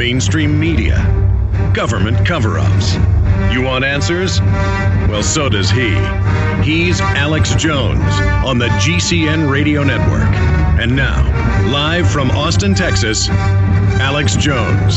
mainstream media, government cover-ups. You want answers? Well, so does he. He's Alex Jones on the GCN Radio Network. And now, live from Austin, Texas, Alex Jones.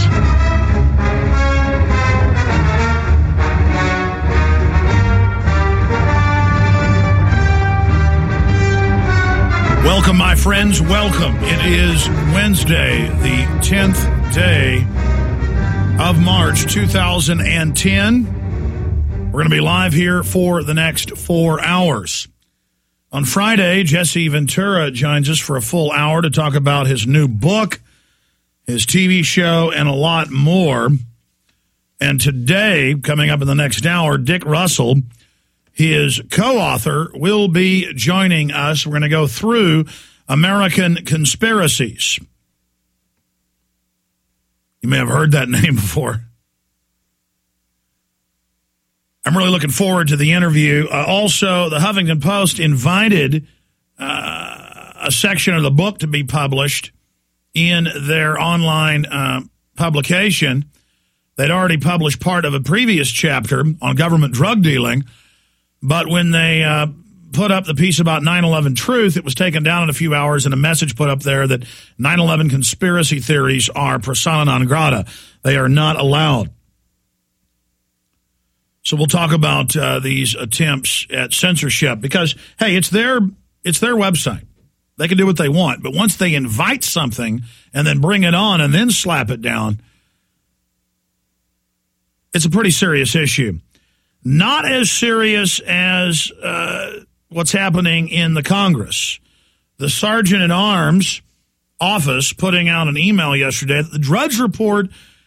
Welcome, my friends. Welcome. It is Wednesday, the 10th day of March 2010. We're going to be live here for the next 4 hours. On Friday, Jesse Ventura joins us for a full hour to talk about his new book, his TV show, and a lot more. And today, coming up in the next hour, Dick Russell, his co-author, will be joining us. We're going to go through American conspiracies. You may have heard that name before. I'm really looking forward to the interview. Also, the Huffington Post invited a section of the book to be published in their online publication. They'd already published part of a previous chapter on government drug dealing, but when they put up the piece about 9/11 truth, it was taken down in a few hours, and a message put up there that 9/11 conspiracy theories are persona non grata. They are not allowed. So we'll talk about these attempts at censorship because, hey, it's their website. They can do what they want. But once they invite something and then bring it on and then slap it down, it's a pretty serious issue. Not as serious as what's happening in the Congress. The Sergeant-at-Arms office putting out an email yesterday that the Drudge Report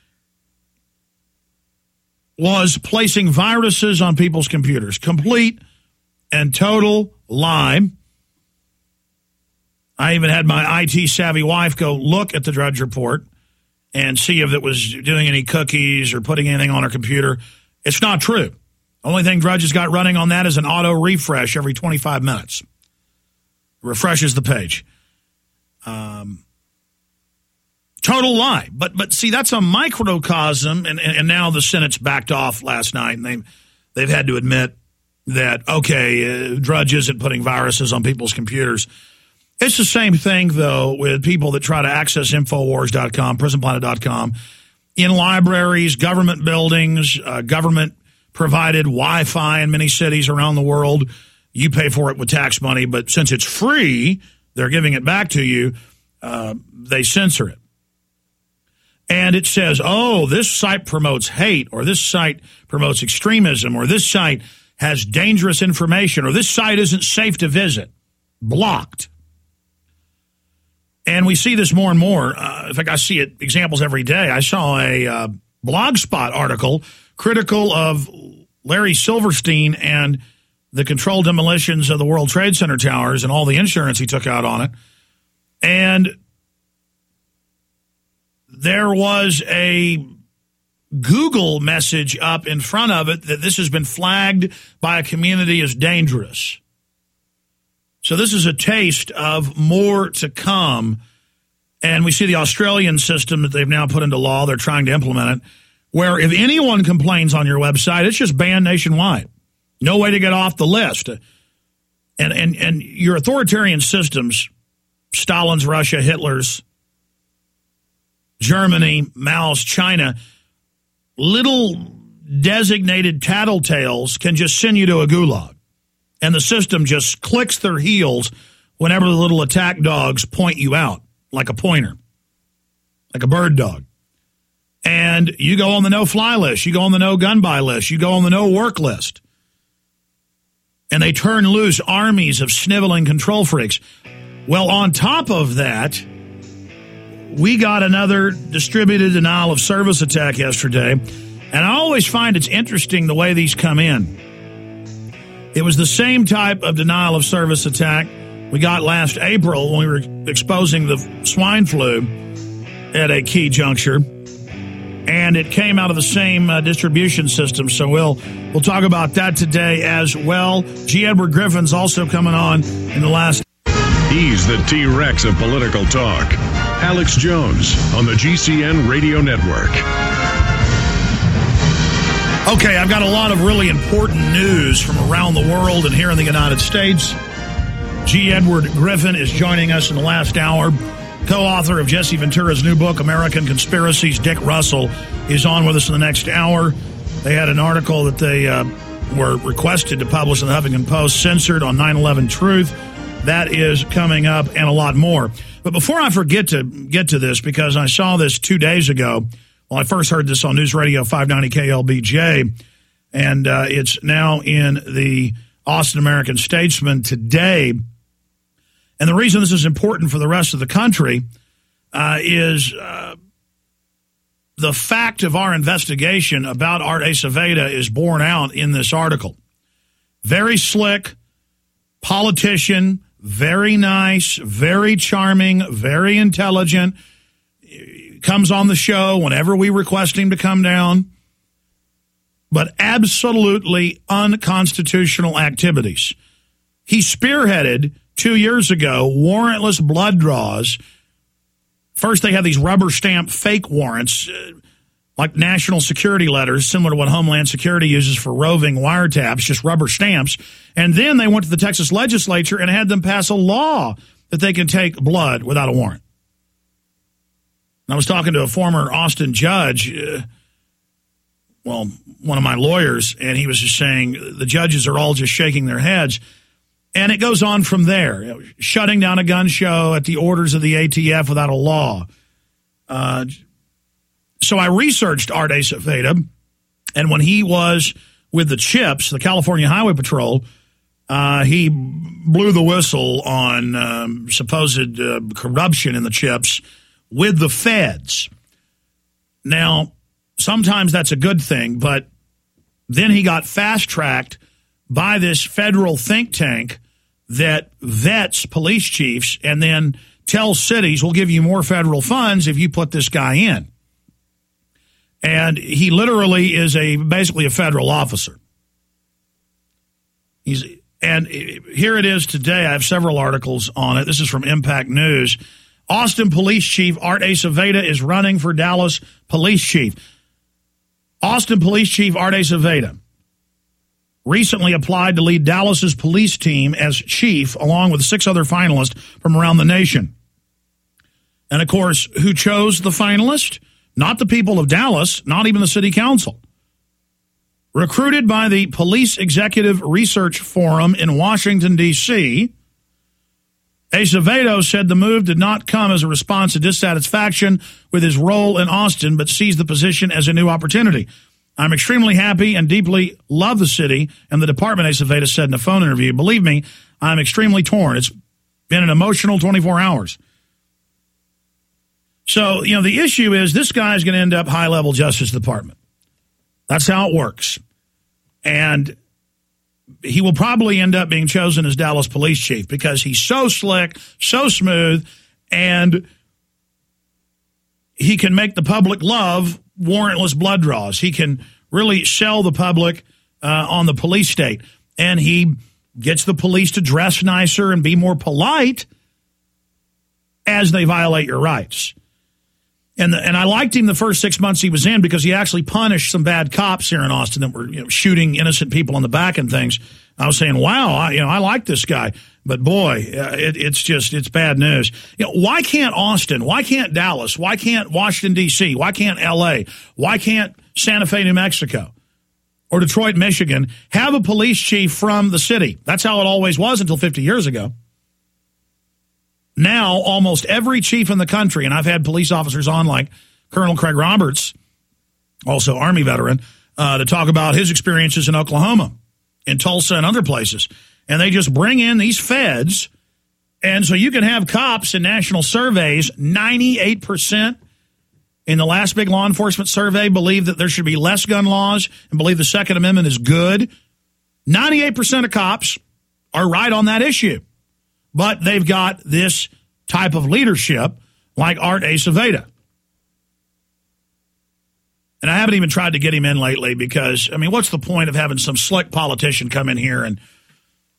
was placing viruses on people's computers. Complete and total lie. I even had my IT-savvy wife go look at the Drudge Report and see if it was doing any cookies or putting anything on her computer. It's not true. Only thing Drudge has got running on that is an auto refresh every 25 minutes. Refreshes the page. Total lie. But see, that's a microcosm, and now the Senate's backed off last night, and they've had to admit that, okay, Drudge isn't putting viruses on people's computers. It's the same thing, though, with people that try to access Infowars.com, PrisonPlanet.com, in libraries, government buildings, government-provided Wi-Fi in many cities around the world. You pay for it with tax money, but since it's free, they're giving it back to you, they censor it. And it says, oh, this site promotes hate, or this site promotes extremism, or this site has dangerous information, or this site isn't safe to visit. Blocked. And we see this more and more. In fact, I see it examples every day. I saw a Blogspot article critical of Larry Silverstein and the controlled demolitions of the World Trade Center towers and all the insurance he took out on it. And there was a Google message up in front of it that this has been flagged by a community as dangerous. So this is a taste of more to come. And we see the Australian system that they've now put into law. They're trying to implement it, where if anyone complains on your website, it's just banned nationwide. No way to get off the list. And your authoritarian systems, Stalin's Russia, Hitler's, Germany, Mao's China, little designated tattletales can just send you to a gulag. And the system just clicks their heels whenever the little attack dogs point you out, like a pointer, like a bird dog. And you go on the no-fly list. You go on the no-gun-buy list. You go on the no-work list. And they turn loose armies of sniveling control freaks. Well, on top of that, we got another distributed denial of service attack yesterday, and I always find it's interesting the way these come in. It was the same type of denial of service attack we got last April when we were exposing the swine flu at a key juncture, and it came out of the same distribution system, so we'll talk about that today as well. G. Edward Griffin's also coming on in the last... He's the T-Rex of political talk. Alex Jones on the GCN Radio Network. Okay, I've got a lot of really important news from around the world and here in the United States. G. Edward Griffin is joining us in the last hour. Co-author of Jesse Ventura's new book, American Conspiracies, Dick Russell, is on with us in the next hour. They had an article that they were requested to publish in the Huffington Post, censored on 9/11 Truth. That is coming up and a lot more. But before I forget to get to this, because I saw this 2 days ago, well, I first heard this on News Radio 590 KLBJ, and it's now in the Austin American-Statesman today. And the reason this is important for the rest of the country is the fact of our investigation about Art Acevedo is borne out in this article. Very slick, politician, very nice, very charming, very intelligent. Comes on the show whenever we request him to come down. But absolutely unconstitutional activities. He spearheaded 2 years ago warrantless blood draws. First, they had these rubber stamp fake warrants, like national security letters, similar to what Homeland Security uses for roving wiretaps, just rubber stamps. And then they went to the Texas legislature and had them pass a law that they can take blood without a warrant. And I was talking to a former Austin judge, one of my lawyers, and he was just saying the judges are all just shaking their heads. And it goes on from there, shutting down a gun show at the orders of the ATF without a law. So I researched Art Acevedo, and when he was with the CHIPS, the California Highway Patrol, he blew the whistle on supposed corruption in the CHIPS with the feds. Now, sometimes that's a good thing, but then he got fast-tracked by this federal think tank that vets police chiefs and then tells cities, we'll give you more federal funds if you put this guy in. And he literally is basically a federal officer. And here it is today. I have several articles on it. This is from Impact News. Austin Police Chief Art Acevedo is running for Dallas Police Chief. Austin Police Chief Art Acevedo recently applied to lead Dallas's police team as chief, along with 6 other finalists from around the nation. And, of course, who chose the finalist? Not the people of Dallas, not even the city council. Recruited by the Police Executive Research Forum in Washington, D.C., Acevedo said the move did not come as a response to dissatisfaction with his role in Austin, but sees the position as a new opportunity. I'm extremely happy and deeply love the city and the department, Acevedo said in a phone interview. Believe me, I'm extremely torn. It's been an emotional 24 hours. So, the issue is this guy's going to end up high-level Justice Department. That's how it works. And he will probably end up being chosen as Dallas Police Chief because he's so slick, so smooth, and he can make the public love warrantless blood draws. He can really sell the public on the police state. And he gets the police to dress nicer and be more polite as they violate your rights. And I liked him the first 6 months he was in because he actually punished some bad cops here in Austin that were shooting innocent people in the back and things. I was saying, wow, I like this guy. But boy, it's bad news. Why can't Austin? Why can't Dallas? Why can't Washington, D.C.? Why can't L.A.? Why can't Santa Fe, New Mexico? Or Detroit, Michigan have a police chief from the city? That's how it always was until 50 years ago. Now, almost every chief in the country, and I've had police officers on like Colonel Craig Roberts, also Army veteran, to talk about his experiences in Oklahoma, in Tulsa and other places. And they just bring in these feds. And so you can have cops in national surveys, 98% in the last big law enforcement survey believe that there should be less gun laws and believe the Second Amendment is good. 98% of cops are right on that issue. But they've got this type of leadership like Art Acevedo. And I haven't even tried to get him in lately because, what's the point of having some slick politician come in here and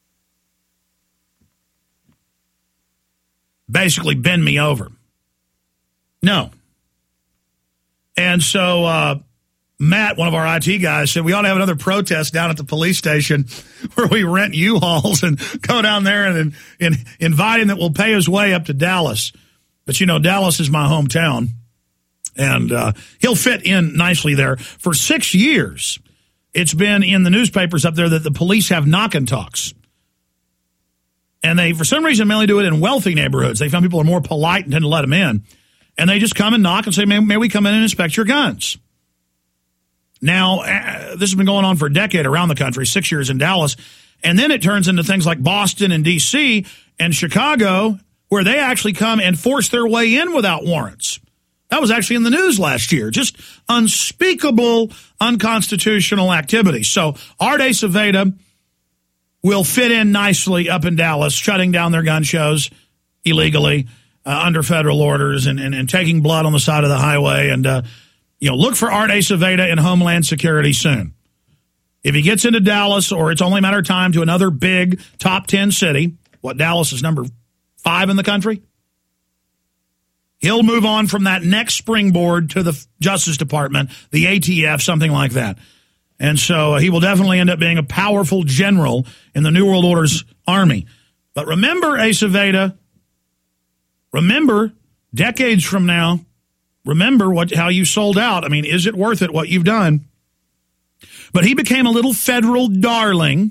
basically bend me over? No. And so Matt, one of our IT guys, said we ought to have another protest down at the police station where we rent U-Hauls and go down there and invite him that will pay his way up to Dallas. But, you know, Dallas is my hometown, and he'll fit in nicely there. For 6 years, it's been in the newspapers up there that the police have knock-and-talks. And they, for some reason, mainly do it in wealthy neighborhoods. They found people are more polite and tend to let them in. And they just come and knock and say, may we come in and inspect your guns? Now, this has been going on for a decade around the country, 6 years in Dallas. And then it turns into things like Boston and D.C. and Chicago, where they actually come and force their way in without warrants. That was actually in the news last year. Just unspeakable, unconstitutional activity. So Art Acevedo will fit in nicely up in Dallas, shutting down their gun shows illegally under federal orders and taking blood on the side of the highway. And, look for Art Acevedo in Homeland Security soon. If he gets into Dallas, or it's only a matter of time to another big top 10 city, Dallas is number 5 in the country, he'll move on from that next springboard to the Justice Department, the ATF, something like that. And so he will definitely end up being a powerful general in the New World Order's army. But remember, Acevedo, remember, decades from now, remember how you sold out. I mean, is it worth it, what you've done? But he became a little federal darling.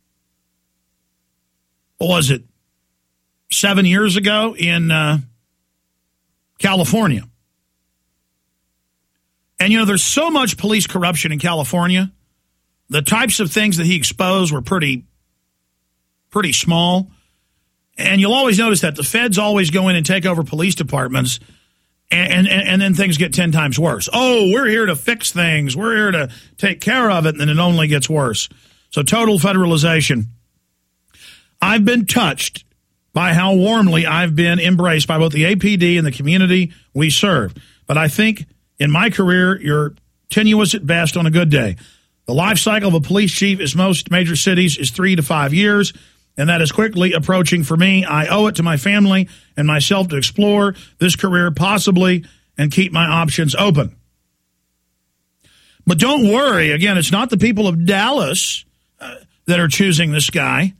What was it? 7 years ago in California. And, there's so much police corruption in California. The types of things that he exposed were pretty small. And you'll always notice that the feds always go in and take over police departments, and then things get 10 times worse. Oh, we're here to fix things. We're here to take care of it, and then it only gets worse. So total federalization. I've been touched by how warmly I've been embraced by both the APD and the community we serve. But I think in my career, you're tenuous at best on a good day. The life cycle of a police chief in most major cities is 3 to 5 years, and that is quickly approaching for me. I owe it to my family and myself to explore this career possibly and keep my options open. But don't worry. Again, it's not the people of Dallas that are choosing this guy.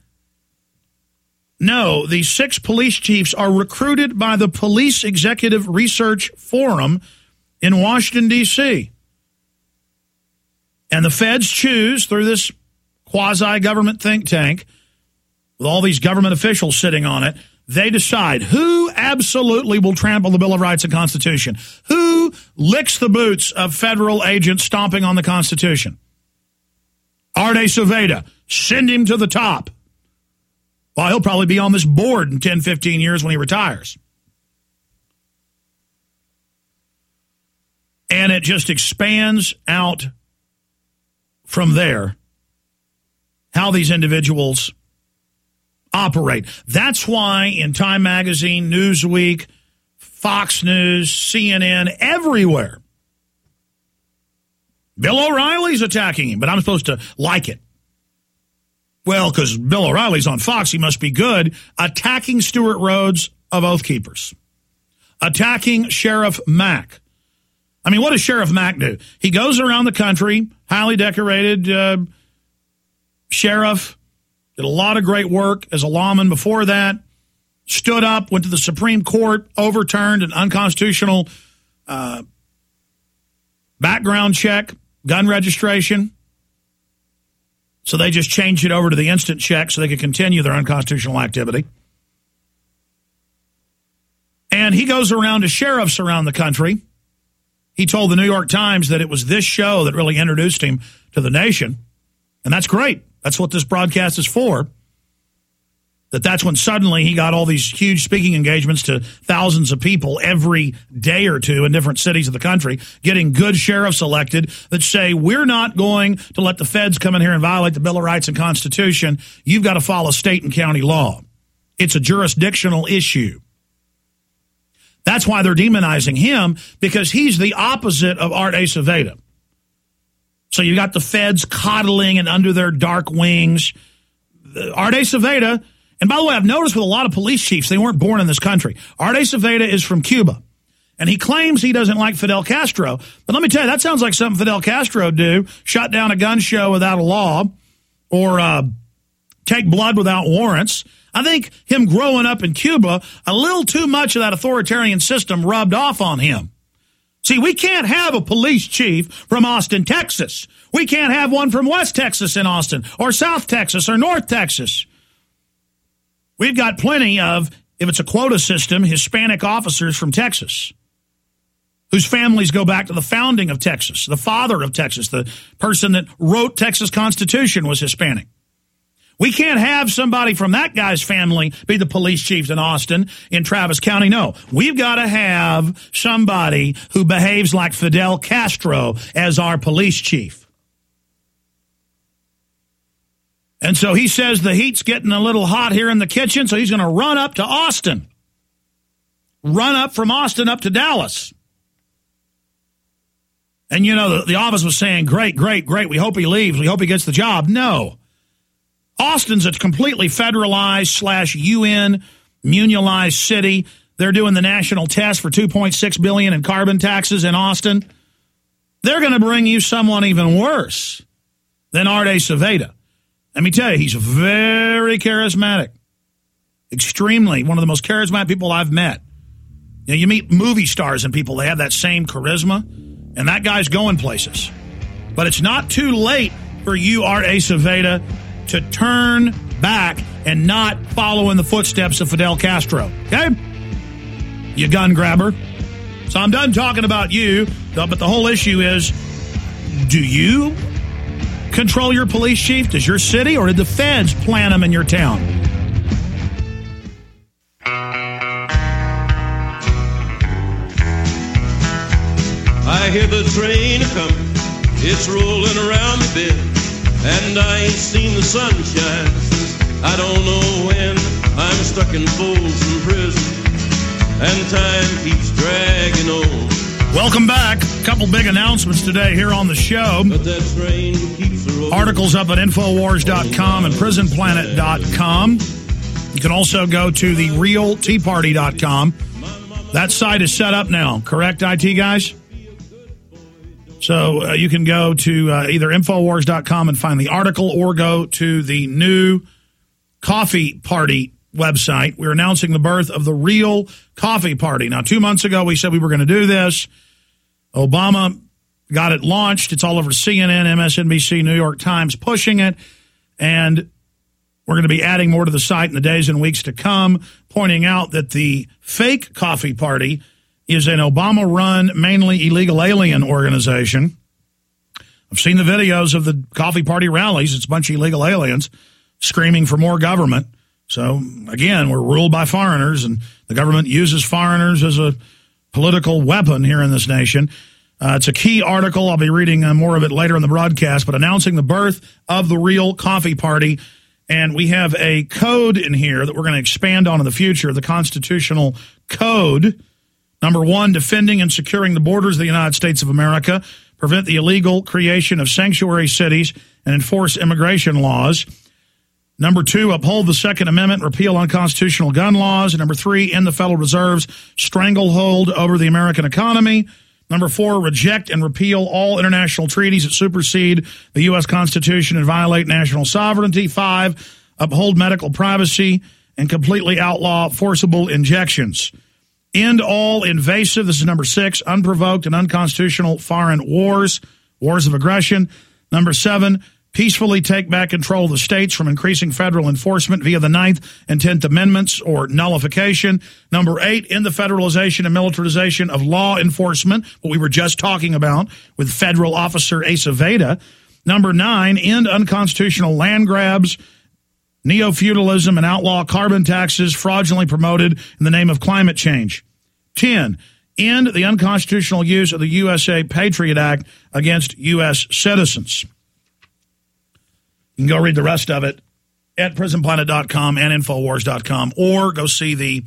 No, the 6 police chiefs are recruited by the Police Executive Research Forum in Washington, D.C. And the feds choose, through this quasi-government think tank, with all these government officials sitting on it, they decide who absolutely will trample the Bill of Rights and Constitution, who licks the boots of federal agents stomping on the Constitution. Art Acevedo, send him to the top. Well, he'll probably be on this board in 10, 15 years when he retires. And it just expands out from there how these individuals operate. That's why in Time Magazine, Newsweek, Fox News, CNN, everywhere, Bill O'Reilly's attacking him, but I'm supposed to like it. Well, because Bill O'Reilly's on Fox, he must be good. Attacking Stuart Rhodes of Oath Keepers. Attacking Sheriff Mack. I mean, what does Sheriff Mack do? He goes around the country, highly decorated sheriff, did a lot of great work as a lawman before that, stood up, went to the Supreme Court, overturned an unconstitutional background check, gun registration. So they just changed it over to the instant check so they could continue their unconstitutional activity. And he goes around to sheriffs around the country. He told the New York Times that it was this show that really introduced him to the nation. And that's great. That's what this broadcast is for. That's when suddenly he got all these huge speaking engagements to thousands of people every day or two in different cities of the country, getting good sheriffs elected that say, we're not going to let the feds come in here and violate the Bill of Rights and Constitution. You've got to follow state and county law. It's a jurisdictional issue. That's why they're demonizing him, because he's the opposite of Art Acevedo. So you got the feds coddling and under their dark wings. Art Acevedo. And by the way, I've noticed with a lot of police chiefs, they weren't born in this country. Art Acevedo is from Cuba. And he claims he doesn't like Fidel Castro. But let me tell you, that sounds like something Fidel Castro do. Shut down a gun show without a law, or take blood without warrants. I think him growing up in Cuba, a little too much of that authoritarian system rubbed off on him. See, we can't have a police chief from Austin, Texas. We can't have one from West Texas in Austin, or South Texas, or North Texas. We've got plenty of, if it's a quota system, Hispanic officers from Texas, whose families go back to the founding of Texas. The father of Texas, the person that wrote Texas Constitution, was Hispanic. We can't have somebody from that guy's family be the police chief in Austin, in Travis County. No, we've got to have somebody who behaves like Fidel Castro as our police chief. And so he says the heat's getting a little hot here in the kitchen, so he's going to run up to Austin. Run up from Austin up to Dallas. And, you know, the office was saying, great, great, great. We hope he leaves. We hope he gets the job. No. Austin's a completely federalized / UN unionized city. They're doing the national test for $2.6 billion in carbon taxes in Austin. They're going to bring you someone even worse than Art Acevedo. Let me tell you, he's very charismatic. Extremely. One of the most charismatic people I've met. You know, you meet movie stars and people, they have that same charisma. And that guy's going places. But it's not too late for you, Art Acevedo, to turn back and not follow in the footsteps of Fidel Castro. Okay? You gun grabber. So I'm done talking about you, but the whole issue is, do you control your police chief? Does your city, or did the feds plant him in your town? I hear the train coming, it's rolling around the bend, and I ain't seen the sunshine since I don't know when. I'm stuck in Folsom Prison, and time keeps dragging on. Welcome back. A couple big announcements today here on the show. But that train keeps rolling. Articles up at Infowars.com and PrisonPlanet.com. You can also go to the RealTeaParty.com. That site is set up now, correct, IT guys? So you can go to either Infowars.com and find the article, or go to the new Coffee Party website. We're announcing the birth of the Real Coffee Party. Now, 2 months ago, we said we were going to do this. Obama got it launched. It's all over CNN, MSNBC, New York Times pushing it. And we're going to be adding more to the site in the days and weeks to come, pointing out that the fake Coffee Party is an Obama-run, mainly illegal alien organization. I've seen the videos of the Coffee Party rallies. It's a bunch of illegal aliens screaming for more government. So, again, we're ruled by foreigners, and the government uses foreigners as a political weapon here in this nation. It's a key article. I'll be reading more of it later in the broadcast, but announcing the birth of the Real Coffee Party. And we have a code in here that we're going to expand on in the future, the Constitutional Code. Number 1, defending and securing the borders of the United States of America, prevent the illegal creation of sanctuary cities, and enforce immigration laws. Number 2, uphold the Second Amendment, repeal unconstitutional gun laws. And number 3, end the Federal Reserve's stranglehold over the American economy. Number 4, reject and repeal all international treaties that supersede the U.S. Constitution and violate national sovereignty. 5, uphold medical privacy and completely outlaw forcible injections. End all invasive, this is number 6, unprovoked and unconstitutional foreign wars of aggression. Number 7, peacefully take back control of the states from increasing federal enforcement via the 9th and 10th Amendments or nullification. Number 8, end the federalization and militarization of law enforcement, what we were just talking about with federal officer Acevedo. Number 9, end unconstitutional land grabs, neo-feudalism, and outlaw carbon taxes fraudulently promoted in the name of climate change. 10, end the unconstitutional use of the USA Patriot Act against U.S. citizens. You can go read the rest of it at PrisonPlanet.com and Infowars.com, or go see the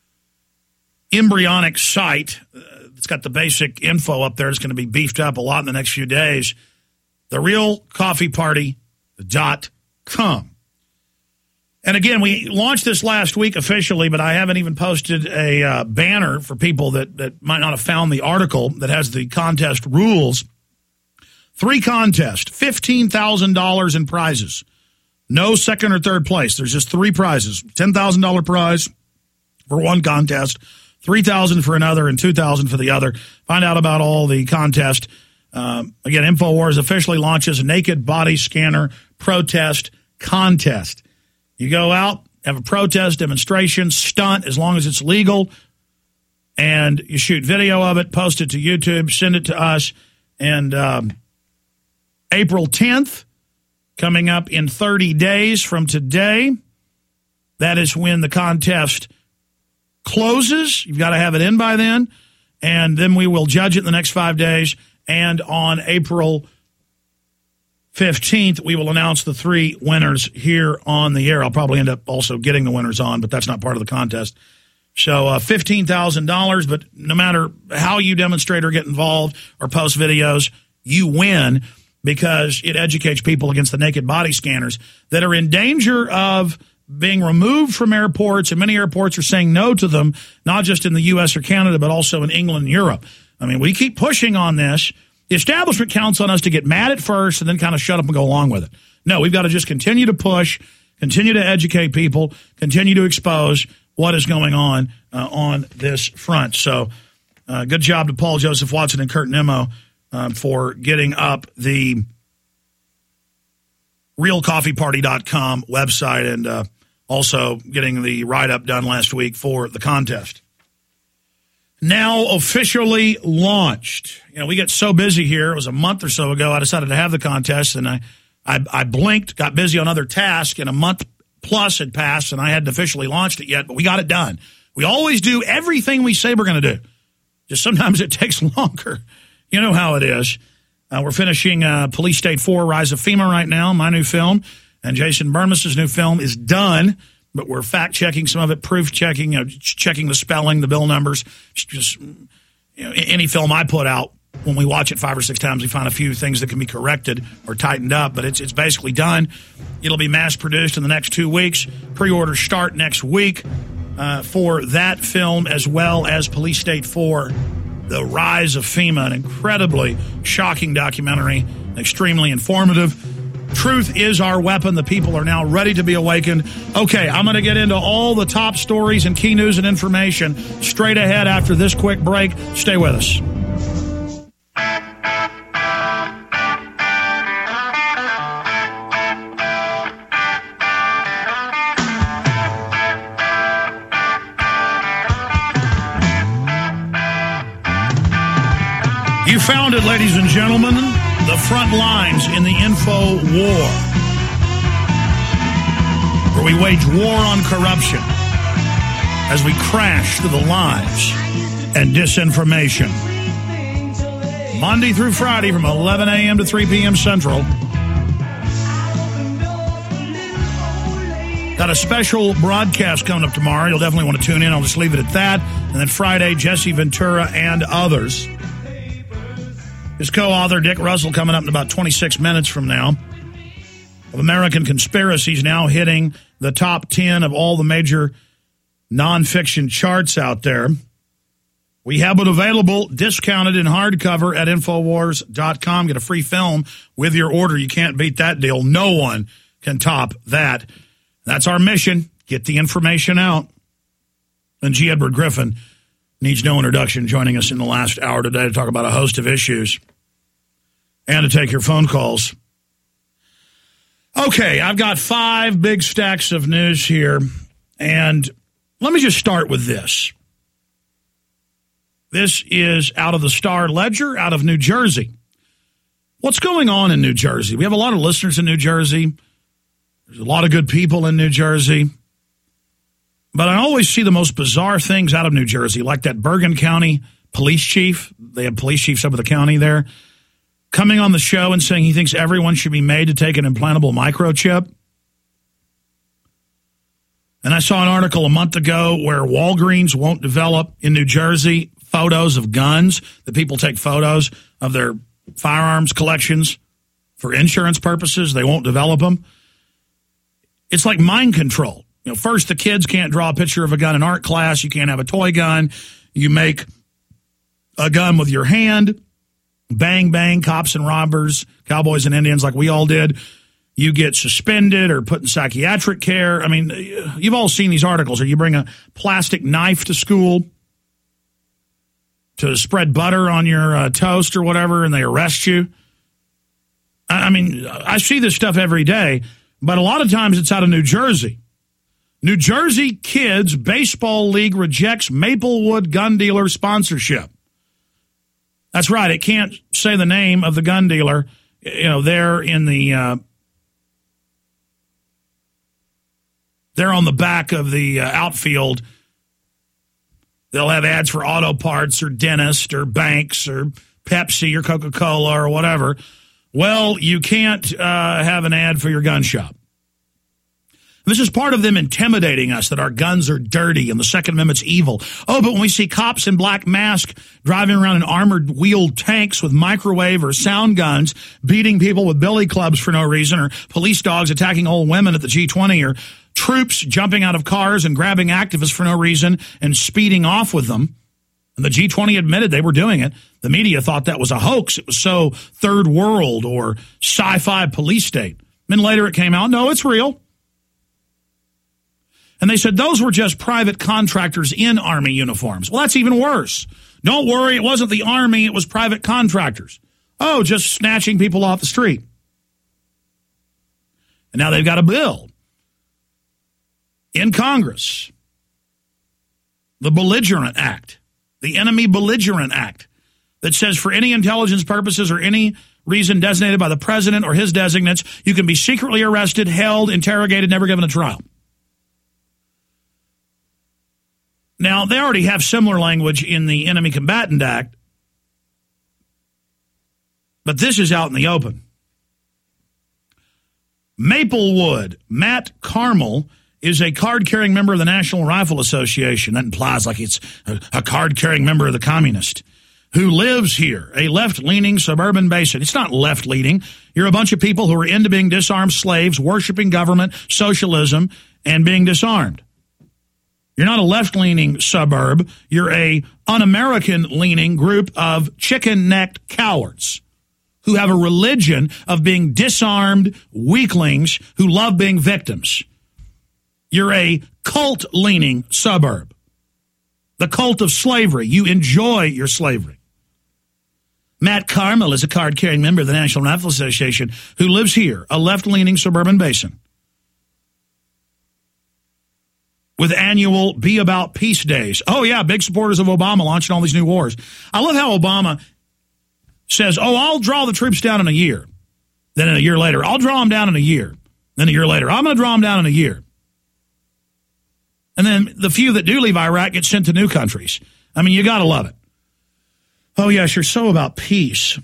embryonic site. It's got the basic info up there. It's going to be beefed up a lot in the next few days. TheRealCoffeeParty.com. And again, we launched this last week officially, but I haven't even posted a banner for people that might not have found the article that has the contest rules. 3 contests, $15,000 in prizes. No second or third place. There's just 3 prizes. $10,000 prize for one contest, $3,000 for another, and $2,000 for the other. Find out about all the contest. Again, InfoWars officially launches a naked body scanner protest contest. You go out, have a protest, demonstration, stunt, as long as it's legal, and you shoot video of it, post it to YouTube, send it to us, and April 10th, coming up in 30 days from today, that is when the contest closes. You've got to have it in by then, and then we will judge it in the next 5 days, and on April 15th, we will announce the 3 winners here on the air. I'll probably end up also getting the winners on, but that's not part of the contest. So $15,000, but no matter how you demonstrate or get involved or post videos, you win because it educates people against the naked body scanners that are in danger of being removed from airports, and many airports are saying no to them, not just in the U.S. or Canada, but also in England and Europe. I mean, we keep pushing on this. The establishment counts on us to get mad at first and then kind of shut up and go along with it. No, we've got to just continue to push, continue to educate people, continue to expose what is going on this front. So good job to Paul Joseph Watson and Kurt Nimmo for getting up the realcoffeeparty.com website and also getting the write-up done last week for the contest. Now officially launched. You know, we get so busy here. It was a month or so ago I decided to have the contest, and I blinked, got busy on other tasks, and a month plus had passed, and I hadn't officially launched it yet, but we got it done. We always do everything we say we're going to do. Just sometimes it takes longer. You know how it is. We're finishing Police State 4, Rise of FEMA right now, my new film, and Jason Bermas' new film is done. But we're fact-checking some of it, proof-checking, checking the spelling, the bill numbers. Just any film I put out, when we watch it 5 or 6 times, we find a few things that can be corrected or tightened up. But it's basically done. It'll be mass-produced in the next 2 weeks. Pre-orders start next week for that film, as well as Police State 4, The Rise of FEMA, an incredibly shocking documentary, extremely informative. Truth is our weapon. The people are now ready to be awakened. Okay, I'm going to get into all the top stories and key news and information straight ahead after this quick break. Stay with us. You found it, ladies and gentlemen. The front lines in the info war, where we wage war on corruption as we crash through the lies and disinformation. Monday through Friday from 11 a.m. to 3 p.m. Central. Got a special broadcast coming up tomorrow. You'll definitely want to tune in. I'll just leave it at that. And then Friday, Jesse Ventura and others. His co-author, Dick Russell, coming up in about 26 minutes from now. Of American Conspiracies, now hitting the top 10 of all the major nonfiction charts out there. We have it available, discounted in hardcover at Infowars.com. Get a free film with your order. You can't beat that deal. No one can top that. That's our mission. Get the information out. And G. Edward Griffin needs no introduction, joining us in the last hour today to talk about a host of issues and to take your phone calls. Okay, I've got 5 big stacks of news here, and let me just start with this. This is out of the Star Ledger, out of New Jersey. What's going on in New Jersey? We have a lot of listeners in New Jersey. There's a lot of good people in New Jersey. But I always see the most bizarre things out of New Jersey, like that Bergen County police chief. They have police chiefs up at the county there, coming on the show and saying he thinks everyone should be made to take an implantable microchip. And I saw an article a month ago where Walgreens won't develop in New Jersey photos of guns, that people take photos of their firearms collections for insurance purposes. They won't develop them. It's like mind control. First the kids can't draw a picture of a gun in art class. You can't have a toy gun. You make a gun with your hand. Bang, bang, cops and robbers, cowboys and Indians like we all did. You get suspended or put in psychiatric care. I mean, you've all seen these articles. Or you bring a plastic knife to school to spread butter on your toast or whatever, and they arrest you. I mean, I see this stuff every day, but a lot of times it's out of New Jersey. New Jersey Kids Baseball League rejects Maplewood gun dealer sponsorship. That's right. It can't say the name of the gun dealer. They're in the they're on the back of the outfield. They'll have ads for auto parts or dentist or banks or Pepsi or Coca-Cola or whatever. Well, you can't have an ad for your gun shop. This is part of them intimidating us that our guns are dirty and the Second Amendment's evil. Oh, but when we see cops in black masks driving around in armored wheeled tanks with microwave or sound guns, beating people with billy clubs for no reason, or police dogs attacking old women at the G20, or troops jumping out of cars and grabbing activists for no reason and speeding off with them, and the G20 admitted they were doing it, the media thought that was a hoax. It was so third world or sci-fi police state. Then later it came out, no, it's real. And they said those were just private contractors in Army uniforms. Well, that's even worse. Don't worry, it wasn't the Army, it was private contractors. Oh, just snatching people off the street. And now they've got a bill in Congress, the Belligerent Act, the Enemy Belligerent Act, that says for any intelligence purposes or any reason designated by the president or his designates, you can be secretly arrested, held, interrogated, never given a trial. Now, they already have similar language in the Enemy Combatant Act, but this is out in the open. Maplewood, Matt Carmel, is a card-carrying member of the National Rifle Association. That implies like it's a card-carrying member of the communist, who lives here, a left-leaning suburban basin. It's not left-leaning. You're a bunch of people who are into being disarmed slaves, worshiping government, socialism, and being disarmed. You're not a left-leaning suburb. You're a un-American-leaning group of chicken-necked cowards who have a religion of being disarmed weaklings who love being victims. You're a cult-leaning suburb. The cult of slavery. You enjoy your slavery. Matt Carmel is a card-carrying member of the National Rifle Association who lives here, a left-leaning suburban basin, with annual Be About Peace days. Oh, yeah, big supporters of Obama launching all these new wars. I love how Obama says, oh, I'll draw the troops down in a year. Then a year later, I'll draw them down in a year. Then a year later, I'm going to draw them down in a year. And then the few that do leave Iraq get sent to new countries. I mean, you got to love it. Oh, yes, you're so about peace.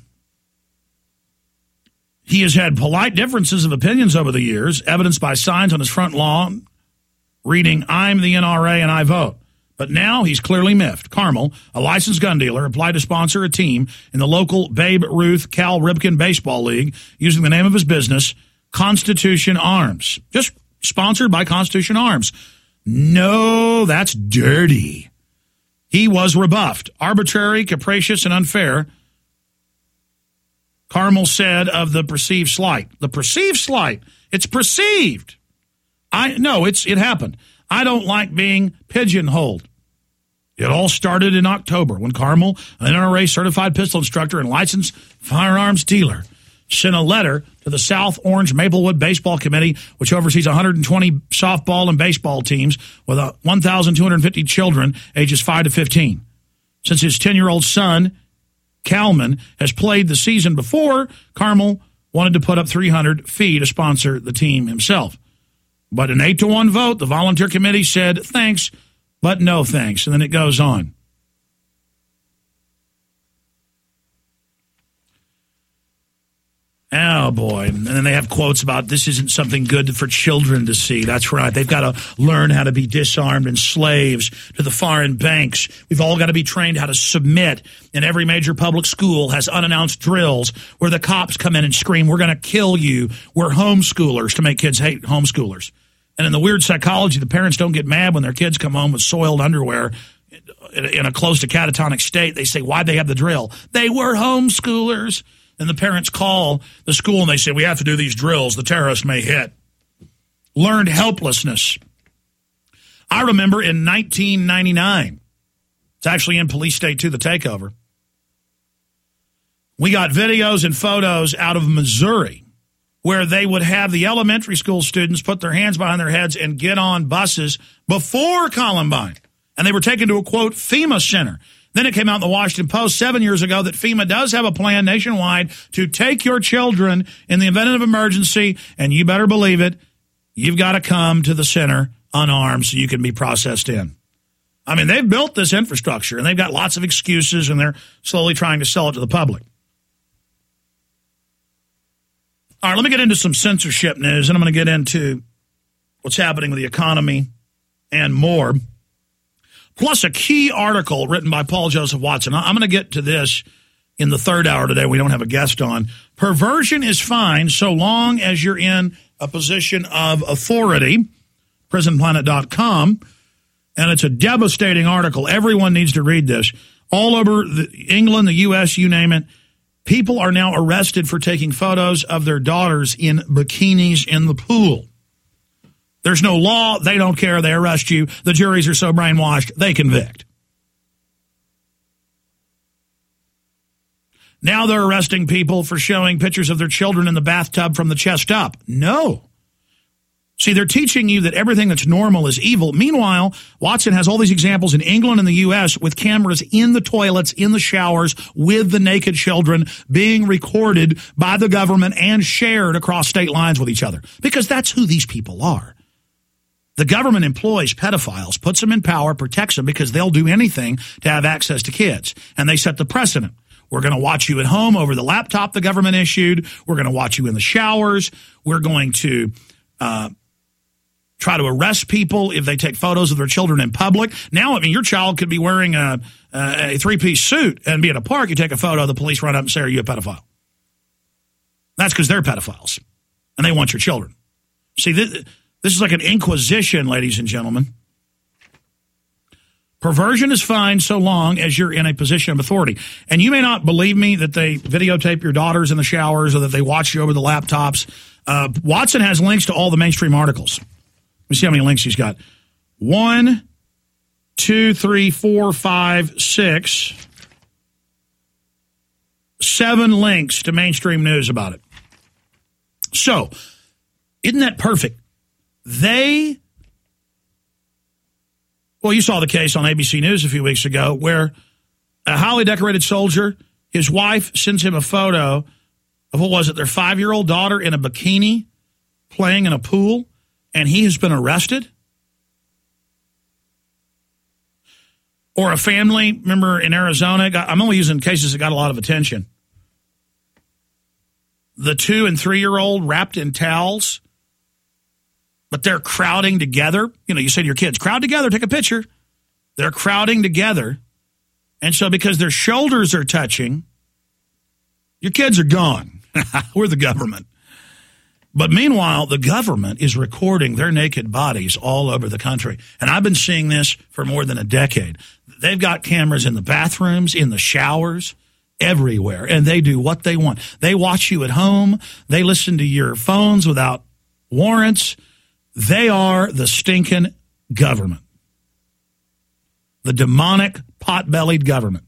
He has had polite differences of opinions over the years, evidenced by signs on his front lawn reading, I'm the NRA and I vote. But now he's clearly miffed. Carmel, a licensed gun dealer, applied to sponsor a team in the local Babe Ruth Cal Ripken Baseball League using the name of his business, Constitution Arms. Just sponsored by Constitution Arms. No, that's dirty. He was rebuffed. Arbitrary, capricious, and unfair, Carmel said of the perceived slight. The perceived slight. It's perceived. It happened. I don't like being pigeonholed. It all started in October when Carmel, an NRA certified pistol instructor and licensed firearms dealer, sent a letter to the South Orange Maplewood Baseball Committee, which oversees 120 softball and baseball teams with 1,250 children ages 5 to 15. Since his 10-year-old son, Calman, has played the season before, Carmel wanted to put up $300 fee to sponsor the team himself. But an 8-1 vote, the volunteer committee said, thanks, but no thanks. And then it goes on. Oh, boy. And then they have quotes about this isn't something good for children to see. That's right. They've got to learn how to be disarmed and slaves to the foreign banks. We've all got to be trained how to submit. And every major public school has unannounced drills where the cops come in and scream, we're going to kill you. We're homeschoolers, to make kids hate homeschoolers. And in the weird psychology, the parents don't get mad when their kids come home with soiled underwear in a close to catatonic state. They say, why'd they have the drill? They were homeschoolers. And the parents call the school and they say, we have to do these drills. The terrorist may hit. Learned helplessness. I remember in 1999, it's actually in Police State 2, the takeover, we got videos and photos out of Missouri where they would have the elementary school students put their hands behind their heads and get on buses before Columbine. And they were taken to a, quote, FEMA center. Then it came out in the Washington Post 7 years ago that FEMA does have a plan nationwide to take your children in the event of emergency, and you better believe it, you've got to come to the center unarmed so you can be processed in. I mean, they've built this infrastructure, and they've got lots of excuses, and they're slowly trying to sell it to the public. All right, let me get into some censorship news, and I'm going to get into what's happening with the economy and more. Plus a key article written by Paul Joseph Watson. I'm going to get to this in the third hour today. We don't have a guest on. Perversion is fine so long as you're in a position of authority, prisonplanet.com, and it's a devastating article. Everyone needs to read this. All over England, the U.S., you name it, people are now arrested for taking photos of their daughters in bikinis in the pool. There's no law. They don't care. They arrest you. The juries are so brainwashed, they convict. Now they're arresting people for showing pictures of their children in the bathtub from the chest up. No. See, they're teaching you that everything that's normal is evil. Meanwhile, Watson has all these examples in England and the U.S. with cameras in the toilets, in the showers, with the naked children being recorded by the government and shared across state lines with each other. Because that's who these people are. The government employs pedophiles, puts them in power, protects them because they'll do anything to have access to kids. And they set the precedent. We're going to watch you at home over the laptop the government issued. We're going to watch you in the showers. We're going to try to arrest people if they take photos of their children in public. Now, I mean, your child could be wearing a three-piece suit and be at a park. You take a photo, the police run up and say, are you a pedophile? That's because they're pedophiles, and they want your children. See, this is like an inquisition, ladies and gentlemen. Perversion is fine so long as you're in a position of authority. And you may not believe me that they videotape your daughters in the showers or that they watch you over the laptops. Watson has links to all the mainstream articles. Let me see how many links he's got. 1, 2, 3, 4, 5, 6, 7 links to mainstream news about it. So, isn't that perfect? Well, you saw the case on ABC News a few weeks ago where a highly decorated soldier, his wife sends him a photo of, what was it, their 5-year-old daughter in a bikini playing in a pool, and he has been arrested? Or a family, remember in Arizona, I'm only using cases that got a lot of attention. The 2- and 3-year-old wrapped in towels, but they're crowding together. You know, you say to your kids, crowd together, take a picture. They're crowding together. And so because their shoulders are touching, your kids are gone. We're the government. But meanwhile, the government is recording their naked bodies all over the country. And I've been seeing this for more than a decade. They've got cameras in the bathrooms, in the showers, everywhere. And they do what they want. They watch you at home. They listen to your phones without warrants. They are the stinking government. The demonic, pot-bellied government.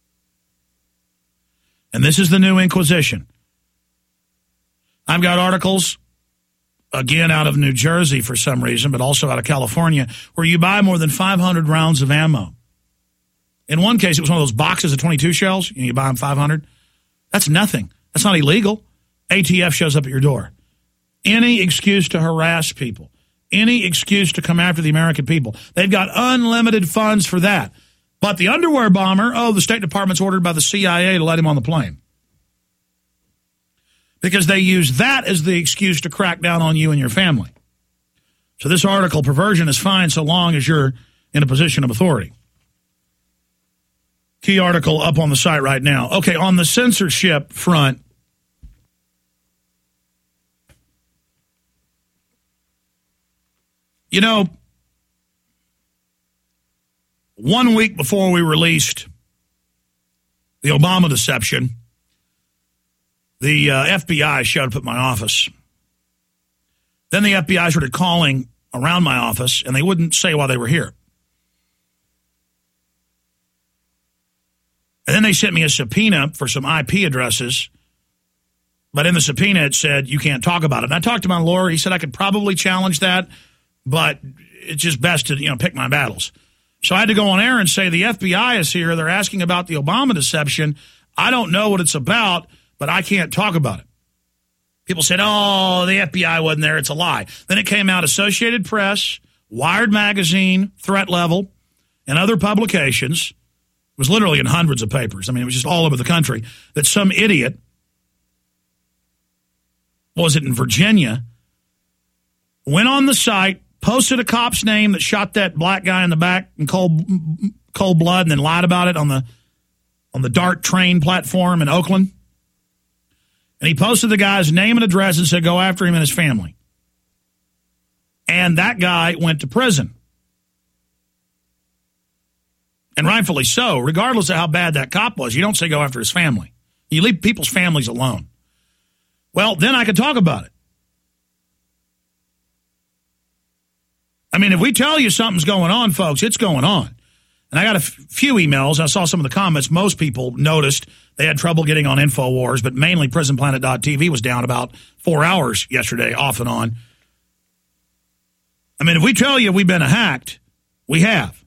And this is the new Inquisition. I've got articles, again, out of New Jersey for some reason, but also out of California, where you buy more than 500 rounds of ammo. In one case, it was one of those boxes of 22 shells, and you buy them 500. That's nothing. That's not illegal. ATF shows up at your door. Any excuse to harass people. Any excuse to come after the American people. They've got unlimited funds for that. But the underwear bomber, the State Department's ordered by the CIA to let him on the plane. Because they use that as the excuse to crack down on you and your family. So this article, perversion is fine so long as you're in a position of authority. Key article up on the site right now. Okay, on the censorship front, You know, 1 week before we released the Obama deception, the FBI showed up at my office. Then the FBI started calling around my office, and they wouldn't say why they were here. And then they sent me a subpoena for some IP addresses. But in the subpoena, it said, you can't talk about it. And I talked to my lawyer. He said I could probably challenge that, but it's just best to, pick my battles. So I had to go on air and say, the FBI is here. They're asking about the Obama deception. I don't know what it's about, but I can't talk about it. People said, oh, the FBI wasn't there. It's a lie. Then it came out, Associated Press, Wired Magazine, Threat Level, and other publications. It was literally in hundreds of papers. I mean, it was just all over the country, that some idiot, was it in Virginia, went on the site, posted a cop's name that shot that black guy in the back in cold blood, and then lied about it on the DART train platform in Oakland. And he posted the guy's name and address and said, go after him and his family. And that guy went to prison. And rightfully so, regardless of how bad that cop was. You don't say go after his family. You leave people's families alone. Well, then I could talk about it. I mean, if we tell you something's going on, folks, it's going on. And I got a few emails. I saw some of the comments. Most people noticed they had trouble getting on InfoWars, but mainly PrisonPlanet.tv was down about 4 hours yesterday, off and on. I mean, if we tell you we've been hacked, we have.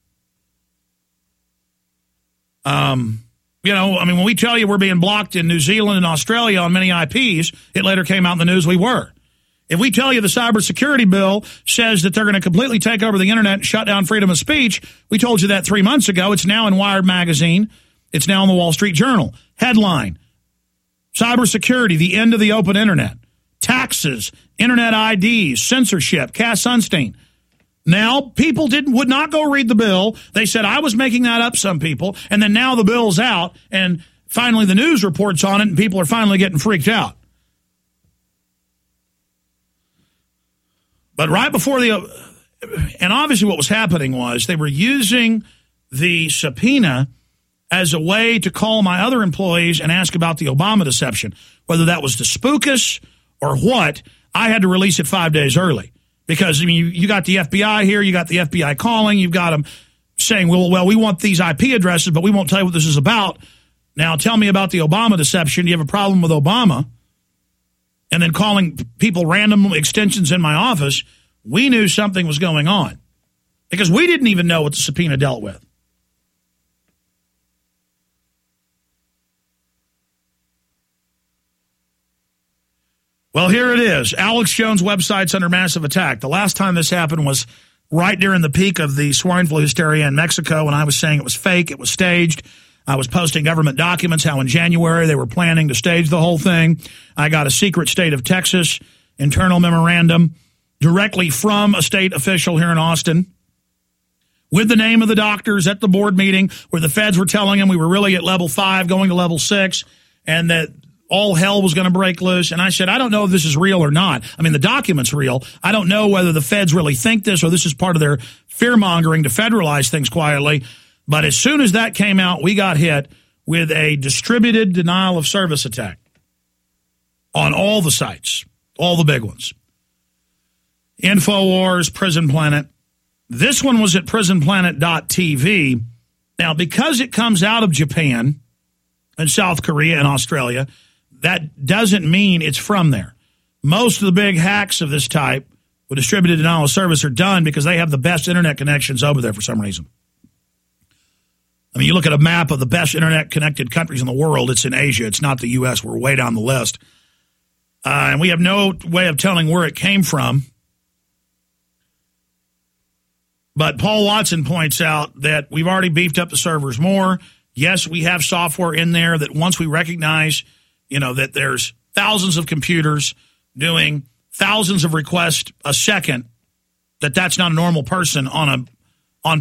When we tell you we're being blocked in New Zealand and Australia on many IPs, it later came out in the news we were. If we tell you the cybersecurity bill says that they're going to completely take over the internet and shut down freedom of speech, we told you that 3 months ago. It's now in Wired Magazine. It's now in the Wall Street Journal. Headline, cybersecurity, the end of the open internet. Taxes, internet IDs, censorship, Cass Sunstein. Now, people would not go read the bill. They said I was making that up, some people, and then now the bill's out, and finally the news reports on it, and people are finally getting freaked out. But right before and obviously what was happening was they were using the subpoena as a way to call my other employees and ask about the Obama deception. Whether that was to spook us or what, I had to release it 5 days early. Because, you got the FBI here, you got the FBI calling, you've got them saying, well, we want these IP addresses, but we won't tell you what this is about. Now, tell me about the Obama deception. Do you have a problem with Obama? And then calling people random extensions in my office, we knew something was going on. Because we didn't even know what the subpoena dealt with. Well, here it is. Alex Jones' website's under massive attack. The last time this happened was right during the peak of the swine flu hysteria in Mexico, when I was saying it was fake, it was staged. I was posting government documents, how in January they were planning to stage the whole thing. I got a secret state of Texas internal memorandum directly from a state official here in Austin with the name of the doctors at the board meeting where the feds were telling them we were really at level 5 going to level 6 and that all hell was going to break loose. And I said, I don't know if this is real or not. I mean, the document's real. I don't know whether the feds really think this or this is part of their fear-mongering to federalize things quietly. But as soon as that came out, we got hit with a distributed denial of service attack on all the sites, all the big ones. InfoWars, Prison Planet. This one was at PrisonPlanet.tv. Now, because it comes out of Japan and South Korea and Australia, that doesn't mean it's from there. Most of the big hacks of this type with distributed denial of service are done because they have the best internet connections over there for some reason. I mean, you look at a map of the best internet-connected countries in the world, it's in Asia. It's not the U.S. We're way down the list. And we have no way of telling where it came from. But Paul Watson points out that we've already beefed up the servers more. Yes, we have software in there that once we recognize, that there's thousands of computers doing thousands of requests a second, that's not a normal person on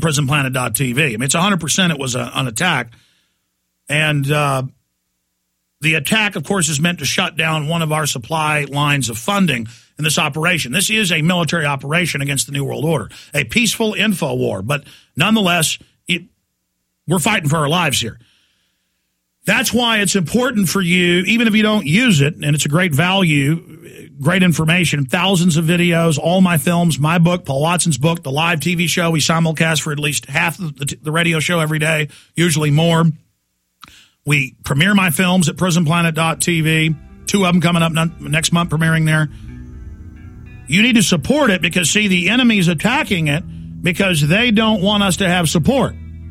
PrisonPlanet.tv. I mean, it's 100% it was an attack. And The attack, of course, is meant to shut down one of our supply lines of funding in this operation. This is a military operation against the New World Order, a peaceful info war, but nonetheless, we're fighting for our lives here. That's why it's important for you, even if you don't use it, and it's a great value, great information, thousands of videos, all my films, my book, Paul Watson's book, the live TV show. We simulcast for at least half the radio show every day, usually more. We premiere my films at prisonplanet.tv. 2 of them coming up next month, premiering there. You need to support it because, see, the enemy's attacking it because they don't want us to have support.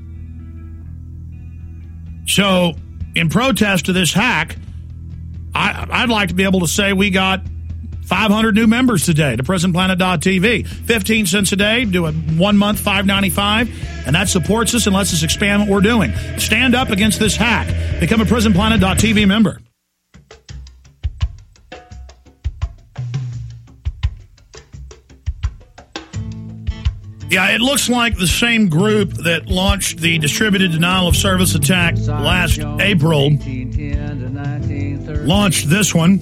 So, in protest to this hack, I'd like to be able to say we got 500 new members today to prisonplanet.tv. 15 cents a day, do it 1 month, $5.95, and that supports us and lets us expand what we're doing. Stand up against this hack. Become a prisonplanet.tv member. Yeah, it looks like the same group that launched the distributed denial of service attack last April launched this one.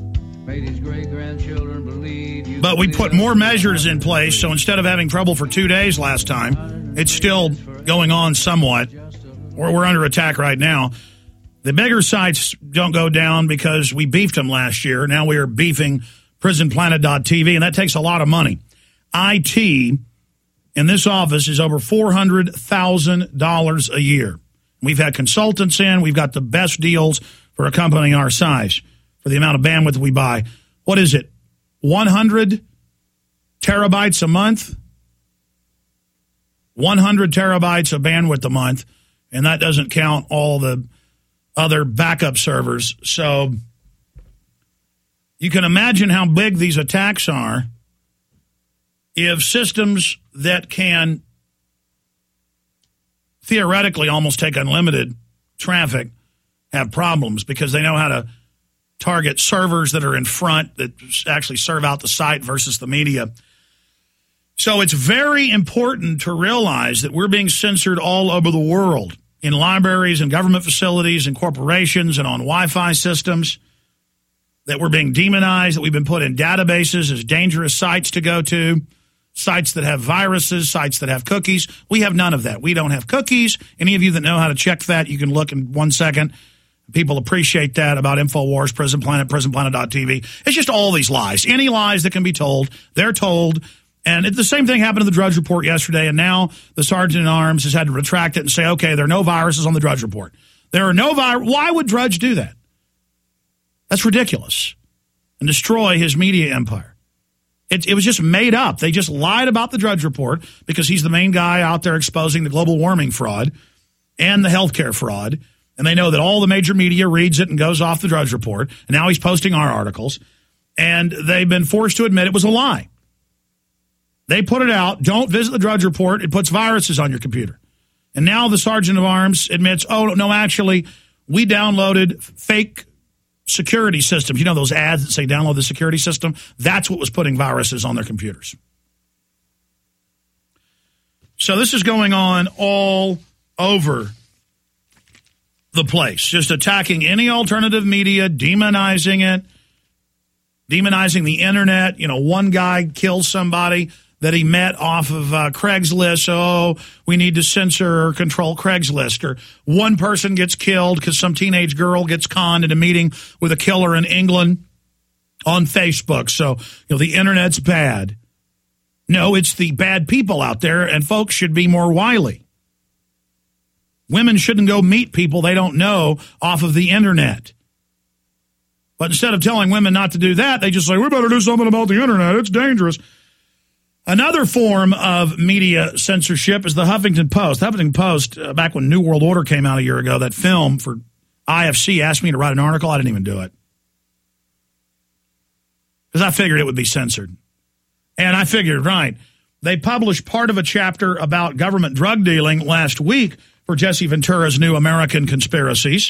But we put more measures in place, so instead of having trouble for 2 days last time, it's still going on somewhat. We're under attack right now. The bigger sites don't go down because we beefed them last year. Now we are beefing prisonplanet.tv, and that takes a lot of money. IT in this office is over $400,000 a year. We've had consultants in. We've got the best deals for a company our size for the amount of bandwidth we buy. What is it? 100 terabytes a month? 100 terabytes of bandwidth a month, and that doesn't count all the other backup servers. So you can imagine how big these attacks are if systems that can theoretically almost take unlimited traffic have problems because they know how to target servers that are in front that actually serve out the site versus the media. So it's very important to realize that we're being censored all over the world, in libraries and government facilities and corporations and on Wi-Fi systems, that we're being demonized, that we've been put in databases as dangerous sites to go to, sites that have viruses, sites that have cookies. We have none of that. We don't have cookies. Any of you that know how to check that, you can look in 1 second. People appreciate that about InfoWars, Prison Planet, prisonplanet.tv. It's just all these lies. Any lies that can be told, they're told. And the same thing happened to the Drudge Report yesterday, and now the Sergeant at Arms has had to retract it and say, okay, there are no viruses on the Drudge Report. There are no viruses. Why would Drudge do that? That's ridiculous. And destroy his media empire. It was just made up. They just lied about the Drudge Report because he's the main guy out there exposing the global warming fraud and the healthcare fraud. And they know that all the major media reads it and goes off the Drudge Report. And now he's posting our articles. And they've been forced to admit it was a lie. They put it out. Don't visit the Drudge Report. It puts viruses on your computer. And now the Sergeant of Arms admits, oh, no, actually, we downloaded fake security systems. You know those ads that say download the security system? That's what was putting viruses on their computers. So this is going on all over the place, just attacking any alternative media, demonizing it, demonizing the internet. You know, one guy kills somebody that he met off of Craigslist. Oh, we need to censor or control Craigslist. Or one person gets killed because some teenage girl gets conned into meeting with a killer in England on Facebook. So, you know, the internet's bad. No, it's the bad people out there, and folks should be more wily. Women shouldn't go meet people they don't know off of the internet. But instead of telling women not to do that, they just say, we better do something about the internet. It's dangerous. Another form of media censorship is the Huffington Post. The Huffington Post, back when New World Order came out a year ago, that film for IFC asked me to write an article. I didn't even do it. Because I figured it would be censored. And I figured, right, they published part of a chapter about government drug dealing last week for Jesse Ventura's New American Conspiracies.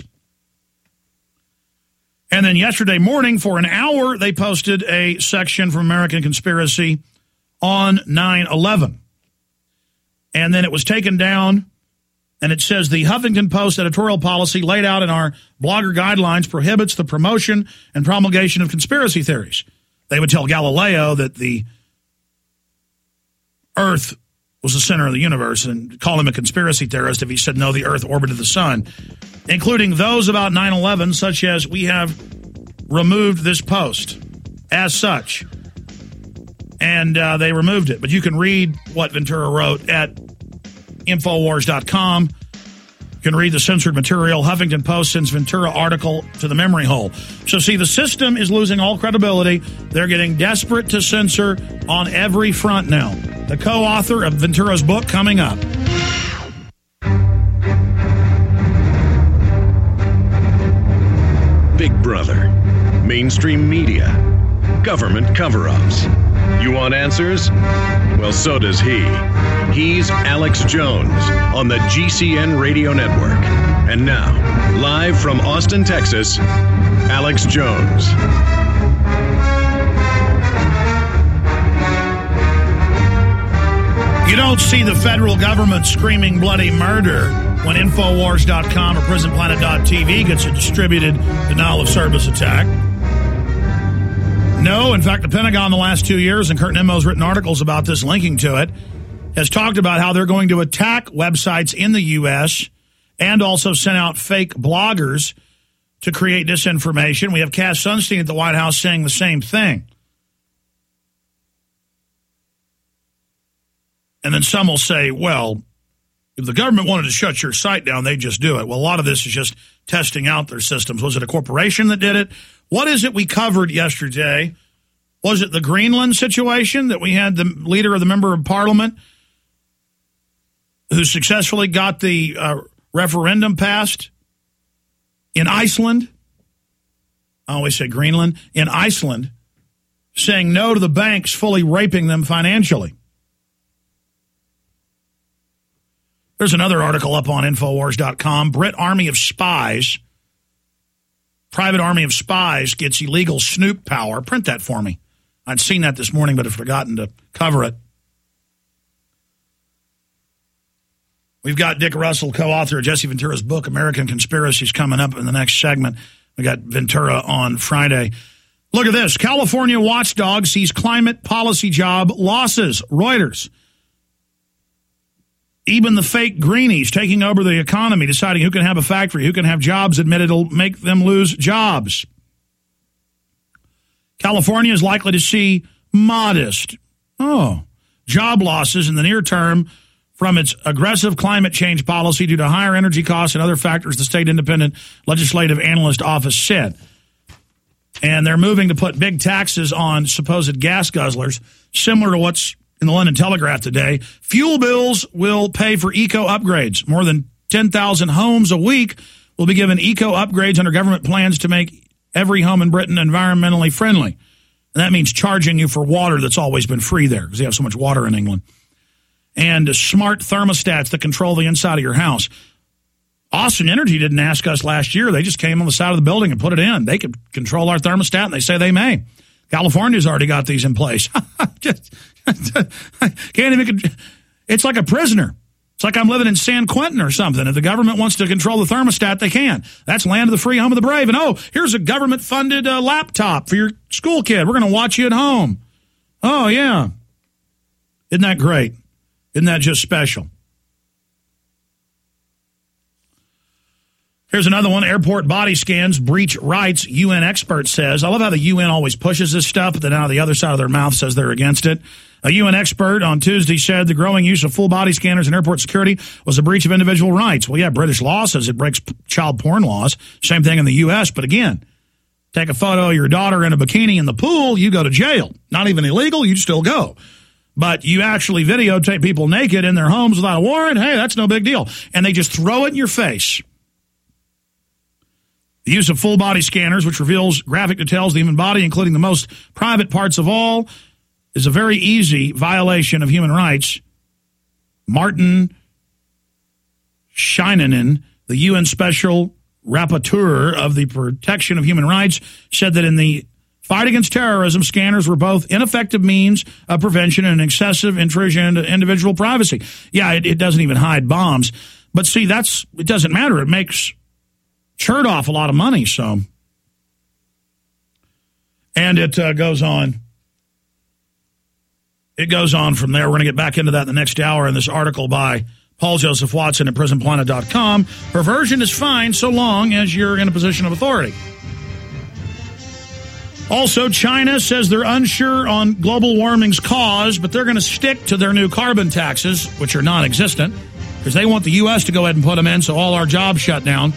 And then yesterday morning, for an hour, they posted a section from American Conspiracy on 9/11. And then it was taken down And it says the Huffington Post editorial policy laid out in our blogger guidelines prohibits the promotion and promulgation of conspiracy theories. They would tell Galileo that the Earth was the center of the universe and call him a conspiracy theorist if he said, no, the Earth orbited the sun, including those about 9/11, such as we have removed this post as such. And they removed it. But you can read what Ventura wrote at Infowars.com. You can read the censored material. Huffington Post sends Ventura article to the memory hole. So, see, the system is losing all credibility. They're getting desperate to censor on every front now. The co-author of Ventura's book coming up. Big Brother, mainstream media, government cover-ups. You want answers? Well, so does he. He's Alex Jones on the GCN Radio Network. And now, live from Austin, Texas, Alex Jones. You don't see the federal government screaming bloody murder when Infowars.com or PrisonPlanet.tv gets a distributed denial of service attack. No, in fact, the Pentagon the last 2 years, and Kurt Nimmo's written articles about this linking to it, has talked about how they're going to attack websites in the U.S. and also send out fake bloggers to create disinformation. We have Cass Sunstein at the White House saying the same thing. And then some will say, well, if the government wanted to shut your site down, they'd just do it. Well, a lot of this is just testing out their systems. Was it a corporation that did it? What is it we covered yesterday? Was it the Greenland situation that we had the leader of the member of parliament who successfully got the referendum passed in Iceland? I always say Greenland. In Iceland, saying no to the banks fully raping them financially. There's another article up on Infowars.com. Brit Army of Spies, private army of spies gets illegal snoop power. Print that for me. I'd seen that this morning, but have forgotten to cover it. We've got Dick Russell, co-author of Jesse Ventura's book, American Conspiracies, coming up in the next segment. We got Ventura on Friday. Look at this. California watchdog sees climate policy job losses. Reuters. Even the fake greenies taking over the economy, deciding who can have a factory, who can have jobs, admit it'll make them lose jobs. California is likely to see modest job losses in the near term from its aggressive climate change policy due to higher energy costs and other factors, the State Independent Legislative Analyst Office said. And they're moving to put big taxes on supposed gas guzzlers, similar to what's in the London Telegraph today. Fuel bills will pay for eco upgrades. More than 10,000 homes a week will be given eco upgrades under government plans to make every home in Britain environmentally friendly. And that means charging you for water that's always been free there because they have so much water in England. And smart thermostats that control the inside of your house. Austin Energy didn't ask us last year. They just came on the side of the building and put it in. They could control our thermostat, and they say they may. California's already got these in place. Can't even. It's like a prisoner. It's like I'm living in San Quentin or something. If the government wants to control the thermostat, they can. That's land of the free, home of the brave. And here's a government-funded laptop for your school kid. We're going to watch you at home. Oh, yeah. Isn't that great? Isn't that just special? Here's another one. Airport body scans breach rights, UN expert says. I love how the UN always pushes this stuff, but then out of the other side of their mouth says they're against it. A UN expert on Tuesday said the growing use of full body scanners in airport security was a breach of individual rights. Well, yeah, British law says it breaks child porn laws. Same thing in the U.S., but again, take a photo of your daughter in a bikini in the pool, you go to jail. Not even illegal, you still go. But you actually videotape people naked in their homes without a warrant, hey, that's no big deal. And they just throw it in your face. The use of full-body scanners, which reveals graphic details of the human body, including the most private parts of all, is a very easy violation of human rights. Martin Scheinanen, the UN Special Rapporteur of the Protection of Human Rights, said that in the fight against terrorism, scanners were both ineffective means of prevention and excessive intrusion into individual privacy. Yeah, it doesn't even hide bombs. But see, it doesn't matter. It makes Chertoff a lot of money, so. And it goes on. It goes on from there. We're going to get back into that in the next hour in this article by Paul Joseph Watson at PrisonPlanet.com. Perversion is fine so long as you're in a position of authority. Also, China says they're unsure on global warming's cause, but they're going to stick to their new carbon taxes, which are non-existent, because they want the U.S. to go ahead and put them in so all our jobs shut down.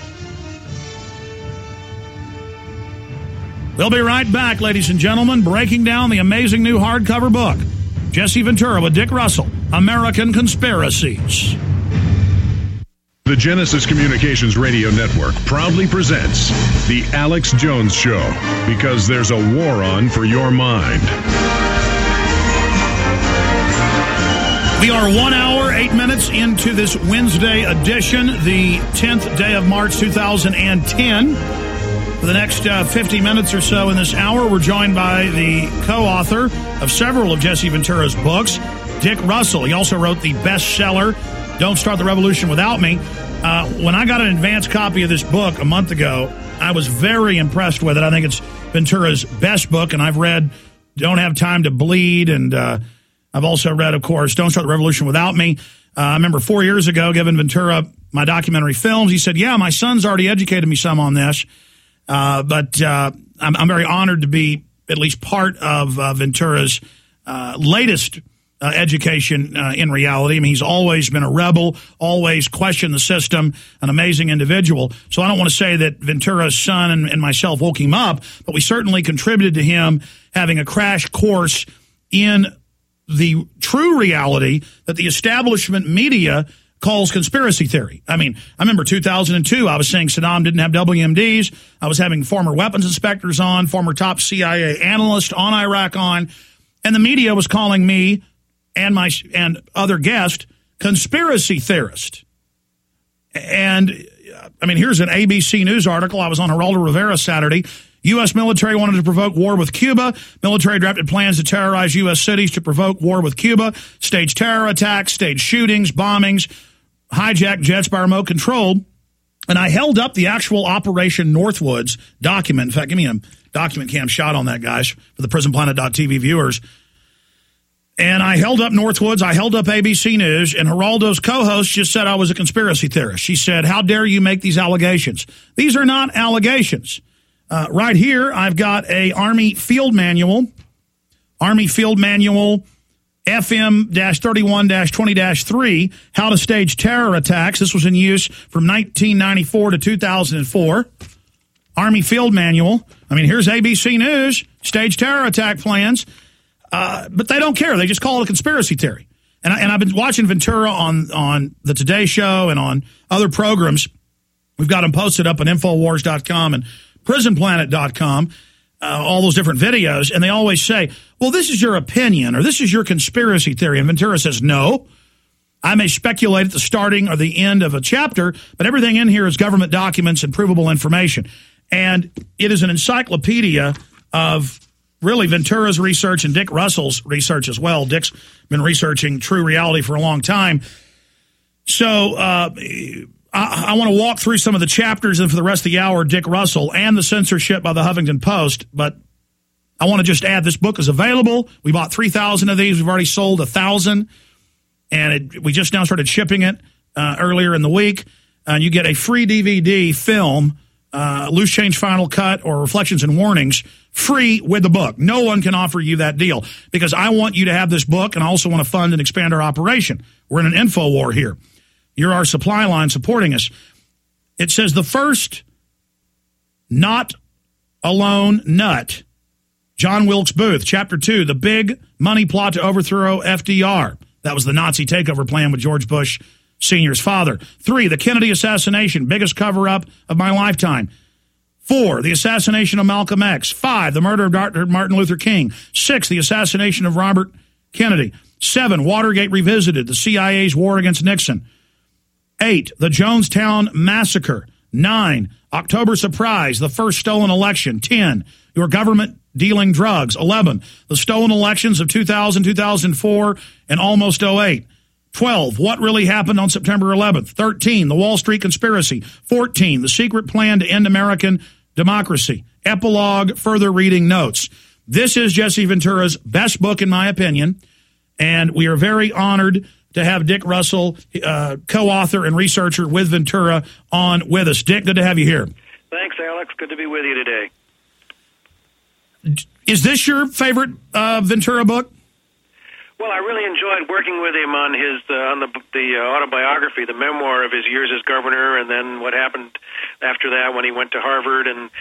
We'll be right back, ladies and gentlemen, breaking down the amazing new hardcover book, Jesse Ventura with Dick Russell, American Conspiracies. The Genesis Communications Radio Network proudly presents The Alex Jones Show, because there's a war on for your mind. We are 1 hour, 8 minutes into this Wednesday edition, the 10th day of March 2010. For the next 50 minutes or so in this hour, we're joined by the co-author of several of Jesse Ventura's books, Dick Russell. He also wrote the bestseller, Don't Start the Revolution Without Me. When I got an advanced copy of this book a month ago, I was very impressed with it. I think it's Ventura's best book, and I've read Don't Have Time to Bleed, and I've also read, of course, Don't Start the Revolution Without Me. I remember 4 years ago giving Ventura my documentary films. He said, yeah, my son's already educated me some on this, but I'm very honored to be at least part of Ventura's latest education in reality. I mean, he's always been a rebel, always questioned the system, an amazing individual. So I don't want to say that Ventura's son and myself woke him up, but we certainly contributed to him having a crash course in the true reality that the establishment media calls conspiracy theory. I mean, I remember 2002, I was saying Saddam didn't have WMDs. I was having former weapons inspectors on, former top CIA analyst on Iraq on, and the media was calling me and other guests conspiracy theorist. And I mean, here's an ABC News article. I was on Geraldo Rivera Saturday. U.S. military wanted to provoke war with Cuba. Military drafted plans to terrorize U.S. cities to provoke war with Cuba. Staged terror attacks, staged shootings, bombings, hijacked jets by remote control. And I held up the actual Operation Northwoods document. In fact, give me a document cam shot on that, guys, for the PrisonPlanet.tv viewers. And I held up Northwoods, I held up ABC News, and Geraldo's co-host just said I was a conspiracy theorist. She said, how dare you make these allegations? These are not allegations. Right here, I've got a Army Field Manual FM-31-20-3, How to Stage Terror Attacks. This was in use from 1994 to 2004. Army Field Manual. I mean, here's ABC News, stage terror attack plans. But they don't care. They just call it a conspiracy theory. And I've been watching Ventura on the Today Show and on other programs. We've got them posted up on Infowars.com and PrisonPlanet.com, all those different videos. And they always say, well, this is your opinion or this is your conspiracy theory. And Ventura says, no, I may speculate at the starting or the end of a chapter, but everything in here is government documents and provable information. And it is an encyclopedia of really Ventura's research and Dick Russell's research as well. Dick's been researching true reality for a long time. So I want to walk through some of the chapters, and for the rest of the hour, Dick Russell and the censorship by the Huffington Post. But I want to just add, this book is available. We bought 3,000 of these. We've already sold 1,000. And we just now started shipping it earlier in the week. And you get a free DVD film, Loose Change Final Cut or Reflections and Warnings, free with the book. No one can offer you that deal because I want you to have this book, and I also want to fund and expand our operation. We're in an info war here. You're our supply line supporting us. It says the first not alone nut, John Wilkes Booth, Chapter 2, the big money plot to overthrow FDR. That was the Nazi takeover plan with George Bush Sr.'s father. 3, the Kennedy assassination, biggest cover-up of my lifetime. 4, the assassination of Malcolm X. 5, the murder of Dr. Martin Luther King. 6, the assassination of Robert Kennedy. 7, Watergate Revisited, the CIA's war against Nixon. 8, the Jonestown Massacre. 9, October Surprise, the first stolen election. 10, your government dealing drugs. 11, the stolen elections of 2000, 2004, and almost 08. 12, what really happened on September 11th? 13, the Wall Street conspiracy. 14, the secret plan to end American democracy. Epilogue, further reading notes. This is Jesse Ventura's best book, in my opinion, and we are very honored to have Dick Russell, co-author and researcher with Ventura, on with us. Dick, good to have you here. Thanks, Alex. Good to be with you today. Is this your favorite Ventura book? Well, I really enjoyed working with him on his on the autobiography, the memoir of his years as governor, and then what happened after that when he went to Harvard and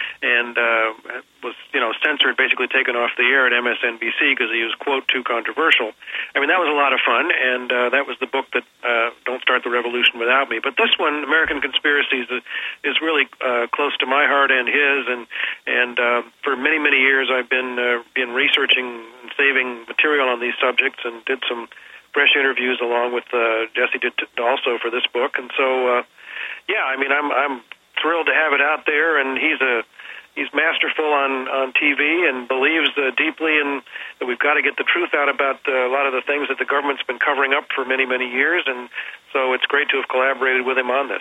was censored, basically taken off the air at MSNBC because he was, quote, too controversial. I mean, that was a lot of fun, and that was the book that Don't Start the Revolution Without Me. But this one, American Conspiracies, is really close to my heart and his, and for many, many years I've been researching and saving material on these subjects, and did some fresh interviews along with Jesse did also for this book. And so, I mean, I'm thrilled to have it out there, and he's masterful on TV and believes deeply in that we've got to get the truth out about a lot of the things that the government's been covering up for many, many years, and so it's great to have collaborated with him on this.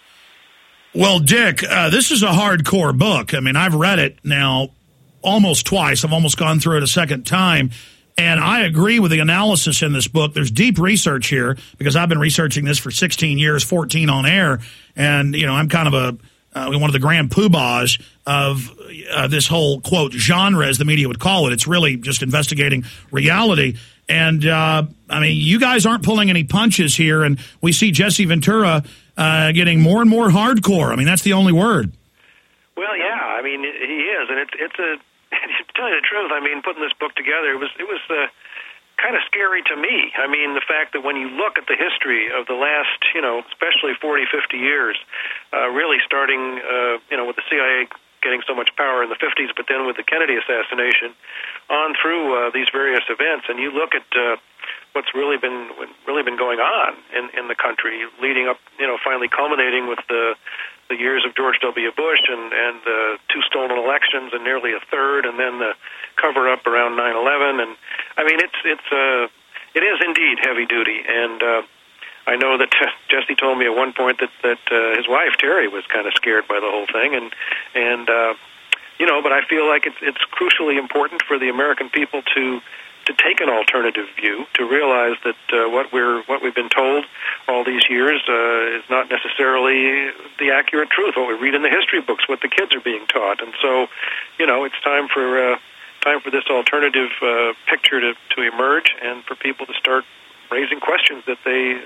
Well, Dick, this is a hardcore book. I mean, I've read it now almost twice. I've almost gone through it a second time. And I agree with the analysis in this book. There's deep research here because I've been researching this for 16 years, 14 on air. And, I'm kind of one of the grand poobahs of this whole, quote, genre, as the media would call it. It's really just investigating reality. And, I mean, you guys aren't pulling any punches here. And we see Jesse Ventura getting more and more hardcore. I mean, that's the only word. Well, yeah, I mean, he is. And it's a... To tell you the truth, I mean, putting this book together, it was kind of scary to me. I mean, the fact that when you look at the history of the last, especially 40, 50 years, really starting, with the CIA getting so much power in the 50s, but then with the Kennedy assassination, on through these various events, and you look at what's really been going on in the country, leading up, finally culminating with the years of George W. Bush and the two stolen elections and nearly a third, and then the cover-up around 9/11. And I mean, it is indeed heavy duty. And I know that Jesse told me at one point that his wife Terry was kind of scared by the whole thing, and but I feel like it's crucially important for the American people to take an alternative view, to realize that what we've been told all these years is not necessarily the accurate truth. What we read in the history books, what the kids are being taught, and so it's time for this alternative picture to emerge, and for people to start raising questions that they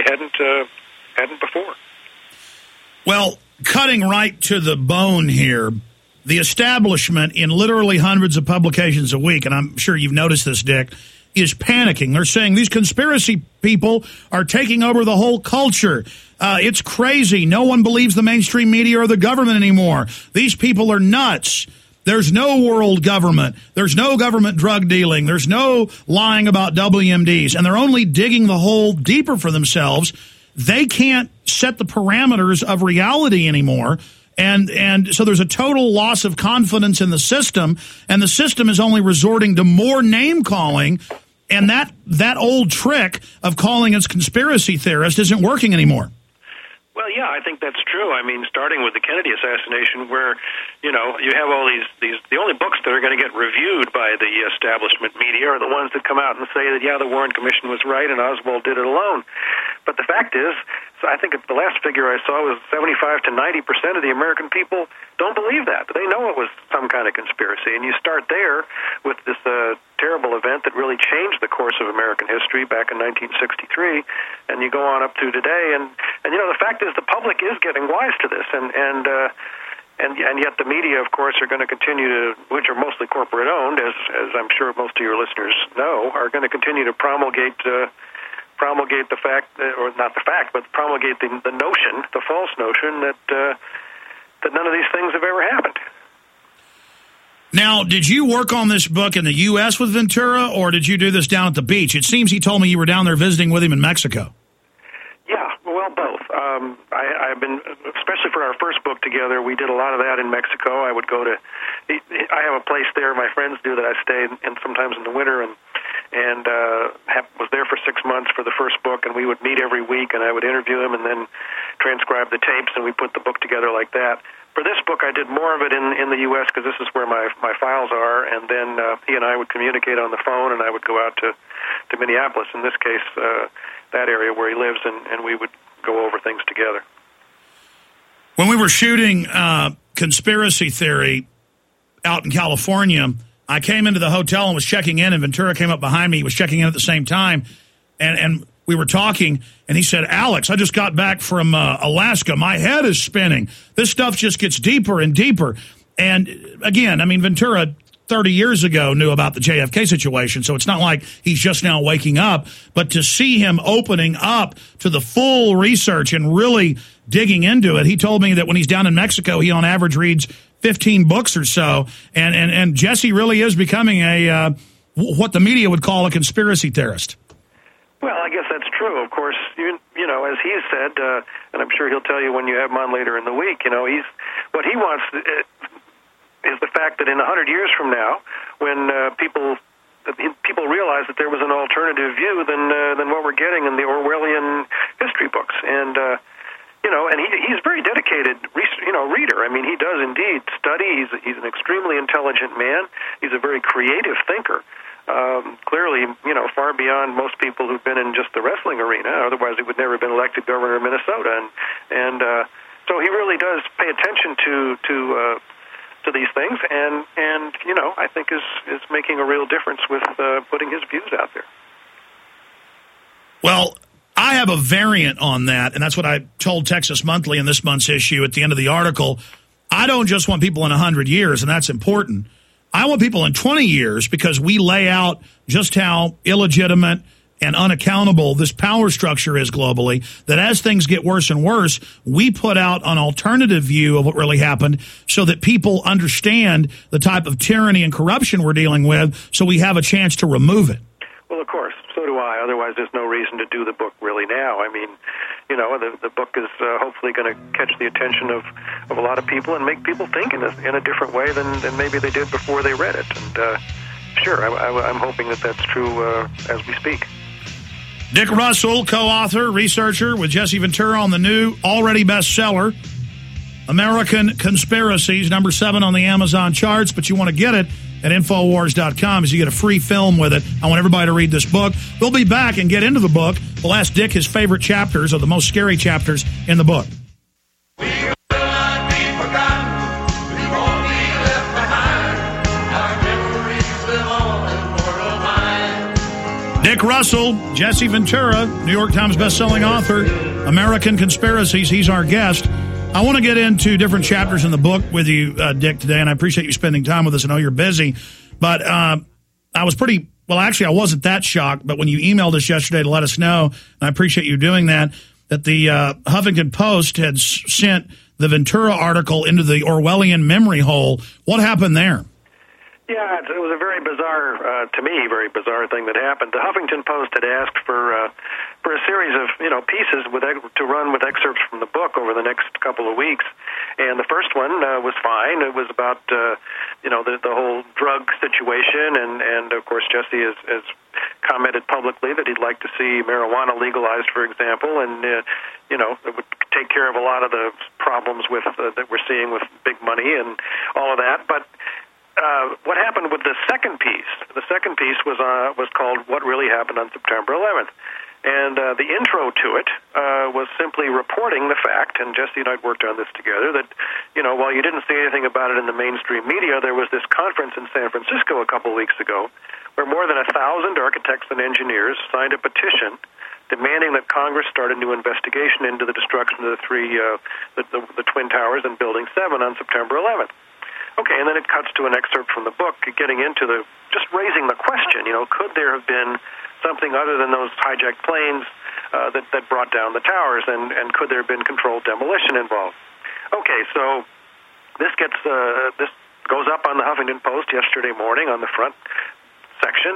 hadn't before. Well, cutting right to the bone here. The establishment, in literally hundreds of publications a week, and I'm sure you've noticed this, Dick, is panicking. They're saying these conspiracy people are taking over the whole culture. It's crazy. No one believes the mainstream media or the government anymore. These people are nuts. There's no world government. There's no government drug dealing. There's no lying about WMDs. And they're only digging the hole deeper for themselves. They can't set the parameters of reality anymore. And so there's a total loss of confidence in the system, and the system is only resorting to more name-calling, and that old trick of calling us conspiracy theorists isn't working anymore. Well, yeah, I think that's true. I mean, starting with the Kennedy assassination, where, you have all these the only books that are going to get reviewed by the establishment media are the ones that come out and say that, yeah, the Warren Commission was right and Oswald did it alone. But the fact is, I think the last figure I saw was 75 to 90% of the American people don't believe that. They know it was some kind of conspiracy. And you start there with this terrible event that really changed the course of American history back in 1963, and you go on up to today. And the fact is, the public is getting wise to this, and yet the media, of course, are going to continue to, which are mostly corporate owned, as I'm sure most of your listeners know, are going to continue to promulgate the fact, or not the fact, but promulgate the notion, the false notion that none of these things have ever happened. Now, did you work on this book in the U.S. with Ventura, or did you do this down at the beach? It seems he told me you were down there visiting with him in Mexico. Yeah, well, both. I've been, especially for our first book together, we did a lot of that in Mexico. I would go to, I have a place there my friends do that I stay in sometimes in the winter, and and was there for 6 months for the first book, and we would meet every week, and I would interview him and then transcribe the tapes, and we put the book together like that. For this book, I did more of it in the U.S. because this is where my files are, and then he and I would communicate on the phone, and I would go out to Minneapolis, in this case, that area where he lives, and we would go over things together. When we were shooting Conspiracy Theory out in California, I came into the hotel and was checking in, and Ventura came up behind me. He was checking in at the same time, and we were talking, and he said, Alex, I just got back from Alaska. My head is spinning. This stuff just gets deeper and deeper. And again, I mean, Ventura 30 years ago knew about the JFK situation, so it's not like he's just now waking up. But to see him opening up to the full research and really digging into it, he told me that when he's down in Mexico, he on average reads 15 books or so. And Jesse really is becoming what the media would call a conspiracy theorist. Well, I guess that's true. Of course, you know, as he's said, and I'm sure he'll tell you when you have him on later in the week, you know, what he wants is the fact that in 100 years from now, when people realize that there was an alternative view than what we're getting in the Orwellian history books, and you know, and he's a very dedicated, reader. I mean, he does indeed study. He's an extremely intelligent man. He's a very creative thinker. Clearly, you know, far beyond most people who've been in just the wrestling arena. Otherwise, he would never have been elected governor of Minnesota. And so he really does pay attention to these things, and you know, I think is making a real difference with putting his views out there. Well, I have a variant on that, and that's what I told Texas Monthly in this month's issue at the end of the article. I don't just want people in 100 years, and that's important. I want people in 20 years because we lay out just how illegitimate and unaccountable this power structure is globally, that as things get worse and worse, we put out an alternative view of what really happened so that people understand the type of tyranny and corruption we're dealing with, so we have a chance to remove it. Well, of course, so do I. Otherwise, there's no reason to do the book really now. I mean, you know, the book is hopefully going to catch the attention of a lot of people and make people think in a different way than maybe they did before they read it. And sure, I'm hoping that that's true as we speak. Dick Russell, co-author, researcher with Jesse Ventura on the new, already bestseller, American Conspiracies, number 7 on the Amazon charts, but you want to get it at Infowars.com as you get a free film with it. I want everybody to read this book. We'll be back and get into the book. We'll ask Dick his favorite chapters or the most scary chapters in the book. We will not be forgotten. We won't be left behind. Our memories live on in mortal mind. Dick Russell, Jesse Ventura, New York Times bestselling author, American Conspiracies. He's our guest. I want to get into different chapters in the book with you, Dick, today, and I appreciate you spending time with us. I know you're busy, but I was I wasn't that shocked, but when you emailed us yesterday to let us know, and I appreciate you doing that the Huffington Post had sent the Ventura article into the Orwellian memory hole. What happened there? Yeah, it was a very bizarre, to me, very bizarre thing that happened. The Huffington Post had asked for a series of, you know, pieces to run with excerpts from the book over the next couple of weeks, and the first one was fine. It was about, you know, the whole drug situation, and of course Jesse has commented publicly that he'd like to see marijuana legalized, for example, and you know, it would take care of a lot of the problems with that we're seeing with big money and all of that, but. What happened with the second piece? The second piece was called "What Really Happened on September 11th," and the intro to it was simply reporting the fact. And Jesse and I worked on this together. That, you know, while you didn't see anything about it in the mainstream media, there was this conference in San Francisco a couple of weeks ago, where more than 1,000 architects and engineers signed a petition demanding that Congress start a new investigation into the destruction of the Twin Towers and Building 7 on September 11th. Okay, and then it cuts to an excerpt from the book getting into just raising the question, you know, could there have been something other than those hijacked planes that brought down the towers, and could there have been controlled demolition involved? Okay, so this goes up on the Huffington Post yesterday morning on the front section,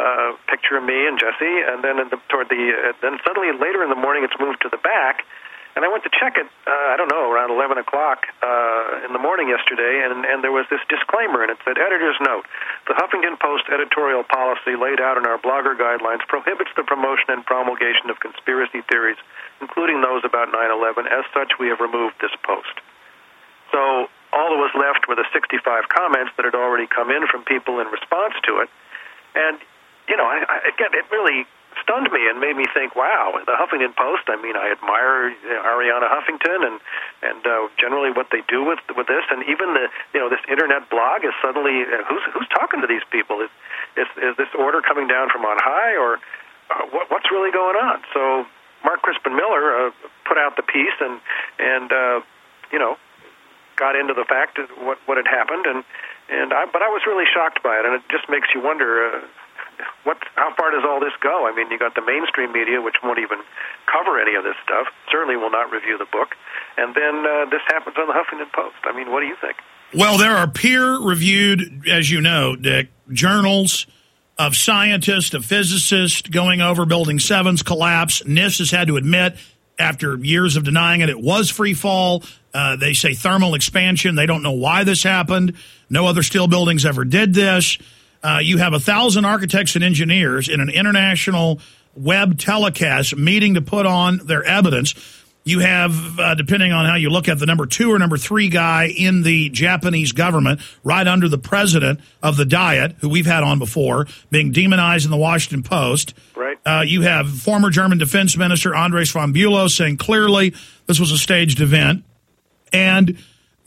picture of me and Jesse, and then then suddenly later in the morning it's moved to the back, And I went to check it, I don't know, around 11 o'clock in the morning yesterday, and there was this disclaimer, and it said, editor's note, the Huffington Post editorial policy laid out in our blogger guidelines prohibits the promotion and promulgation of conspiracy theories, including those about 9/11. As such, we have removed this post. So all that was left were the 65 comments that had already come in from people in response to it. And, you know, again, it really stunned me and made me think, wow, the Huffington Post, I mean, I admire Arianna Huffington and generally what they do with this, and even this internet blog is suddenly, who's talking to these people? Is this order coming down from on high, or what's really going on? So Mark Crispin Miller put out the piece and got into the fact of what had happened, but I was really shocked by it, and it just makes you wonder. How far does all this go? I mean, you got the mainstream media, which won't even cover any of this stuff, certainly will not review the book, and then this happens on the Huffington Post. I mean, what do you think? Well, there are peer-reviewed, as you know, Dick, journals of scientists, of physicists going over Building 7's collapse. NIST has had to admit, after years of denying it, it was free fall. They say thermal expansion. They don't know why this happened. No other steel buildings ever did this. You have 1,000 architects and engineers in an international web telecast meeting to put on their evidence. You have, depending on how you look at the number 2 or number 3 guy in the Japanese government, right under the president of the Diet, who we've had on before, being demonized in the Washington Post. Right. You have former German Defense Minister Andres von Bülow saying clearly this was a staged event. And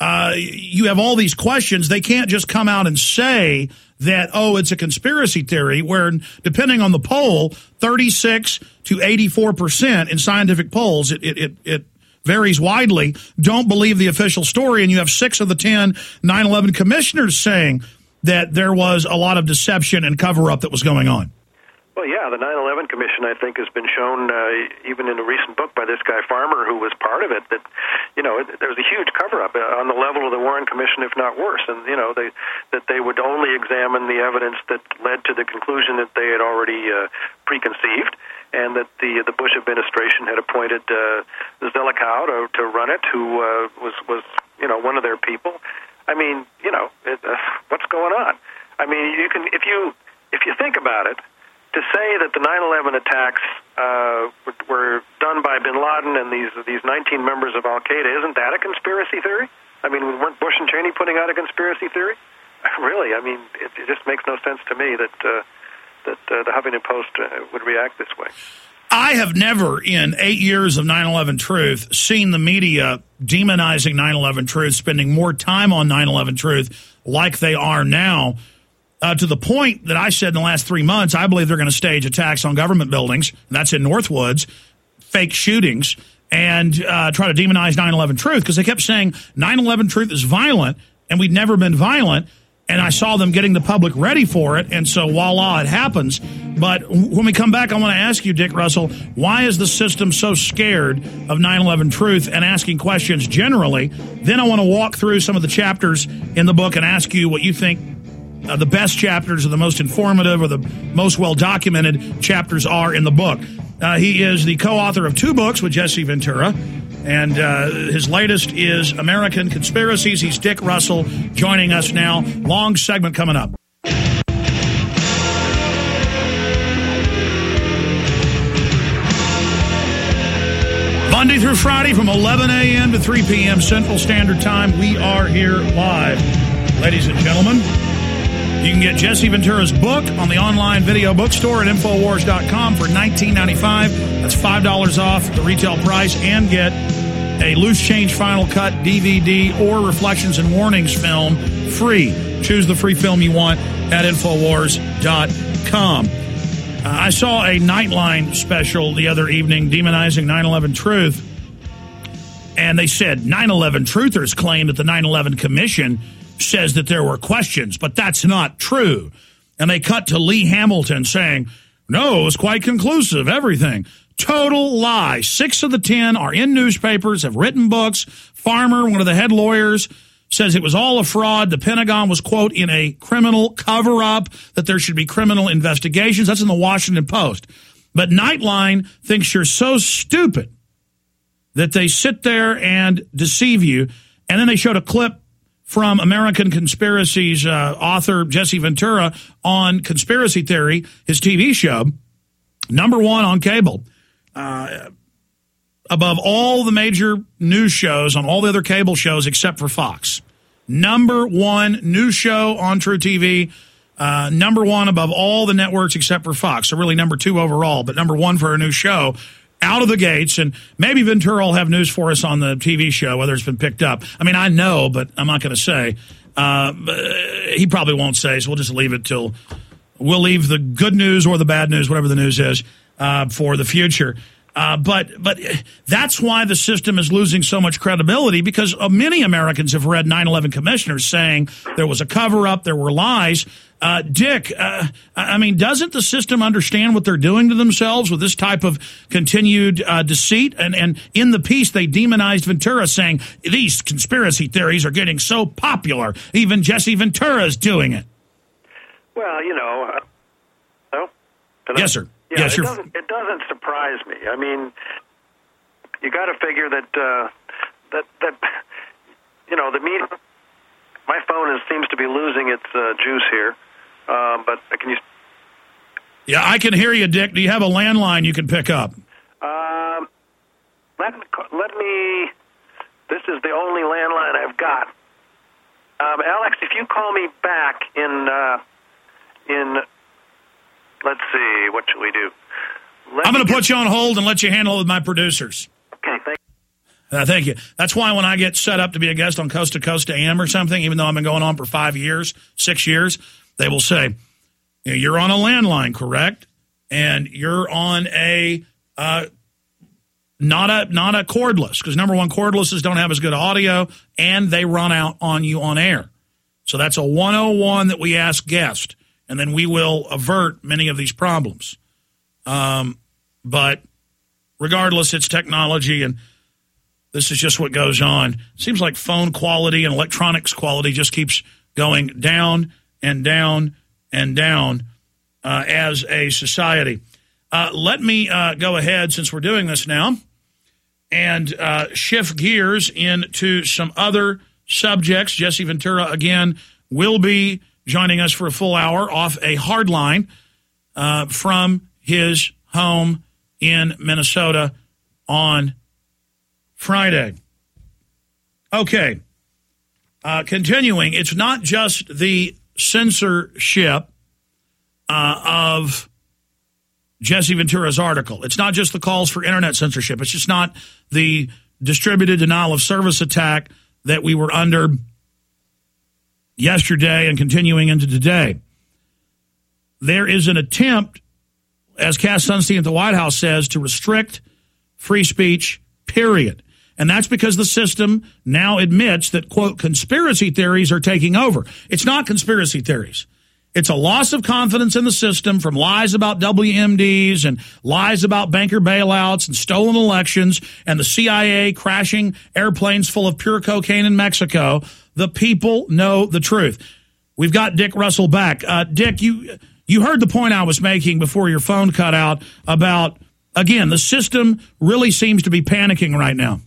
you have all these questions. They can't just come out and say that, it's a conspiracy theory, where depending on the poll, 36 to 84% in scientific polls, it varies widely, don't believe the official story. And you have 6 of the 10 9/11 commissioners saying that there was a lot of deception and cover-up that was going on. Well, yeah, the 9/11 Commission, I think, has been shown, even in a recent book by this guy Farmer, who was part of it, that, there was a huge cover-up on the level of the Warren Commission, if not worse. And, that they would only examine the evidence that led to the conclusion that they had already preconceived, and that the Bush administration had appointed Zelikow to run it, who was one of their people. I mean, what's going on? I mean, you can, if you think about it, to say that the 9/11 attacks were done by bin Laden and these 19 members of Al-Qaeda, isn't that a conspiracy theory? I mean, weren't Bush and Cheney putting out a conspiracy theory? Really, I mean, it just makes no sense to me that the Huffington Post would react this way. I have never, in 8 years of 9/11 Truth, seen the media demonizing 9/11 Truth, spending more time on 9/11 Truth like they are now. To the point that I said in the last 3 months, I believe they're going to stage attacks on government buildings, and that's in Northwoods, fake shootings, and try to demonize 9/11 Truth, because they kept saying 9/11 Truth is violent, and we'd never been violent, and I saw them getting the public ready for it, and so voila, it happens. But when we come back, I want to ask you, Dick Russell, why is the system so scared of 9/11 Truth and asking questions generally? Then I want to walk through some of the chapters in the book and ask you what you think the best chapters or the most informative or the most well-documented chapters are in the book. He is the co-author of 2 books with Jesse Ventura, and his latest is American Conspiracies. He's Dick Russell joining us now. Long segment coming up. Monday through Friday from 11 a.m. to 3 p.m. Central Standard Time. We are here live. Ladies and gentlemen, you can get Jesse Ventura's book on the online video bookstore at Infowars.com for $19.95. That's $5 off the retail price, and get a Loose Change Final Cut DVD or Reflections and Warnings film free. Choose the free film you want at Infowars.com. I saw a Nightline special the other evening demonizing 9/11 Truth, and they said 9/11 Truthers claim that the 9/11 Commission says that there were questions, but that's not true. And they cut to Lee Hamilton saying, no, it was quite conclusive, everything. Total lie. 6 of the 10 are in newspapers, have written books. Farmer, one of the head lawyers, says it was all a fraud. The Pentagon was, quote, in a criminal cover-up, that there should be criminal investigations. That's in the Washington Post. But Nightline thinks you're so stupid that they sit there and deceive you. And then they showed a clip from American Conspiracies author Jesse Ventura on Conspiracy Theory, his TV show, number one on cable. Above all the major news shows on all the other cable shows except for Fox. Number one news show on True TV. Number one above all the networks except for Fox. So really number two overall, but number one for a new show. Out of the gates, and maybe Ventura will have news for us on the TV show, whether it's been picked up. I mean, I know, but I'm not going to say. He probably won't say, so we'll just leave it till we'll leave the good news or the bad news, whatever the news is, for the future. But that's why the system is losing so much credibility, because many Americans have read 9/11 commissioners saying there was a cover-up, there were lies. Dick, I mean, doesn't the system understand what they're doing to themselves with this type of continued deceit? And in the piece, they demonized Ventura, saying these conspiracy theories are getting so popular. Even Jesse Ventura is doing it. Well, Yes, sir. Yeah, yes, it doesn't surprise me. I mean, you got to figure that the media. My phone seems to be losing its juice here, but can you? Yeah, I can hear you, Dick. Do you have a landline you can pick up? Let me. This is the only landline I've got. Alex, if you call me back in. Let's see, what should we do? I'm going to put you on hold and let you handle it with my producers. Okay, thank you. Thank you. That's why when I get set up to be a guest on Coast to Coast AM or something, even though I've been going on for 5 years, 6 years, they will say, you're on a landline, correct? And you're on a not a cordless, because number one, cordlesses don't have as good audio, and they run out on you on air. So that's a 101 that we ask guests. And then we will avert many of these problems. But regardless, it's technology, and this is just what goes on. It seems like phone quality and electronics quality just keeps going down and down and down as a society. Let me go ahead, since we're doing this now, and shift gears into some other subjects. Jesse Ventura, again, will be joining us for a full hour off a hard line from his home in Minnesota on Friday. Okay. Continuing, it's not just the censorship of Jesse Ventura's article. It's not just the calls for internet censorship. It's just not the distributed denial of service attack that we were under yesterday and continuing into today. There is an attempt, as Cass Sunstein at the White House says, to restrict free speech, period. And that's because the system now admits that, quote, conspiracy theories are taking over. It's not conspiracy theories. It's a loss of confidence in the system from lies about WMDs and lies about banker bailouts and stolen elections and the CIA crashing airplanes full of pure cocaine in Mexico. The people know the truth. We've got Dick Russell back. Dick, you heard the point I was making before your phone cut out about, again, the system really seems to be panicking right now.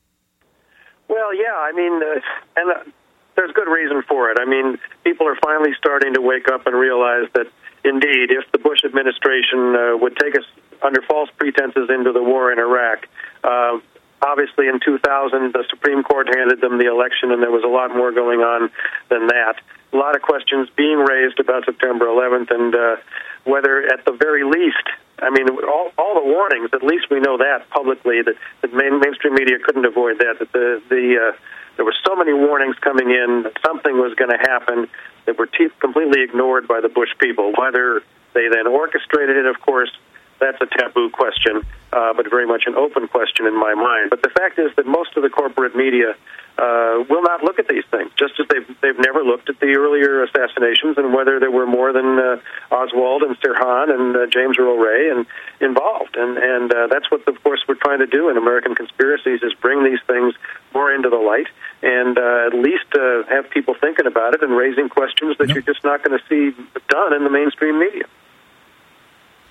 Well, yeah, I mean, there's good reason for it. I mean, people are finally starting to wake up and realize that, indeed, if the Bush administration would take us under false pretenses into the war in Iraq, obviously in 2000, the Supreme Court handed them the election, and there was a lot more going on than that. A lot of questions being raised about September 11th and whether, at the very least, I mean, all the warnings, at least we know that publicly, that mainstream media couldn't avoid that there were so many warnings coming in that something was going to happen that were completely ignored by the Bush people. Whether they then orchestrated it, of course, that's a taboo question, but very much an open question in my mind. But the fact is that most of the corporate media will not look at these things, just as they've never looked at the earlier assassinations and whether there were more than Oswald and Sirhan and James Earl Ray and involved. And that's what, of course, we're trying to do in American Conspiracies, is bring these things more into the light and at least have people thinking about it and raising questions that you're just not going to see done in the mainstream media.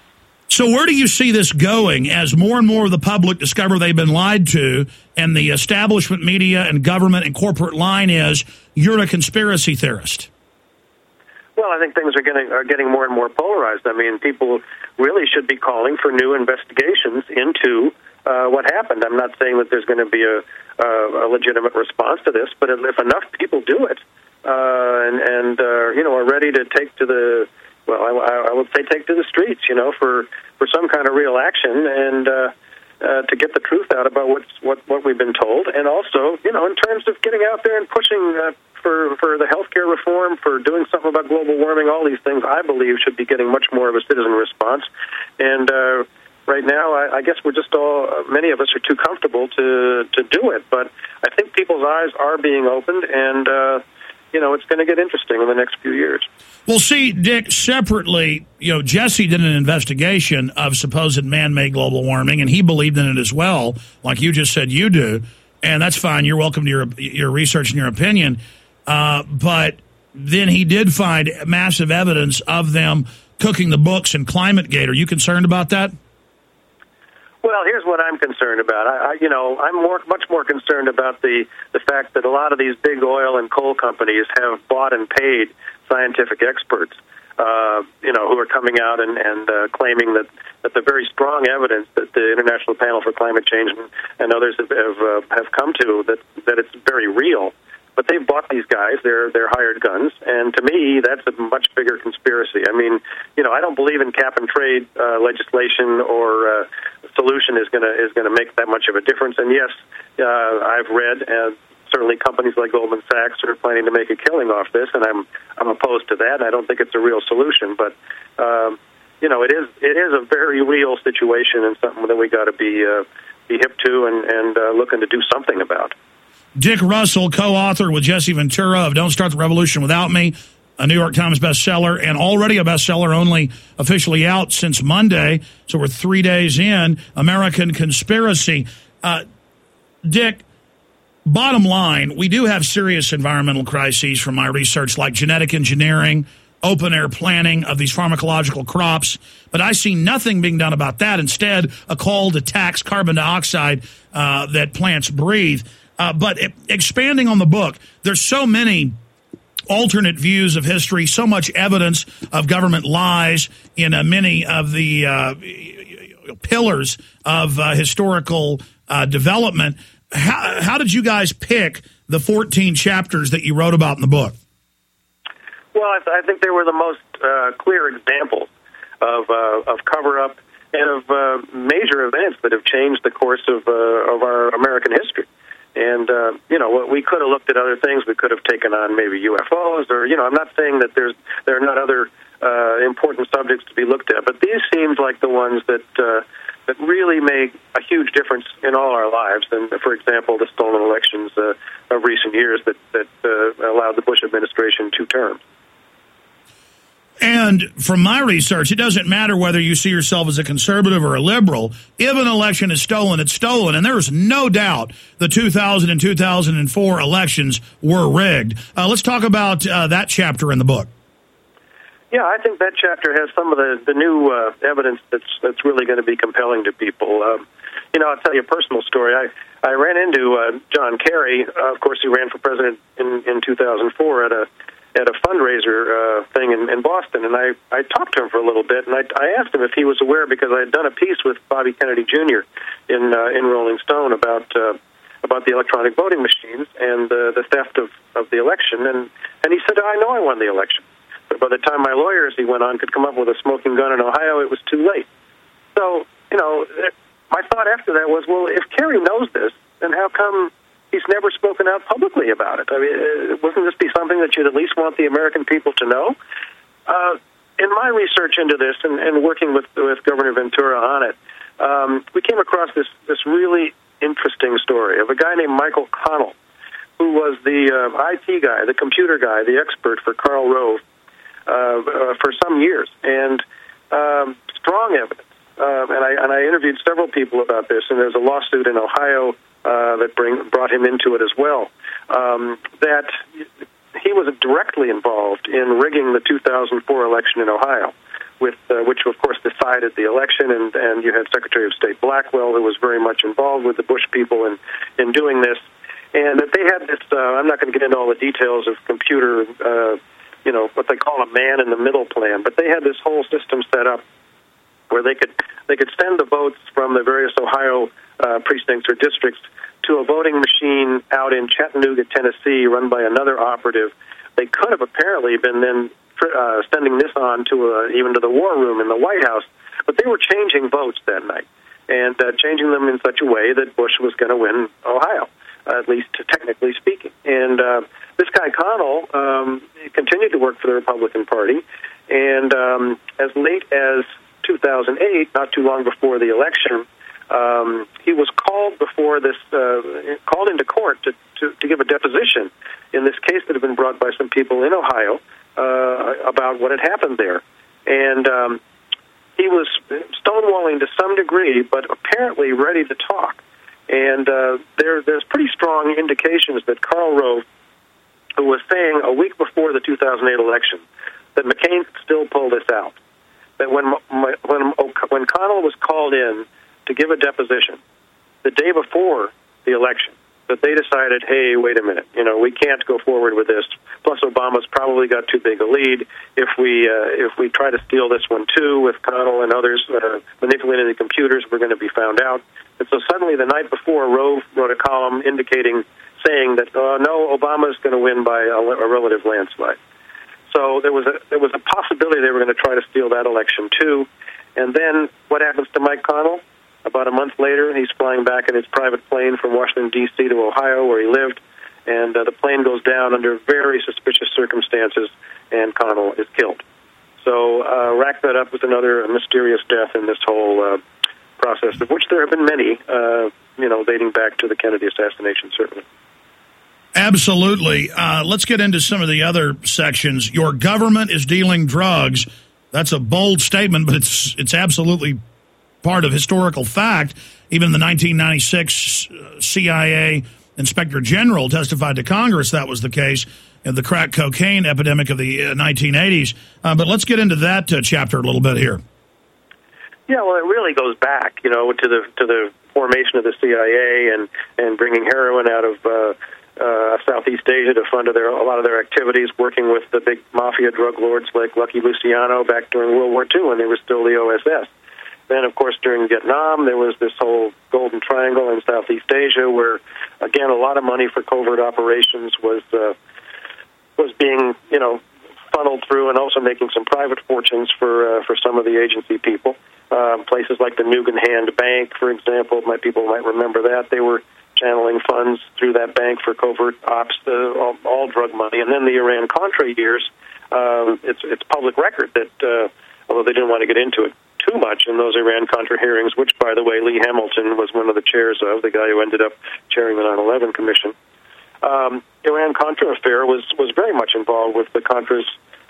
So where do you see this going as more and more of the public discover they've been lied to, and the establishment media and government and corporate line is, you're a conspiracy theorist? Well, I think things are getting more and more polarized. I mean, people really should be calling for new investigations into what happened. I'm not saying that there's going to be a legitimate response to this, but if enough people do it and are ready to take to the I would say take to the streets, for some kind of real action and to get the truth out about what we've been told, and also, in terms of getting out there and pushing for the healthcare reform, for doing something about global warming, all these things I believe should be getting much more of a citizen response. And right now, I guess we're just many of us are too comfortable to do it. But I think people's eyes are being opened, and it's going to get interesting in the next few years. Well, see, Dick, separately, Jesse did an investigation of supposed man-made global warming, and he believed in it as well, like you just said you do, and that's fine. You're welcome to your research and your opinion. But then he did find massive evidence of them cooking the books in ClimateGate. Are you concerned about that? Well, here's what I'm concerned about. I'm much more concerned about the fact that a lot of these big oil and coal companies have bought and paid scientific experts, who are coming out and claiming that the very strong evidence that the International Panel for Climate Change and others have come to that it's very real. But they've bought these guys; they're hired guns, and to me, that's a much bigger conspiracy. I mean, I don't believe in cap and trade legislation or solution is going to make that much of a difference. And yes, I've read certainly companies like Goldman Sachs are planning to make a killing off this, and I'm opposed to that. I don't think it's a real solution, but it is a very real situation and something that we got to be hip to and looking to do something about. Dick Russell, co-author with Jesse Ventura of Don't Start the Revolution Without Me, a New York Times bestseller, and already a bestseller, only officially out since Monday, so we're 3 days in, American Conspiracy. Dick, bottom line, we do have serious environmental crises from my research, like genetic engineering, open-air planting of these pharmacological crops, but I see nothing being done about that. Instead, a call to tax carbon dioxide that plants breathe. But expanding on the book, there's so many alternate views of history, so much evidence of government lies in many of the pillars of historical development. How did you guys pick the 14 chapters that you wrote about in the book? Well, I think they were the most clear examples of cover-up and of major events that have changed the course of our American history. And, we could have looked at other things. We could have taken on maybe UFOs or, I'm not saying that there are not other important subjects to be looked at, but these seemed like the ones that really made a huge difference in all our lives. And, for example, the stolen elections of recent years that allowed the Bush administration 2 terms. And from my research, it doesn't matter whether you see yourself as a conservative or a liberal. If an election is stolen, it's stolen. And there's no doubt the 2000 and 2004 elections were rigged. Let's talk about that chapter in the book. Yeah, I think that chapter has some of the new evidence that's really going to be compelling to people. I'll tell you a personal story. I ran into John Kerry. Of course, he ran for president in 2004 at a fundraiser thing in Boston, and I talked to him for a little bit, and I asked him if he was aware, because I had done a piece with Bobby Kennedy Jr. in Rolling Stone about the electronic voting machines and the theft of the election, and he said, I know I won the election. But by the time my lawyers, he went on, could come up with a smoking gun in Ohio, it was too late. So, my thought after that was, well, if Kerry knows this, then how come he's never spoken out publicly about it? I mean, wouldn't this be something that you'd at least want the American people to know? In my research into this and working with Governor Ventura on it, we came across this really interesting story of a guy named Michael Connell, who was the IT guy, the computer guy, the expert for Karl Rove for some years, and strong evidence. And I interviewed several people about this, and there's a lawsuit in Ohio that brought him into it as well, that he was directly involved in rigging the 2004 election in Ohio. with which of course decided the election, and you had Secretary of State Blackwell, who was very much involved with the Bush people in doing this, and that they had this. I'm not going to get into all the details of computer, what they call a man-in-the-middle plan, but they had this whole system set up where they could send the votes from the various Ohio precincts or districts to a voting machine out in Chattanooga, Tennessee, run by another operative. They could have apparently been then sending this on to even to the war room in the White House, but they were changing votes that night and changing them in such a way that Bush was going to win Ohio, at least technically speaking. And this guy Connell continued to work for the Republican Party, and as late as 2008, not too long before the election, he was called called into court to give a deposition in this case that had been brought by some people in Ohio about what had happened there. And he was stonewalling to some degree, but apparently ready to talk. And there's pretty strong indications that Karl Rove, who was saying a week before the 2008 election that McCain could still pull this out, that when Connell was called in to give a deposition the day before the election, that they decided, hey, wait a minute, we can't go forward with this. Plus, Obama's probably got too big a lead. If we try to steal this one too, with Connell and others manipulating the computers, we're going to be found out. And so suddenly, the night before, Rove wrote a column saying that no, Obama's going to win by a relative landslide. So there was a possibility they were going to try to steal that election too. And then what happens to Mike Connell? About a month later, he's flying back in his private plane from Washington, D.C. to Ohio, where he lived, and the plane goes down under very suspicious circumstances, and Connell is killed. So rack that up with another mysterious death in this whole process, of which there have been many, dating back to the Kennedy assassination, certainly. Absolutely. Let's get into some of the other sections. Your government is dealing drugs. That's a bold statement, but it's absolutely part of historical fact. Even the 1996 CIA Inspector General testified to Congress that was the case in the crack cocaine epidemic of the 1980s. But let's get into that chapter a little bit here. Yeah, well, it really goes back, to the formation of the CIA and bringing heroin out of Southeast Asia to fund a lot of their activities, working with the big mafia drug lords like Lucky Luciano back during World War II when they were still the OSS. Then, of course, during Vietnam, there was this whole Golden Triangle in Southeast Asia where, again, a lot of money for covert operations was being, funneled through, and also making some private fortunes for some of the agency people. Places like the Nugan Hand Bank, for example, people might remember that. They were channeling funds through that bank for covert ops, all drug money. And then the Iran-Contra years, it's public record that, although they didn't want to get into it too much in those Iran-Contra hearings, which, by the way, Lee Hamilton was one of the chairs of, the guy who ended up chairing the 9/11 Commission. Iran-Contra affair was very much involved with the Contras,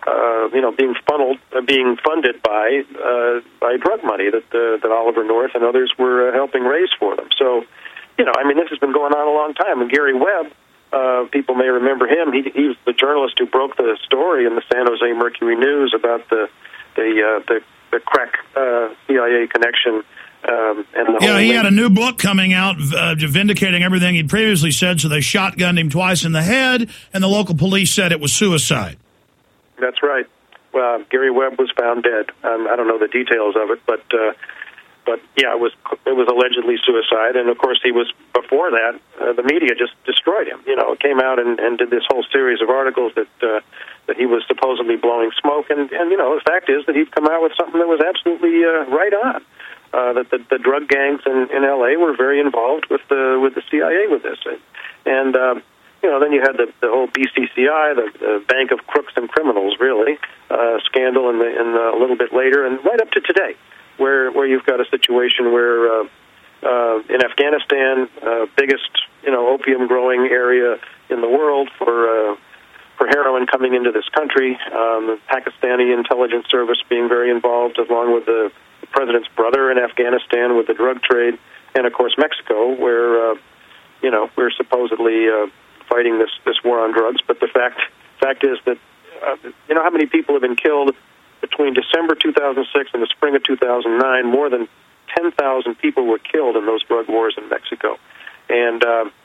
being funded by drug money that Oliver North and others were helping raise for them. So, this has been going on a long time. And Gary Webb, people may remember him. He was the journalist who broke the story in the San Jose Mercury News about the crack CIA connection. He had a new book coming out vindicating everything he'd previously said, so they shotgunned him twice in the head, and the local police said it was suicide. That's right. Well, Gary Webb was found dead. I don't know the details of it, but yeah, it was allegedly suicide, and of course he was, before that, the media just destroyed him. It came out and did this whole series of articles that he was supposedly blowing smoke, and the fact is that he'd come out with something that was absolutely right on. That the drug gangs in L.A. were very involved with the CIA with this, and then you had the whole BCCI, the Bank of Crooks and Criminals, really scandal in a little bit later, and right up to today, where you've got a situation where in Afghanistan, biggest opium growing area in the world for heroin coming into this country, the Pakistani intelligence service being very involved, along with the president's brother in Afghanistan with the drug trade, and of course Mexico, where we're supposedly fighting this war on drugs. But the fact is that how many people have been killed between December 2006 and the spring of 2009, more than 10,000 people were killed in those drug wars in Mexico. And,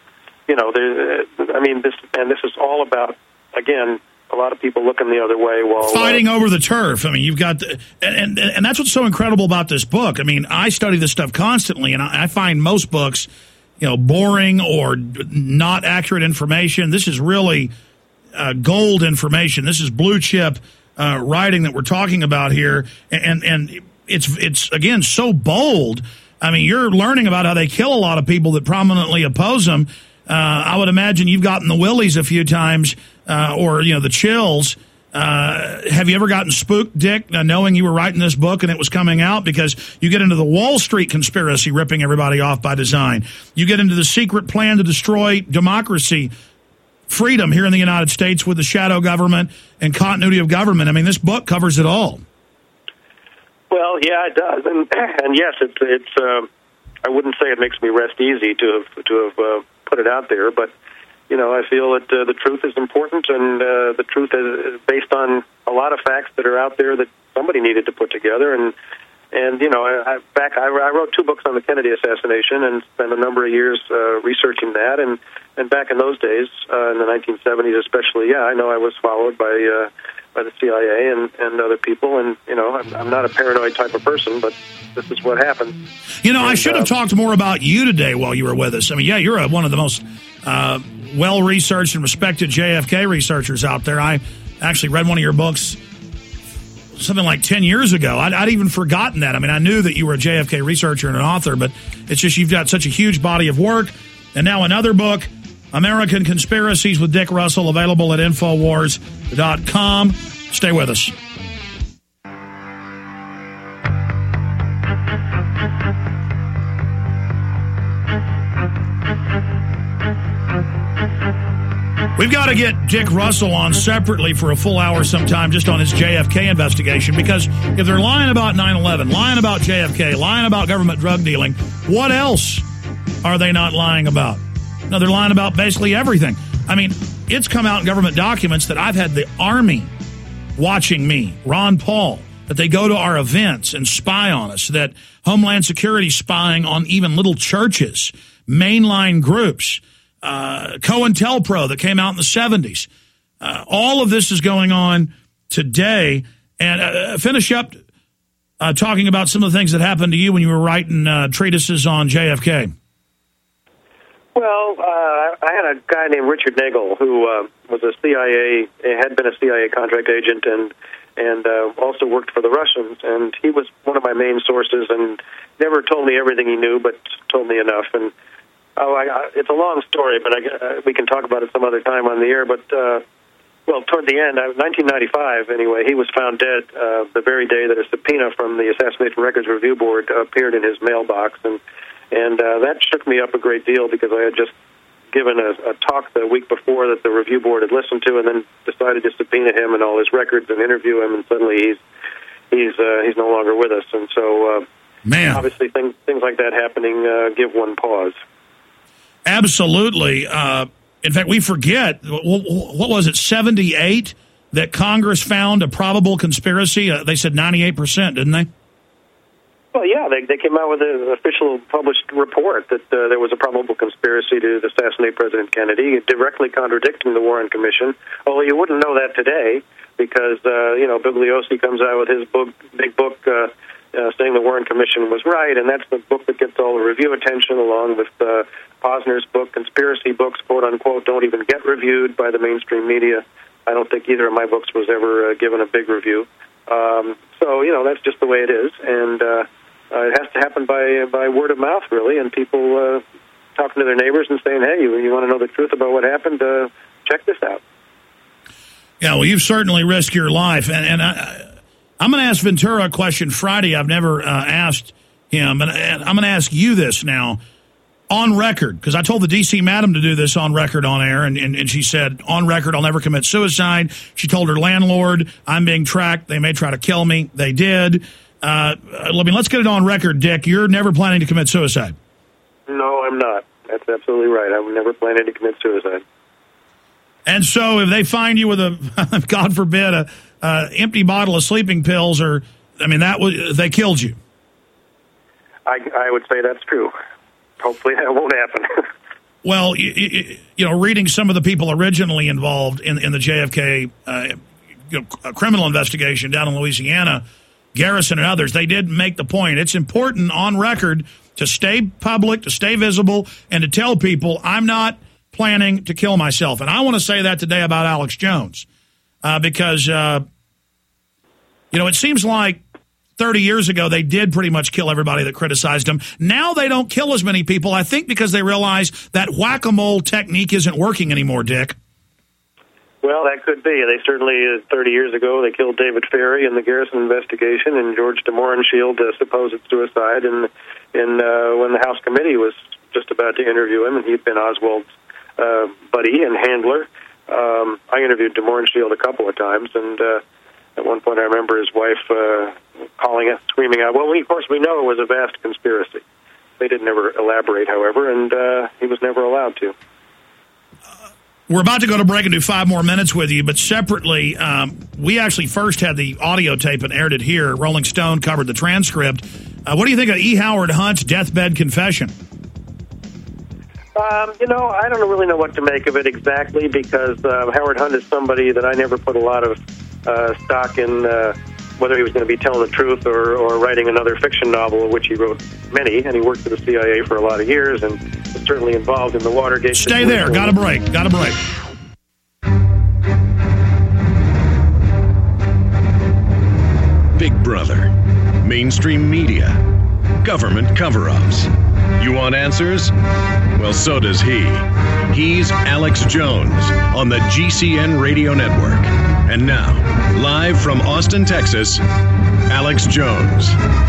this is all about, again, a lot of people looking the other way while fighting over the turf. I mean, you've got and that's what's so incredible about this book. I mean, I study this stuff constantly, and I find most books, boring or not accurate information. This is really gold information. This is blue chip writing that we're talking about here, and it's again so bold. I mean, you're learning about how they kill a lot of people that prominently oppose them. I would imagine you've gotten the willies a few times, or the chills. Have you ever gotten spooked, Dick, knowing you were writing this book and it was coming out? Because you get into the Wall Street conspiracy, ripping everybody off by design. You get into the secret plan to destroy democracy, freedom here in the United States with the shadow government and continuity of government. I mean, this book covers it all. Well, yeah, it does, and yes, it's. I wouldn't say it makes me rest easy to have put it out there, but I feel that the truth is important, and the truth is based on a lot of facts that are out there that somebody needed to put together. And I wrote 2 books on the Kennedy assassination and spent a number of years researching that. And back in those days, in the 1970s especially, I know I was followed by the CIA and other people. And I'm not a paranoid type of person, but this is what happened. I should have talked more about you today while you were with us. I mean, you're one of the most well-researched and respected JFK researchers out there. I actually read one of your books something like 10 years ago. I'd even forgotten that. I mean, I knew that you were a JFK researcher and an author, but it's just you've got such a huge body of work. And now another book, American Conspiracies with Dick Russell, available at Infowars.com. Stay with us. We've got to get Dick Russell on separately for a full hour sometime just on his JFK investigation, because if they're lying about 9/11, lying about JFK, lying about government drug dealing, what else are they not lying about? No, they're lying about basically everything. I mean, it's come out in government documents that I've had the Army watching me, Ron Paul, that they go to our events and spy on us, that Homeland Security spying on even little churches, mainline groups, COINTELPRO that came out in the 70s. All of this is going on today. And finish up talking about some of the things that happened to you when you were writing treatises on JFK. Well, I had a guy named Richard Nagel who was had been a CIA contract agent and also worked for the Russians. And he was one of my main sources and never told me everything he knew, but told me enough. And it's a long story, but we can talk about it some other time on the air. But, toward the end, 1995, anyway, he was found dead the very day that a subpoena from the Assassination Records Review Board appeared in his mailbox. And that shook me up a great deal because I had just given a talk the week before that the review board had listened to, and then decided to subpoena him and all his records and interview him, and suddenly he's no longer with us. And so, obviously, things like that happening give one pause. Absolutely. In fact, we forget, what was it, 78, that Congress found a probable conspiracy? They said 98%, didn't they? Well, yeah, they came out with an official published report that there was a probable conspiracy to assassinate President Kennedy, directly contradicting the Warren Commission. Although you wouldn't know that today because, Bugliosi comes out with his big book saying the Warren Commission was right, and that's the book that gets all the review attention, along with Posner's book, Conspiracy Books, quote-unquote, don't even get reviewed by the mainstream media. I don't think either of my books was ever given a big review. That's just the way it is, and it has to happen by word of mouth, really, and people talking to their neighbors and saying, hey, you want to know the truth about what happened? Check this out. Yeah, well, you've certainly risked your life, and I'm going to ask Ventura a question Friday I've never asked him, and I'm going to ask you this now, on record, because I told the D.C. madam to do this on record on air, and she said, on record, I'll never commit suicide. She told her landlord, I'm being tracked. They may try to kill me. They did. Let's get it on record, Dick. You're never planning to commit suicide. No, I'm not. That's absolutely right. I'm never planning to commit suicide. And so if they find you with a, God forbid, empty bottle of sleeping pills, or I mean, they killed you. I would say that's true. Hopefully that won't happen. Well, reading some of the people originally involved in the JFK criminal investigation down in Louisiana, Garrison and others, they did make the point. It's important on record to stay public, to stay visible, and to tell people, I'm not planning to kill myself. And I want to say that today about Alex Jones because, it seems like 30 years ago, they did pretty much kill everybody that criticized them. Now they don't kill as many people, I think because they realize that whack-a-mole technique isn't working anymore, Dick. Well, that could be. They certainly, 30 years ago, they killed David Ferry in the Garrison investigation, and George de Mohrenschildt supposed suicide when the House committee was just about to interview him, and he'd been Oswald's buddy and handler. I interviewed de Mohrenschildt a couple of times, and at one point I remember his wife calling it, screaming out, well, of course we know it was a vast conspiracy. They didn't ever elaborate, however, and he was never allowed to. We're about to go to break and do 5 more minutes with you, but separately, we actually first had the audio tape and aired it here. Rolling Stone covered the transcript. What do you think of E. Howard Hunt's deathbed confession? I don't really know what to make of it exactly because Howard Hunt is somebody that I never put a lot of stock in whether he was going to be telling the truth or writing another fiction novel, of which he wrote many, and he worked for the CIA for a lot of years and was certainly involved in the Watergate. Stay there. Got a break. Big Brother, mainstream media, government cover-ups. You want answers? Well, so does he. He's Alex Jones on the GCN Radio Network. And now, live from Austin, Texas, Alex Jones.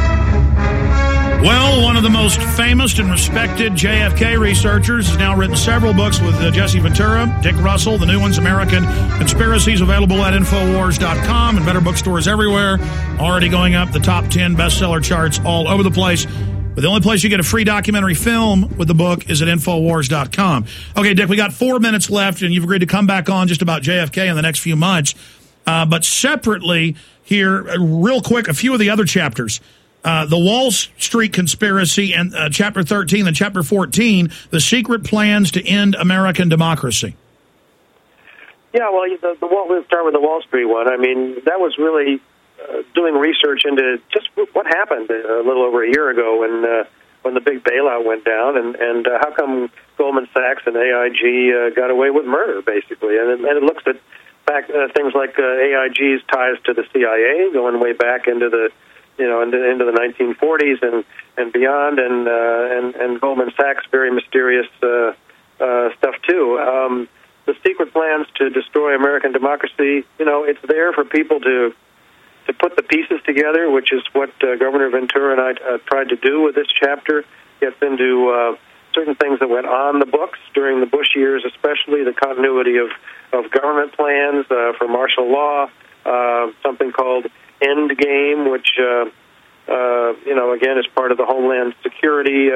Well, one of the most famous and respected JFK researchers has now written several books with Jesse Ventura, Dick Russell. The new one's American Conspiracies, available at Infowars.com and better bookstores everywhere. Already going up the top 10 bestseller charts all over the place. But the only place you get a free documentary film with the book is at Infowars.com. Okay, Dick, we got 4 minutes left, and you've agreed to come back on just about JFK in the next few months. But separately here, real quick, a few of the other chapters. The Wall Street Conspiracy and Chapter 13 and Chapter 14, the secret plans to end American democracy. Yeah, well, let's start with the Wall Street one. I mean, that was really doing research into just what happened a little over a year ago when the big bailout went down, and how come Goldman Sachs and AIG got away with murder, basically. And it looks at things like AIG's ties to the CIA, going way back into the into the 1940s and beyond, and Goldman Sachs' very mysterious stuff too. The secret plans to destroy American democracy, it's there for people to put the pieces together, which is what Governor Ventura and I tried to do with this chapter. Gets into certain things that went on the books during the Bush years, especially the continuity of government plans for martial law, something called Endgame, which, again, is part of the Homeland Security.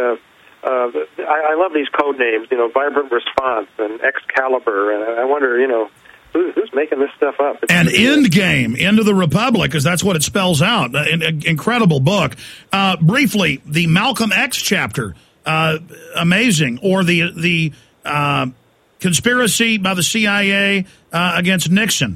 I love these code names, Vibrant Response and Excalibur, and I wonder, who's making this stuff up? And Endgame, End of the Republic, because that's what it spells out. An incredible book. Briefly, the Malcolm X chapter, amazing, or the conspiracy by the CIA against Nixon.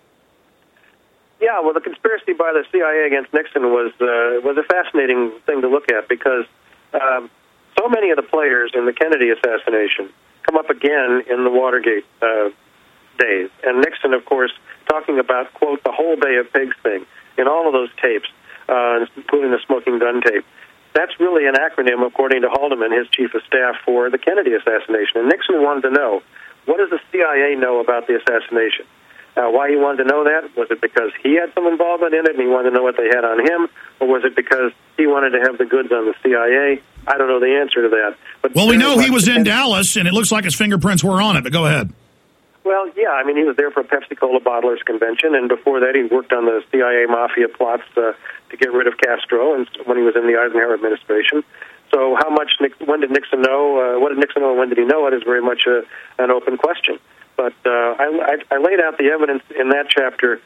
Yeah, well, the conspiracy by the CIA against Nixon was a fascinating thing to look at because so many of the players in the Kennedy assassination come up again in the Watergate days. And Nixon, of course, talking about, quote, the whole Bay of Pigs thing in all of those tapes, including the smoking gun tape. That's really an acronym, according to Haldeman, his chief of staff, for the Kennedy assassination. And Nixon wanted to know, what does the CIA know about the assassination? Why he wanted to know that? Was it because he had some involvement in it and he wanted to know what they had on him? Or was it because he wanted to have the goods on the CIA? I don't know the answer to that. But well, we know he was in Dallas, and it looks like his fingerprints were on it, but go ahead. Well, yeah, I mean, he was there for a Pepsi-Cola bottlers convention, and before that he worked on the CIA mafia plots to get rid of Castro and when he was in the Eisenhower administration. So when did Nixon know, what did Nixon know and when did he know it is very much an open question. But I laid out the evidence in that chapter as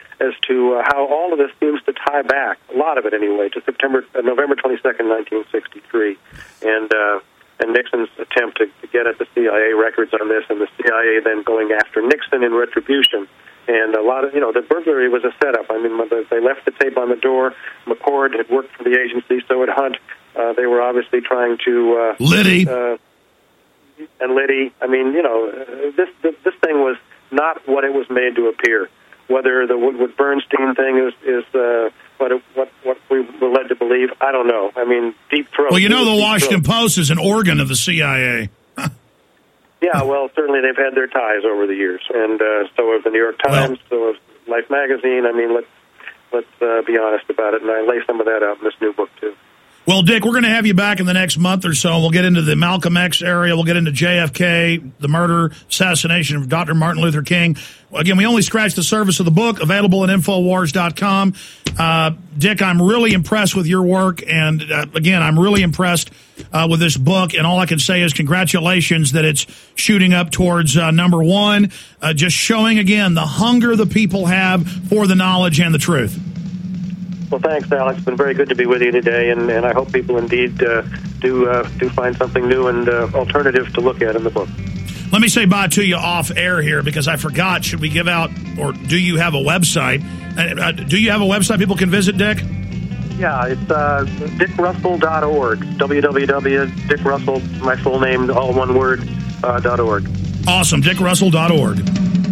to how all of this seems to tie back, a lot of it anyway, to November 22nd, 1963, and Nixon's attempt to get at the CIA records on this, and the CIA then going after Nixon in retribution. And a lot of, the burglary was a setup. I mean, when they left the tape on the door. McCord had worked for the agency, so had Hunt. They were obviously trying to... Liddy. And Liddy. I mean, this thing was not what it was made to appear. Whether the Woodward-Bernstein thing is what we were led to believe, I don't know. I mean, Deep Throat. Well, the Washington Post is an organ of the CIA. Yeah, well, certainly they've had their ties over the years, and so have the New York Times, so have Life magazine. I mean, let's be honest about it, and I lay some of that out in this new book too. Well, Dick, we're going to have you back in the next month or so. We'll get into the Malcolm X area. We'll get into JFK, the murder, assassination of Dr. Martin Luther King. Again, we only scratched the surface of the book, available at Infowars.com. Dick, I'm really impressed with your work. And again, I'm really impressed with this book. And all I can say is congratulations that it's shooting up towards number one, just showing, again, the hunger the people have for the knowledge and the truth. Well, thanks, Alex. It's been very good to be with you today, and I hope people indeed do find something new and alternative to look at in the book. Let me say bye to you off air here because I forgot. Should we give out, or do you have a website? Do you have a website people can visit, Dick? Yeah, it's dickrussell.org. www.dickrussell, my full name, all one word, .org. Awesome, dickrussell.org.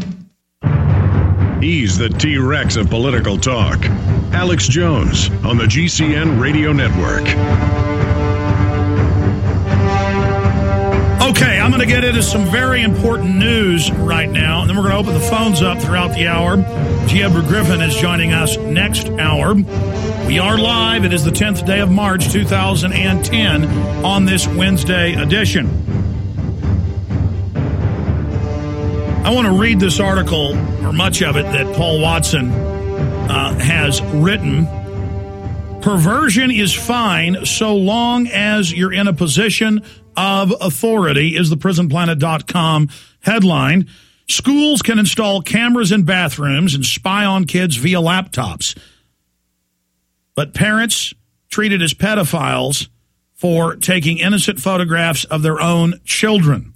He's the T-Rex of political talk. Alex Jones on the GCN Radio Network. Okay, I'm going to get into some very important news right now, and then we're going to open the phones up throughout the hour. G. Edward Griffin is joining us next hour. We are live. It is the 10th day of March, 2010, on this Wednesday edition. I want to read this article, or much of it, that Paul Watson has written. Perversion is fine so long as you're in a position of authority, is the PrisonPlanet.com headline. Schools can install cameras in bathrooms and spy on kids via laptops. But parents treated as pedophiles for taking innocent photographs of their own children.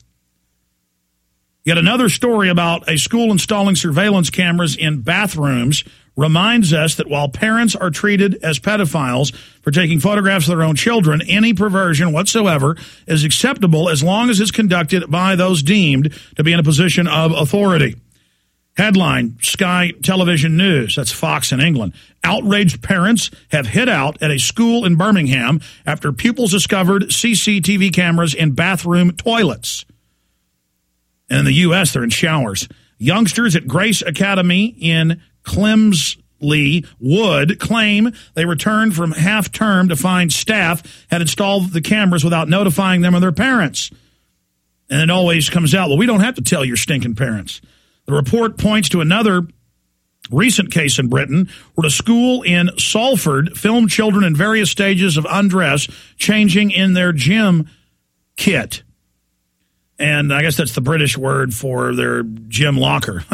Yet another story about a school installing surveillance cameras in bathrooms reminds us that while parents are treated as pedophiles for taking photographs of their own children, any perversion whatsoever is acceptable as long as it's conducted by those deemed to be in a position of authority. Headline, Sky Television News, that's Fox in England. Outraged parents have hid out at a school in Birmingham after pupils discovered CCTV cameras in bathroom toilets. And in the U.S., they're in showers. Youngsters at Grace Academy in Clemsley Wood claim they returned from half-term to find staff had installed the cameras without notifying them of their parents. And it always comes out, well, we don't have to tell your stinking parents. The report points to another recent case in Britain where a school in Salford filmed children in various stages of undress, changing in their gym kit. And I guess that's the British word for their gym locker.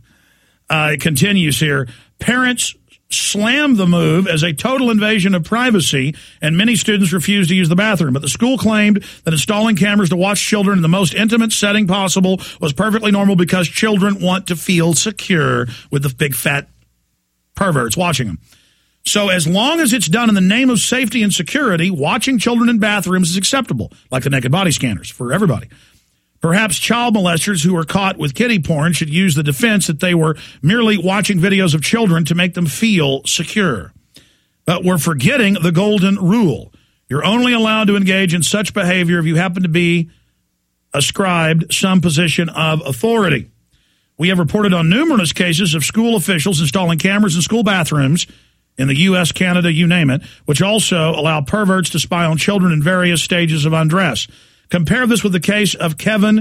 It continues here. Parents slammed the move as a total invasion of privacy, and many students refused to use the bathroom. But the school claimed that installing cameras to watch children in the most intimate setting possible was perfectly normal because children want to feel secure with the big fat perverts watching them. So as long as it's done in the name of safety and security, watching children in bathrooms is acceptable, like the naked body scanners for everybody. Perhaps child molesters who are caught with kiddie porn should use the defense that they were merely watching videos of children to make them feel secure. But we're forgetting the golden rule. You're only allowed to engage in such behavior if you happen to be ascribed some position of authority. We have reported on numerous cases of school officials installing cameras in school bathrooms in the U.S., Canada, you name it, which also allow perverts to spy on children in various stages of undress. Compare this with the case of Kevin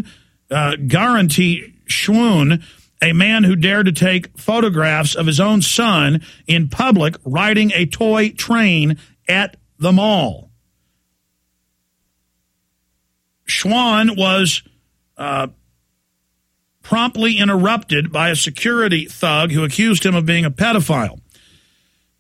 Garanti Schwoon, a man who dared to take photographs of his own son in public riding a toy train at the mall. Schwann was promptly interrupted by a security thug who accused him of being a pedophile.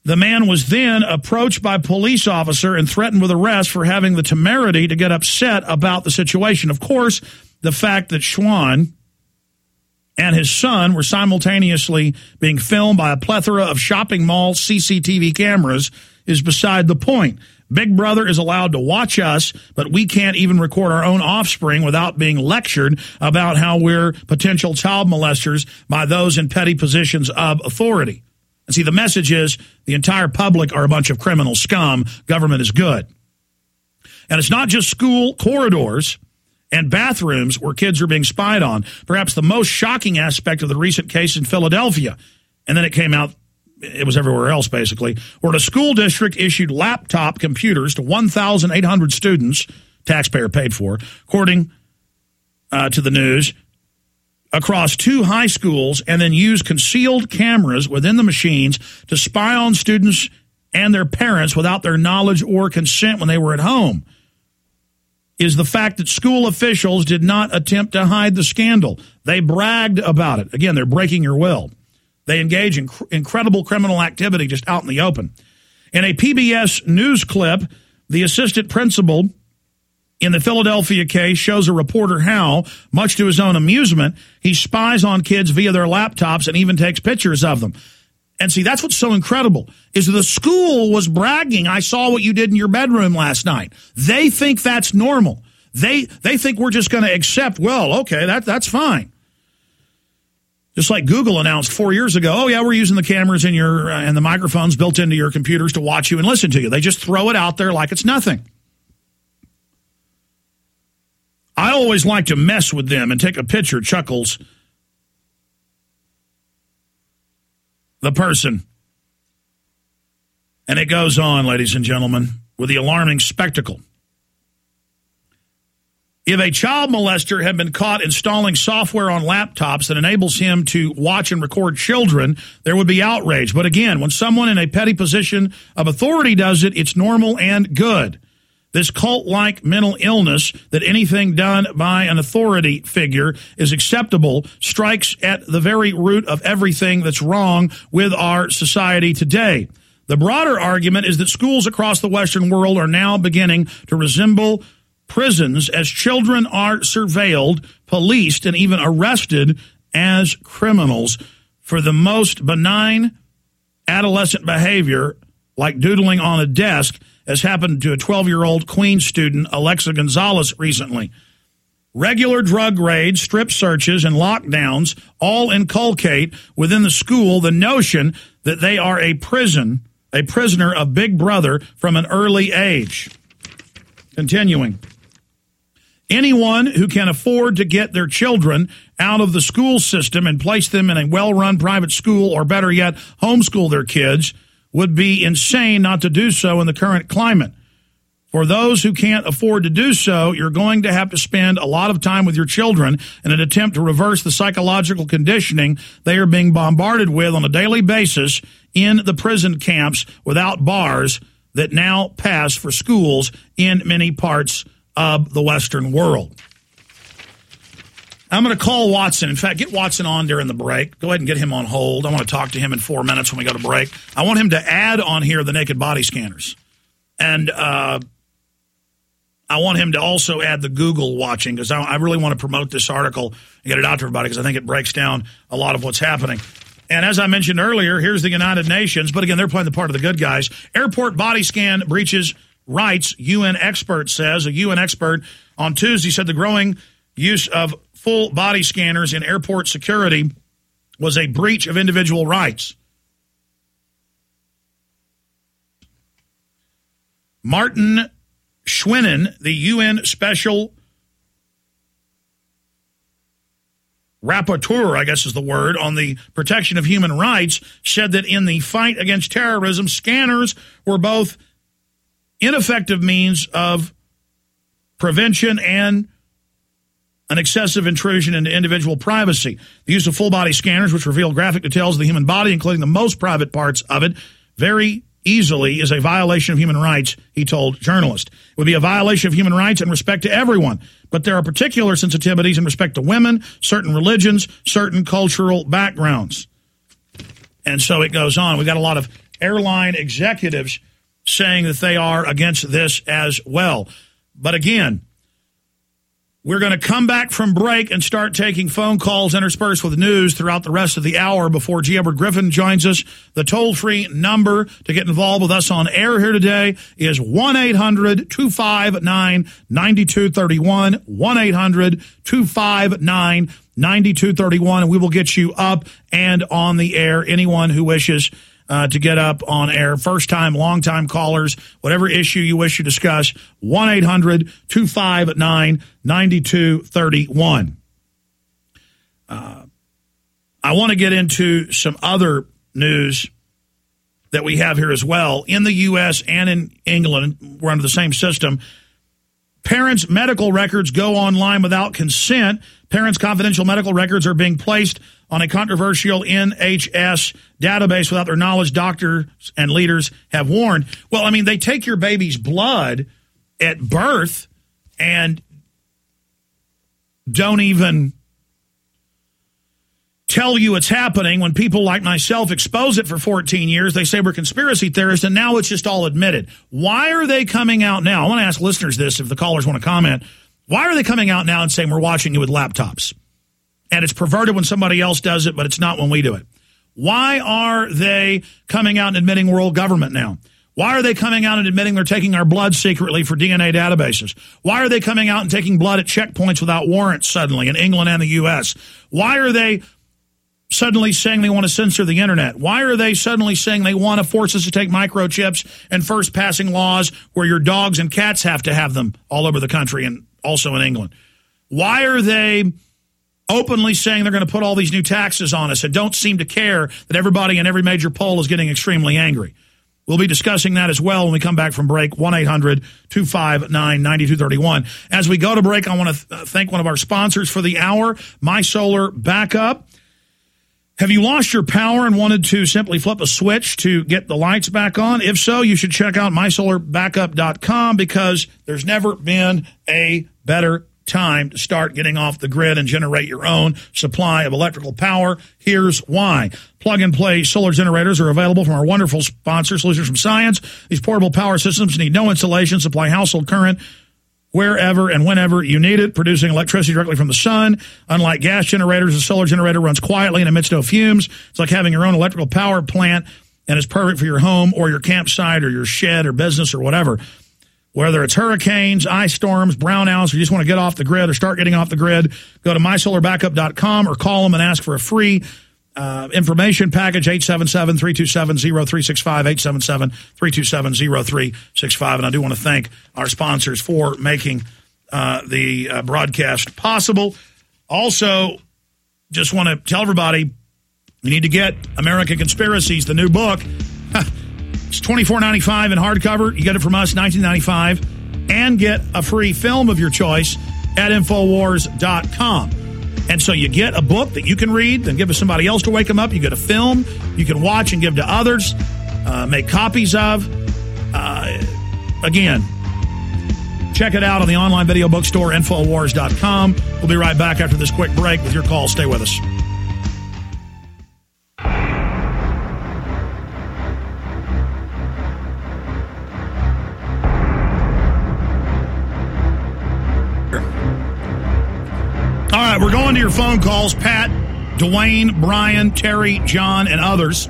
The man was then approached by a police officer and threatened with arrest for having the temerity to get upset about the situation. Of course, the fact that Schwan and his son were simultaneously being filmed by a plethora of shopping mall CCTV cameras is beside the point. Big Brother is allowed to watch us, but we can't even record our own offspring without being lectured about how we're potential child molesters by those in petty positions of authority. And see, the message is the entire public are a bunch of criminal scum. Government is good. And it's not just school corridors and bathrooms where kids are being spied on. Perhaps the most shocking aspect of the recent case in Philadelphia, and then it came out, it was everywhere else basically, where the school district issued laptop computers to 1,800 students, taxpayer paid for, according to the news, across 2 high schools, and then use concealed cameras within the machines to spy on students and their parents without their knowledge or consent when they were at home, is the fact that school officials did not attempt to hide the scandal. They bragged about it. Again, they're breaking your will. They engage in incredible criminal activity just out in the open. In a PBS news clip, the assistant principal in the Philadelphia case shows a reporter how, much to his own amusement, he spies on kids via their laptops and even takes pictures of them. And see, that's what's so incredible, is the school was bragging, I saw what you did in your bedroom last night. They think that's normal. They think we're just going to accept, well, okay, that's fine. Just like Google announced 4 years ago, oh yeah, we're using the cameras in your and the microphones built into your computers to watch you and listen to you. They just throw it out there like it's nothing. I always like to mess with them and take a picture, chuckles the person. And it goes on, ladies and gentlemen, with the alarming spectacle. If a child molester had been caught installing software on laptops that enables him to watch and record children, there would be outrage. But again, when someone in a petty position of authority does it, it's normal and good. This cult-like mental illness that anything done by an authority figure is acceptable strikes at the very root of everything that's wrong with our society today. The broader argument is that schools across the Western world are now beginning to resemble prisons as children are surveilled, policed, and even arrested as criminals for the most benign adolescent behavior, like doodling on a desk, as happened to a 12-year-old Queens student, Alexa Gonzalez, recently. Regular drug raids, strip searches, and lockdowns all inculcate within the school the notion that they are a prisoner of Big Brother from an early age. Continuing. Anyone who can afford to get their children out of the school system and place them in a well-run private school, or better yet, homeschool their kids, would be insane not to do so in the current climate. For those who can't afford to do so, you're going to have to spend a lot of time with your children in an attempt to reverse the psychological conditioning they are being bombarded with on a daily basis in the prison camps without bars that now pass for schools in many parts of the Western world. I'm going to call Watson. In fact, get Watson on during the break. Go ahead and get him on hold. I want to talk to him in 4 minutes when we go to break. I want him to add on here the naked body scanners. And I want him to also add the Google watching, because I really want to promote this article and get it out to everybody, because I think it breaks down a lot of what's happening. And as I mentioned earlier, here's the United Nations. But again, they're playing the part of the good guys. Airport body scan breaches rights, UN expert says. A UN expert on Tuesday said the growing use of full body scanners in airport security was a breach of individual rights. Martin Schwinen, the UN Special Rapporteur, I guess is the word, on the protection of human rights, said that in the fight against terrorism, scanners were both ineffective means of prevention and an excessive intrusion into individual privacy. The use of full-body scanners, which reveal graphic details of the human body, including the most private parts of it, very easily is a violation of human rights, he told journalists. It would be a violation of human rights in respect to everyone, but there are particular sensitivities in respect to women, certain religions, certain cultural backgrounds. And so it goes on. We've got a lot of airline executives saying that they are against this as well. But again, we're going to come back from break and start taking phone calls interspersed with news throughout the rest of the hour before G. Edward Griffin joins us. The toll-free number to get involved with us on air here today is 1-800-259-9231, 1-800-259-9231, and we will get you up and on the air. Anyone who wishes to get up on air, first-time, long-time callers, whatever issue you wish to discuss, 1-800-259-9231. I want to get into some other news that we have here as well. In the U.S. and in England, we're under the same system. Parents' medical records go online without consent. Parents' confidential medical records are being placed on a controversial NHS database without their knowledge, doctors and leaders have warned. Well, I mean, they take your baby's blood at birth and don't even tell you it's happening. When people like myself expose it for 14 years, they say we're conspiracy theorists, and now it's just all admitted. Why are they coming out now? I want to ask listeners this, if the callers want to comment. Why are they coming out now and saying we're watching you with laptops? And it's perverted when somebody else does it, but it's not when we do it. Why are they coming out and admitting world government now? Why are they coming out and admitting they're taking our blood secretly for DNA databases? Why are they coming out and taking blood at checkpoints without warrants suddenly in England and the U.S.? Why are they suddenly saying they want to censor the internet? Why are they suddenly saying they want to force us to take microchips and first passing laws where your dogs and cats have to have them all over the country and also in England? Why are they openly saying they're going to put all these new taxes on us and don't seem to care that everybody in every major poll is getting extremely angry? We'll be discussing that as well when we come back from break, 1-800-259-9231. As we go to break, I want to thank one of our sponsors for the hour, My Solar Backup. Have you lost your power and wanted to simply flip a switch to get the lights back on? If so, you should check out MySolarBackup.com, because there's never been a better time to start getting off the grid and generate your own supply of electrical power. Here's why. Plug-and-play solar generators are available from our wonderful sponsor, Solutions from Science. These portable power systems need no installation, supply household current wherever and whenever you need it, producing electricity directly from the sun. Unlike gas generators, a solar generator runs quietly and emits no fumes. It's like having your own electrical power plant, and it's perfect for your home or your campsite or your shed or business or whatever. Whether it's hurricanes, ice storms, brownouts, or you just want to get off the grid or start getting off the grid, go to MySolarBackup.com or call them and ask for a free information package, 877-327-0365, 877-327-0365. And I do want to thank our sponsors for making the broadcast possible. Also, just want to tell everybody, you need to get American Conspiracies, the new book. It's $24.95 in hardcover. You get it from us, $19.95, and get a free film of your choice at Infowars.com. And so you get a book that you can read, then give to somebody else to wake them up. You get a film you can watch and give to others, make copies of. Again, check it out on the online video bookstore, Infowars.com. We'll be right back after this quick break with your call. Stay with us. All right, we're going to your phone calls. Pat, Dwayne, Brian, Terry, John, and others.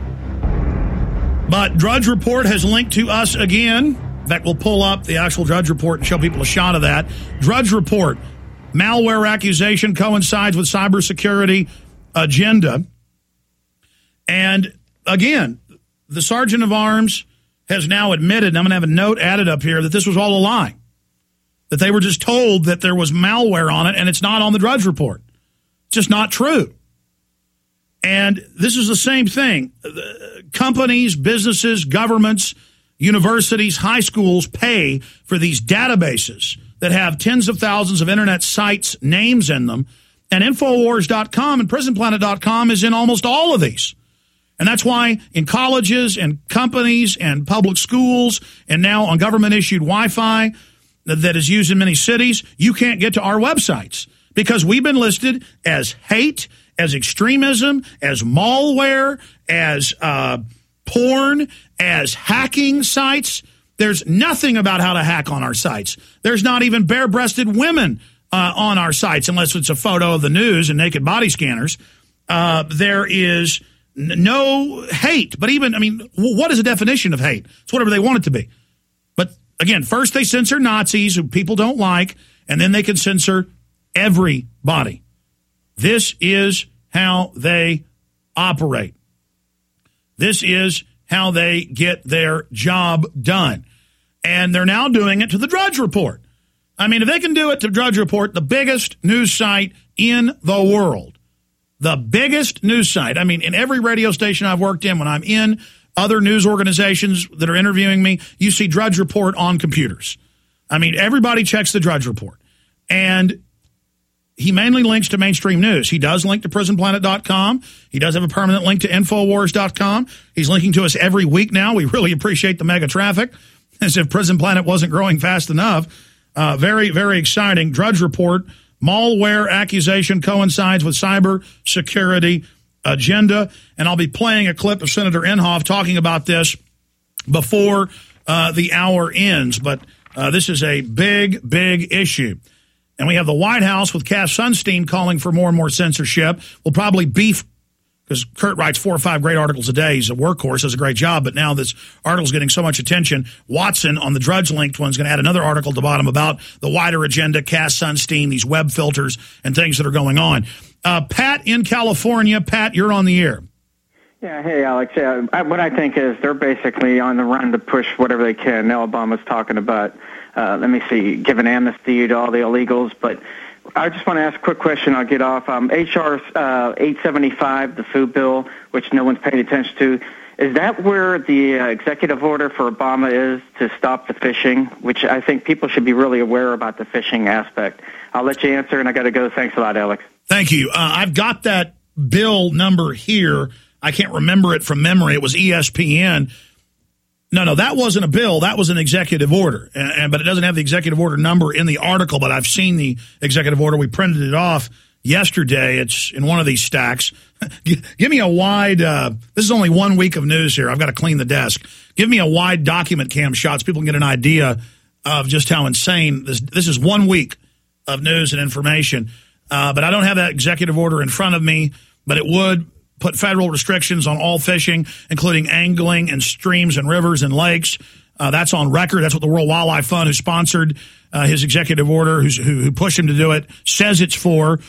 But Drudge Report has linked to us again. That will pull up the actual Drudge Report and show people a shot of that. Drudge Report, malware accusation coincides with cybersecurity agenda. And again, the Sergeant of Arms has now admitted, and I'm going to have a note added up here, that this was all a lie. That they were just told that there was malware on it, and it's not on the Drudge Report. It's just not true. And this is the same thing. Companies, businesses, governments, universities, high schools pay for these databases that have tens of thousands of internet sites' names in them. And Infowars.com and PrisonPlanet.com is in almost all of these. And that's why in colleges and companies and public schools and now on government-issued Wi-Fi that is used in many cities, you can't get to our websites because we've been listed as hate, as extremism, as malware, as porn, as hacking sites. There's nothing about how to hack on our sites. There's not even bare-breasted women on our sites, unless it's a photo of the news and naked body scanners. There is no hate. But even, I mean, what is the definition of hate? It's whatever they want it to be. But again, first they censor Nazis who people don't like, and then they can censor everybody. This is how they operate. This is how they get their job done. And they're now doing it to the Drudge Report. I mean, if they can do it to Drudge Report, the biggest news site in the world, the biggest news site. I mean, in every radio station I've worked in, when I'm in other news organizations that are interviewing me, you see Drudge Report on computers. I mean, everybody checks the Drudge Report. And he mainly links to mainstream news. He does link to prisonplanet.com. He does have a permanent link to Infowars.com. He's linking to us every week now. We really appreciate the mega traffic, as if Prison Planet wasn't growing fast enough. Very, very exciting. Drudge Report, malware accusation coincides with cyber security agenda. And I'll be playing a clip of Senator Inhofe talking about this before the hour ends. But this is a big, big issue. And we have the White House with Cass Sunstein calling for more and more censorship. We'll probably beef, because Kurt writes 4 or 5 great articles a day. He's a workhorse, does a great job. But now this article's getting so much attention. Watson on the Drudge linked one is going to add another article at the bottom about the wider agenda, Cass Sunstein, these web filters and things that are going on. Pat in California. Pat, you're on the air. Yeah, hey, Alex. What I think is they're basically on the run to push whatever they can. Now Obama's talking about, give an amnesty to all the illegals. But I just want to ask a quick question. I'll get off. H.R. 875, the food bill, which no one's paying attention to, is that where the executive order for Obama is to stop the fishing, which I think people should be really aware about the fishing aspect? I'll let you answer, and I got to go. Thanks a lot, Alex. Thank you. I've got that bill number here. I can't remember it from memory. It was ESPN. No, that wasn't a bill. That was an executive order. But it doesn't have the executive order number in the article, but I've seen the executive order. We printed it off yesterday. It's in one of these stacks. Give me a wide, this is only 1 week of news here. I've got to clean the desk. Give me a wide document cam shot so people can get an idea of just how insane this is. 1 week of news and information. But I don't have that executive order in front of me, but it would put federal restrictions on all fishing, including angling and streams and rivers and lakes. That's on record. That's what the World Wildlife Fund, who sponsored his executive order, who pushed him to do it, says it's for.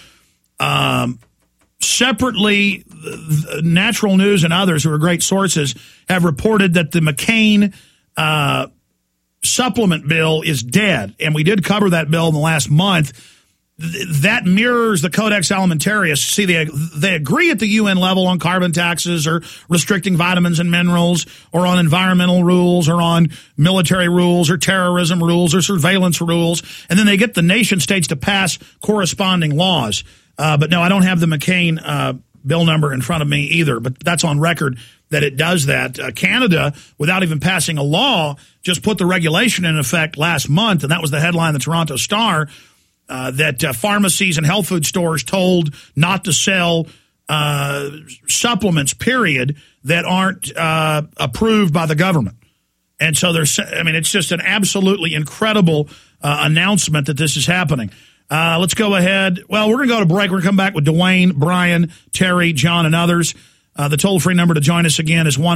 Separately, Natural News and others, who are great sources, have reported that the McCain supplement bill is dead. And we did cover that bill in the last month. That mirrors the Codex Alimentarius. See, they agree at the UN level on carbon taxes or restricting vitamins and minerals or on environmental rules or on military rules or terrorism rules or surveillance rules. And then they get the nation states to pass corresponding laws. But no, I don't have the McCain bill number in front of me either. But that's on record that it does that. Canada, without even passing a law, just put the regulation in effect last month. And that was the headline in the Toronto Star. That pharmacies and health food stores told not to sell supplements, period, that aren't approved by the government. And so it's just an absolutely incredible announcement that this is happening. Let's go ahead. Well, we're going to go to break. We're going to come back with Dwayne, Brian, Terry, John, and others. The toll-free number to join us again is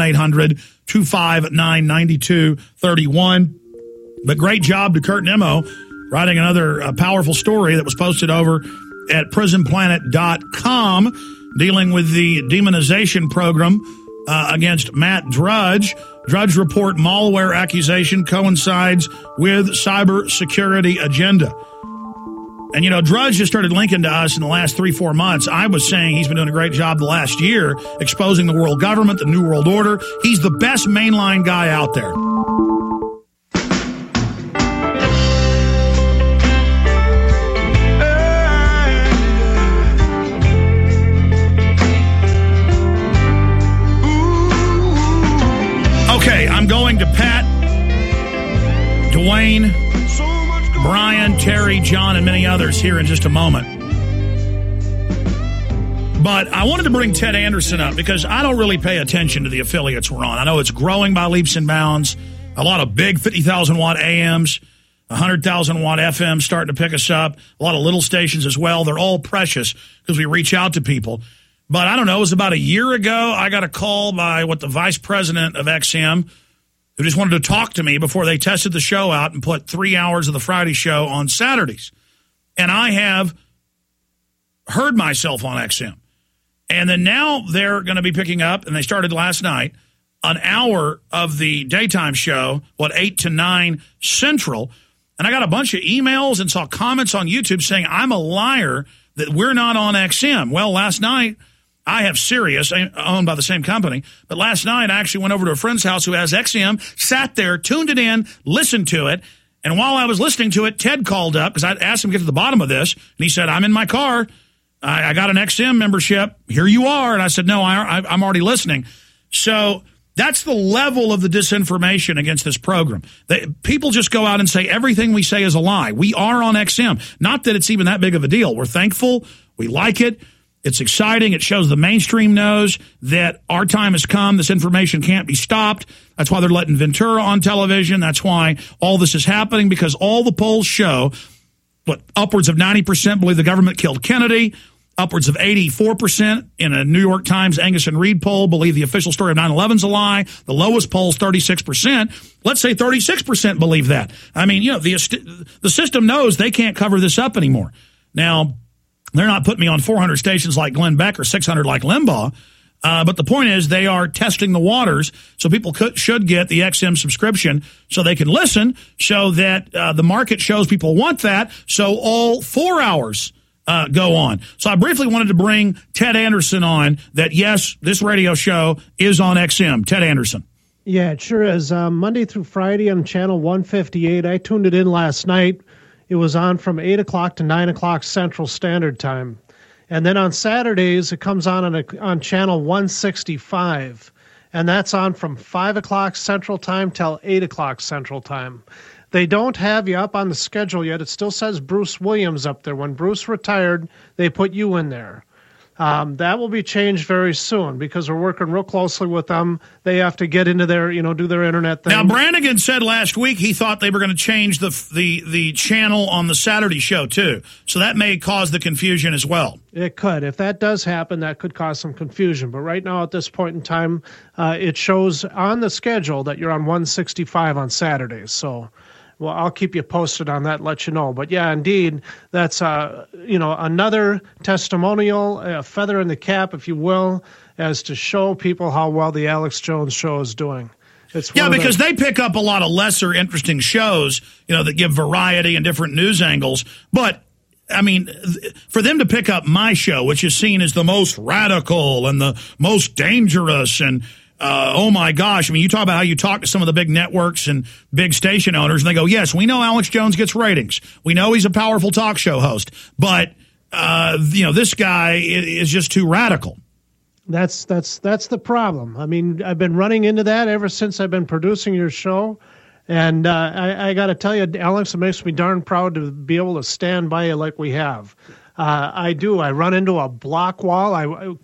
1-800-259-9231. But great job to Kurt Nimmo, writing another powerful story that was posted over at prisonplanet.com dealing with the demonization program against Matt Drudge. Drudge Report malware accusation coincides with cyber security agenda. And, Drudge just started linking to us in the last 3-4 months. I was saying he's been doing a great job the last year exposing the world government, the New World Order. He's the best mainline guy out there. Okay, I'm going to Pat, Dwayne, Brian, Terry, John, and many others here in just a moment. But I wanted to bring Ted Anderson up because I don't really pay attention to the affiliates we're on. I know it's growing by leaps and bounds. A lot of big 50,000-watt AMs, 100,000-watt FMs starting to pick us up. A lot of little stations as well. They're all precious because we reach out to people. But I don't know, it was about a year ago, I got a call by the vice president of XM who just wanted to talk to me before they tested the show out and put 3 hours of the Friday show on Saturdays. And I have heard myself on XM. And then now they're going to be picking up, and they started last night, an hour of the daytime show, 8 to 9 Central. And I got a bunch of emails and saw comments on YouTube saying I'm a liar that we're not on XM. Well, last night, I have Sirius, owned by the same company, but last night I actually went over to a friend's house who has XM, sat there, tuned it in, listened to it, and while I was listening to it, Ted called up because I asked him to get to the bottom of this, and he said, I'm in my car. I got an XM membership. Here you are. And I said, no, I'm already listening. So that's the level of the disinformation against this program. People just go out and say everything we say is a lie. We are on XM. Not that it's even that big of a deal. We're thankful. We like it. It's exciting. It shows the mainstream knows that our time has come. This information can't be stopped. That's why they're letting Ventura on television. That's why all this is happening, because all the polls show upwards of 90% believe the government killed Kennedy. Upwards of 84% in a New York Times Angus and Reid poll believe the official story of 9/11 is a lie. The lowest poll is 36%. Let's say 36% believe that. I mean, the system knows they can't cover this up anymore. Now, they're not putting me on 400 stations like Glenn Beck or 600 like Limbaugh. But the point is they are testing the waters, so people should get the XM subscription so they can listen, so that the market shows people want that, so all 4 hours go on. So I briefly wanted to bring Ted Anderson on that, yes, this radio show is on XM. Ted Anderson. Yeah, it sure is. Monday through Friday on channel 158. I tuned it in last night. It was on from 8 o'clock to 9 o'clock Central Standard Time. And then on Saturdays, it comes on channel 165. And that's on from 5 o'clock Central Time till 8 o'clock Central Time. They don't have you up on the schedule yet. It still says Bruce Williams up there. When Bruce retired, they put you in there. That will be changed very soon because we're working real closely with them. They have to get into their, do their internet thing. Now, Brannigan said last week he thought they were going to change the channel on the Saturday show, too. So that may cause the confusion as well. It could. If that does happen, that could cause some confusion. But right now, at this point in time, it shows on the schedule that you're on 165 on Saturdays. So... well, I'll keep you posted on that, let you know. But, yeah, indeed, that's, another testimonial, a feather in the cap, if you will, as to show people how well the Alex Jones show is doing. Because they pick up a lot of lesser interesting shows, that give variety and different news angles. But, I mean, for them to pick up my show, which is seen as the most radical and the most dangerous and... oh, my gosh. I mean, you talk about how you talk to some of the big networks and big station owners, and they go, yes, we know Alex Jones gets ratings. We know he's a powerful talk show host. But, this guy is just too radical. That's the problem. I mean, I've been running into that ever since I've been producing your show. And I got to tell you, Alex, it makes me darn proud to be able to stand by you like we have. I do. I run into a block wall.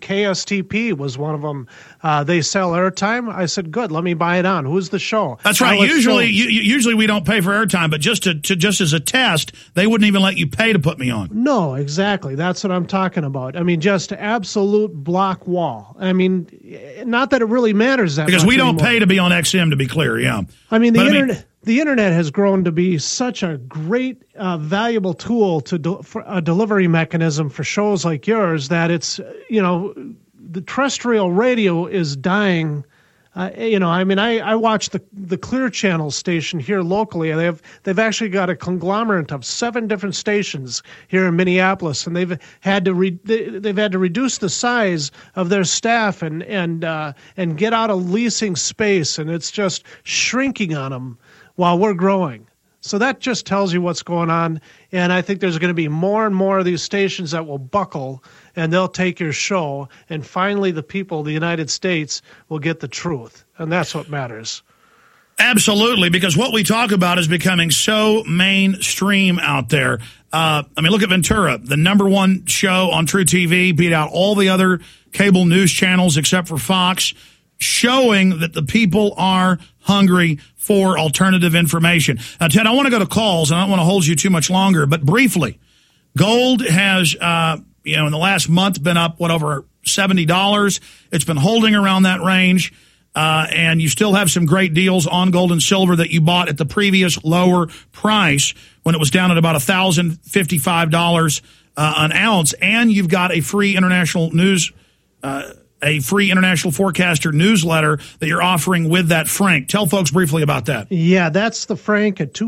KSTP was one of them. They sell airtime. I said, good, let me buy it on. Who's the show? That's right. Usually we don't pay for airtime, but just as a test, they wouldn't even let you pay to put me on. No, exactly. That's what I'm talking about. I mean, just absolute block wall. I mean, not that it really matters that much because we don't anymore. Pay to be on XM, to be clear, yeah. I mean, the internet has grown to be such a great, valuable tool for a delivery mechanism for shows like yours that it's, the terrestrial radio is dying. I watch the Clear Channel station here locally. They've actually got a conglomerate of 7 different stations here in Minneapolis, and they've had to reduce the size of their staff and get out of leasing space, and it's just shrinking on them while we're growing. So that just tells you what's going on, and I think there's going to be more and more of these stations that will buckle, and they'll take your show, and finally the people of the United States will get the truth, and that's what matters. Absolutely, because what we talk about is becoming so mainstream out there. Look at Ventura, the #1 show on True TV, beat out all the other cable news channels except for Fox, showing that the people are hungry for alternative information. Now, Ted, I want to go to calls, and I don't want to hold you too much longer, but briefly, gold has, in the last month been up, over $70. It's been holding around that range. And you still have some great deals on gold and silver that you bought at the previous lower price when it was down at about $1,055 an ounce. And you've got a free international forecaster newsletter that you're offering with that franc. Tell folks briefly about that. Yeah, that's the franc at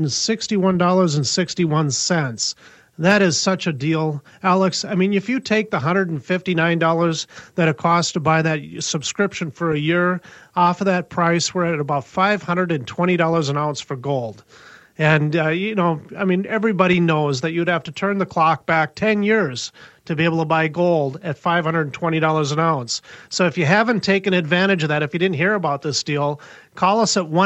$261.61. That is such a deal, Alex. I mean, if you take the $159 that it costs to buy that subscription for a year off of that price, we're at about $520 an ounce for gold. And, everybody knows that you'd have to turn the clock back 10 years to be able to buy gold at $520 an ounce. So if you haven't taken advantage of that, if you didn't hear about this deal, call us at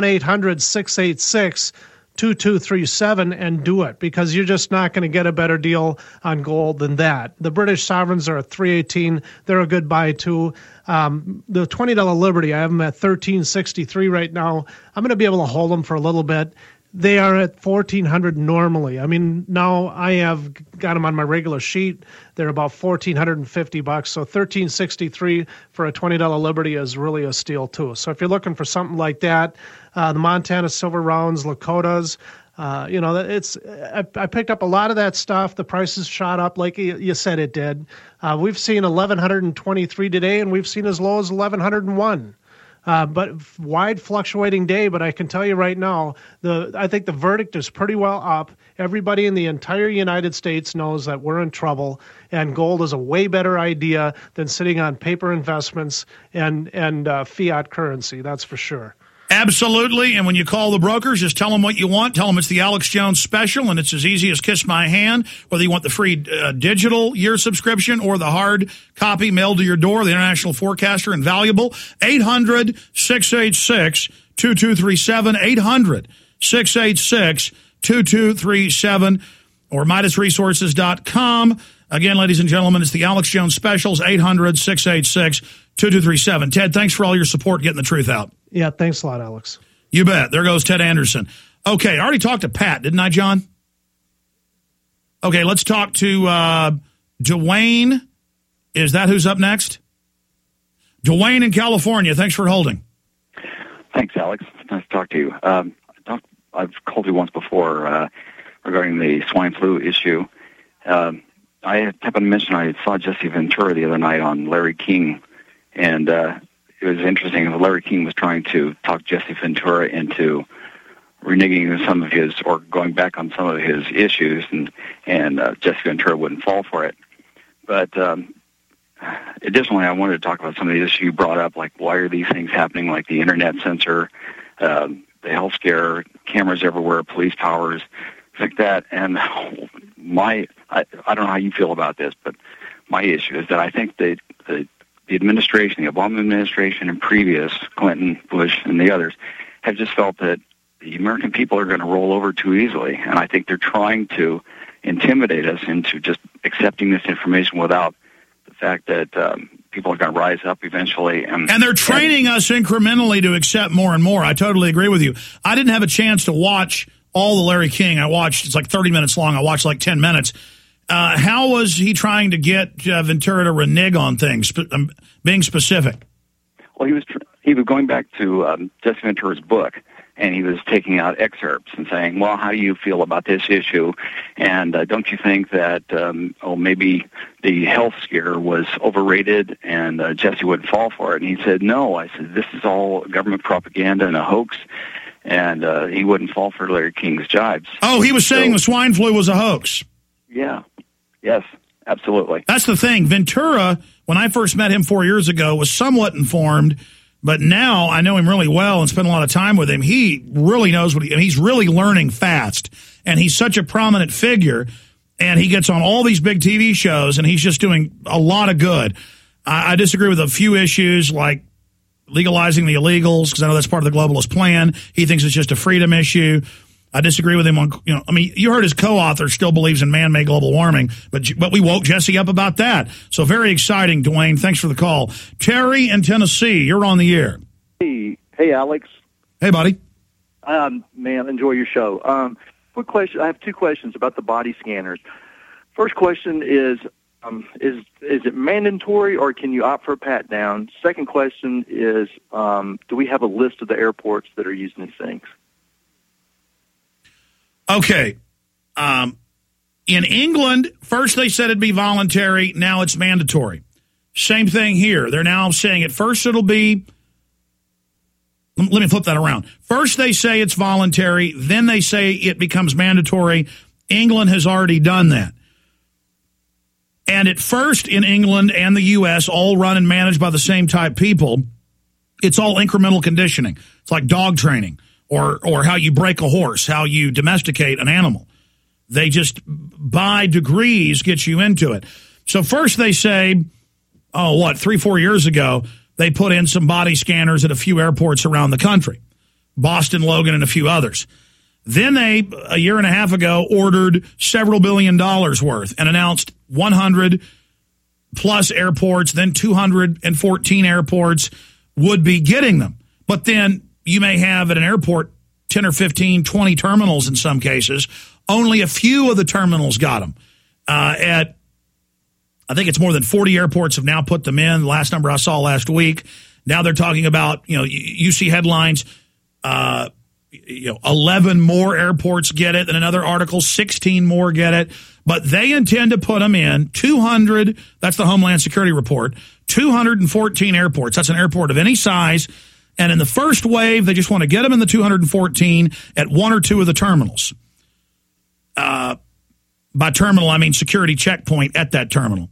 1-800-686-2237 and do it, because you're just not going to get a better deal on gold than that. The British sovereigns are at $318. They're a good buy too. The $20 Liberty, I have them at $1363 right now. I'm going to be able to hold them for a little bit. They are at $1,400 normally. I mean, now I have got them on my regular sheet. They're about $1,450. So $1363 for a $20 Liberty is really a steal too. So if you're looking for something like that, the Montana Silver Rounds, Lakotas, I picked up a lot of that stuff. The prices shot up like you said it did. We've seen 1,123 today, and we've seen as low as 1,101. But wide fluctuating day. But I can tell you right now, I think the verdict is pretty well up. Everybody in the entire United States knows that we're in trouble, and gold is a way better idea than sitting on paper investments and fiat currency. That's for sure. Absolutely. And when you call the brokers, just tell them what you want. Tell them it's the Alex Jones special, and it's as easy as kiss my hand, whether you want the free digital year subscription or the hard copy mailed to your door, the International Forecaster, invaluable. 800-686-2237, 800-686-2237, or MidasResources.com. Again, ladies and gentlemen, it's the Alex Jones specials, 800-686-2237. Ted, thanks for all your support getting the truth out. Yeah, thanks a lot, Alex. You bet. There goes Ted Anderson. Okay, I already talked to Pat, didn't I, John? Okay, let's talk to Dwayne. Is that who's up next? Dwayne in California. Thanks for holding. Thanks, Alex. Nice to talk to you. I've called you once before regarding the swine flu issue. I happened to mention I saw Jesse Ventura the other night on Larry King, and it was interesting. Larry King was trying to talk Jesse Ventura into reneging some of his, or going back on some of his issues, and Jesse Ventura wouldn't fall for it. But additionally, I wanted to talk about some of the issues you brought up, like why are these things happening, like the internet censor, the health scare, cameras everywhere, police powers, like that. And I don't know how you feel about this, but my issue is that I think that the administration, the Obama administration and previous, Clinton, Bush, and the others, have just felt that the American people are going to roll over too easily. And I think they're trying to intimidate us into just accepting this information without the fact that people are going to rise up eventually. And they're training us incrementally to accept more and more. I totally agree with you. I didn't have a chance to watch all the Larry King. I watched, it's like 30 minutes long. I watched like 10 minutes. How was he trying to get Ventura to renege on things, being specific? Well, he was going back to Jesse Ventura's book, and he was taking out excerpts and saying, well, how do you feel about this issue? And don't you think that, maybe the health scare was overrated and Jesse wouldn't fall for it? And he said, no. I said, this is all government propaganda and a hoax, and he wouldn't fall for Larry King's jibes. Oh, he was saying the swine flu was a hoax. Yeah. Yes, absolutely. That's the thing. Ventura, when I first met him 4 years ago, was somewhat informed, but now I know him really well and spend a lot of time with him. He really knows he's really learning fast, and he's such a prominent figure, and he gets on all these big TV shows, and he's just doing a lot of good. I disagree with a few issues, like legalizing the illegals, because I know that's part of the globalist plan. He thinks it's just a freedom issue. I disagree with him on, you heard his co-author still believes in man-made global warming, but we woke Jesse up about that. So very exciting, Dwayne. Thanks for the call. Terry in Tennessee, you're on the air. Hey, Alex. Hey, buddy. Man, enjoy your show. Quick question. I have two questions about the body scanners. First question is it mandatory or can you opt for a pat down? Second question is, do we have a list of the airports that are using these things? Okay. In England, first they said it'd be voluntary. Now it's mandatory. Same thing here. They're now saying at first it'll be, let me flip that around. First they say it's voluntary. Then they say it becomes mandatory. England has already done that. And at first in England and the U.S., all run and managed by the same type people, it's all incremental conditioning. It's like dog training or how you break a horse, how you domesticate an animal. They just, by degrees, get you into it. So first they say, 3-4 years ago, they put in some body scanners at a few airports around the country, Boston, Logan, and a few others. Then they, a year and a half ago, ordered several $1 billion worth and announced 100 plus airports, then 214 airports would be getting them. But then you may have at an airport 10 or 15, 20 terminals in some cases. Only a few of the terminals got them. I think it's more than 40 airports have now put them in. The last number I saw last week. Now they're talking about, you see headlines, 11 more airports get it, and another article, 16 more get it. But they intend to put them in 200, that's the Homeland Security report, 214 airports. That's an airport of any size. And in the first wave, they just want to get them in the 214 at one or two of the terminals. By terminal, I mean security checkpoint at that terminal.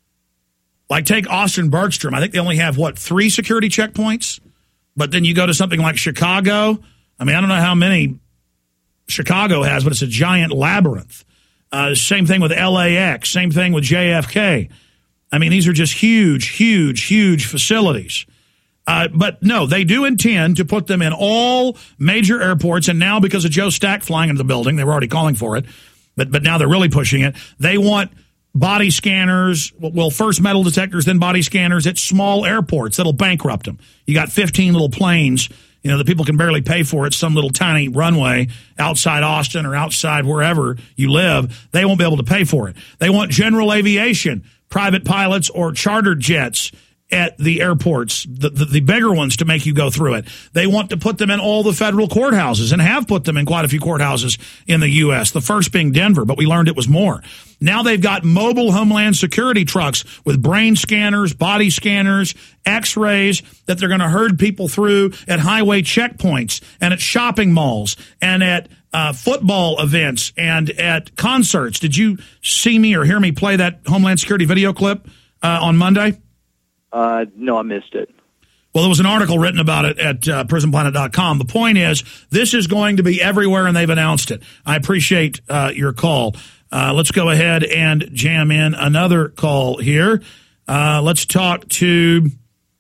Like take Austin Bergstrom. I think they only have, 3 security checkpoints? But then you go to something like Chicago. I mean, I don't know how many Chicago has, but it's a giant labyrinth. Same thing with LAX. Same thing with JFK. I mean, these are just huge, huge, huge facilities. But no, they do intend to put them in all major airports. And now because of Joe Stack flying into the building, they were already calling for it. But now they're really pushing it. They want body scanners, first metal detectors, then body scanners at small airports that'll bankrupt them. You got 15 little planes, the people can barely pay for it, some little tiny runway outside Austin or outside wherever you live. They won't be able to pay for it. They want general aviation, private pilots or chartered jets at the airports, the bigger ones to make you go through it. They want to put them in all the federal courthouses and have put them in quite a few courthouses in the U.S., the first being Denver, but we learned it was more. Now they've got mobile Homeland Security trucks with brain scanners, body scanners, X-rays that they're going to herd people through at highway checkpoints and at shopping malls and at football events and at concerts. Did you see me or hear me play that Homeland Security video clip on Monday? No, I missed it. Well, there was an article written about it at prisonplanet.com. The point is, this is going to be everywhere, and they've announced it. I appreciate your call. Let's go ahead and jam in another call here. Let's talk to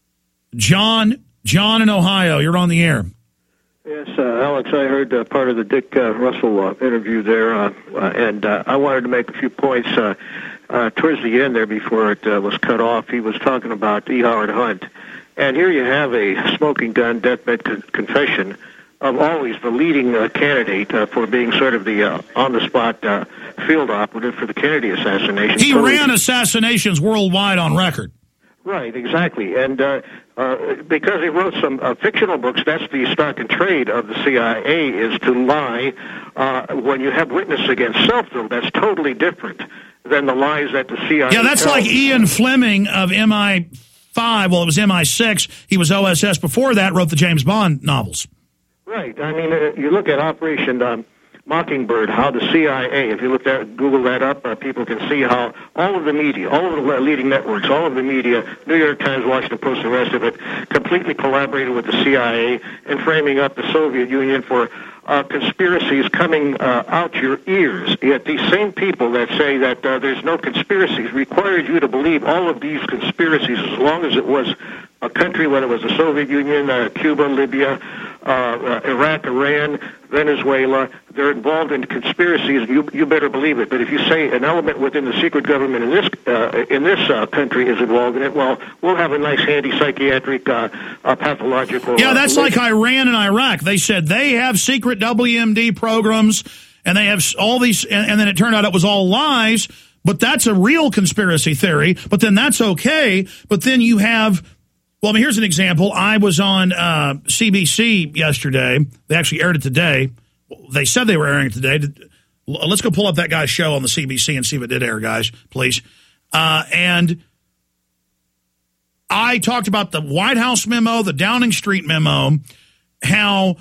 John. John in Ohio, you're on the air. Yes, Alex, I heard part of the Dick Russell interview there, and I wanted to make a few points. Towards the end there, before it was cut off, he was talking about E. Howard Hunt. And here you have a smoking gun deathbed confession of always the leading candidate for being sort of the on-the-spot field operative for the Kennedy assassination. He ran assassinations worldwide on record. Right, exactly. And because he wrote some fictional books, that's the stock and trade of the CIA, is to lie. When you have witness against self, though, that's totally different than the lies that the CIA Yeah, that's tells. like Ian Fleming of MI5. Well, it was MI6. He was OSS before that, wrote the James Bond novels. Right. I mean, you look at Operation Mockingbird, how the CIA, if you Google that up, people can see how all of the media, all of the leading networks, all of the media, New York Times, Washington Post, the rest of it, completely collaborated with the CIA in framing up the Soviet Union for conspiracies coming out your ears. Yet these same people that say that there's no conspiracies required you to believe all of these conspiracies as long as it was a country, whether it was the Soviet Union, Cuba, Libya, Iraq, Iran, Venezuela, they're involved in conspiracies. You better believe it. But if you say an element within the secret government in this country is involved in it, well, we'll have a nice, handy psychiatric, pathological. Yeah, that's like Iran and Iraq. They said they have secret WMD programs, and they have all these, and then it turned out it was all lies. But that's a real conspiracy theory. But then that's okay. But then you have. Well, I mean, here's an example. I was on CBC yesterday. They actually aired it today. They said they were airing it today. Let's go pull up that guy's show on the CBC and see if it did air, guys, please. And I talked about the White House memo, the Downing Street memo, how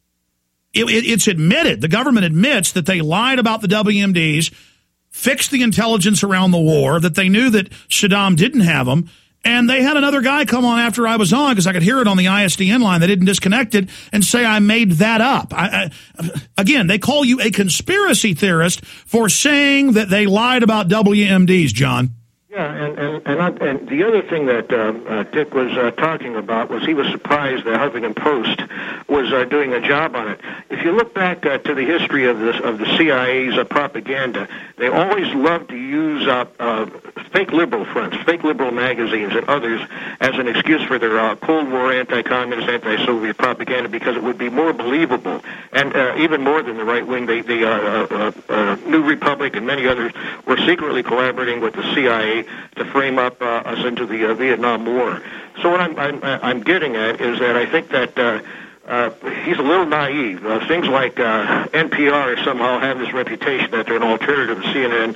it's admitted, the government admits that they lied about the WMDs, fixed the intelligence around the war, that they knew that Saddam didn't have them. And they had another guy come on after I was on, because I could hear it on the ISDN line. They didn't disconnect it, and say I made that up. Again, they call you a conspiracy theorist for saying that they lied about WMDs, John. Yeah, and the other thing that Dick was talking about was he was surprised that Huffington Post was doing a job on it. If you look back to the history of the CIA's propaganda, they always loved to use fake liberal fronts, fake liberal magazines, and others as an excuse for their Cold War anti-communist, anti-Soviet propaganda, because it would be more believable. And even more than the right wing, the New Republic and many others were secretly collaborating with the CIA to frame up us into the Vietnam War. So what I'm getting at is that I think that he's a little naive. Things like NPR somehow have this reputation that they're an alternative to CNN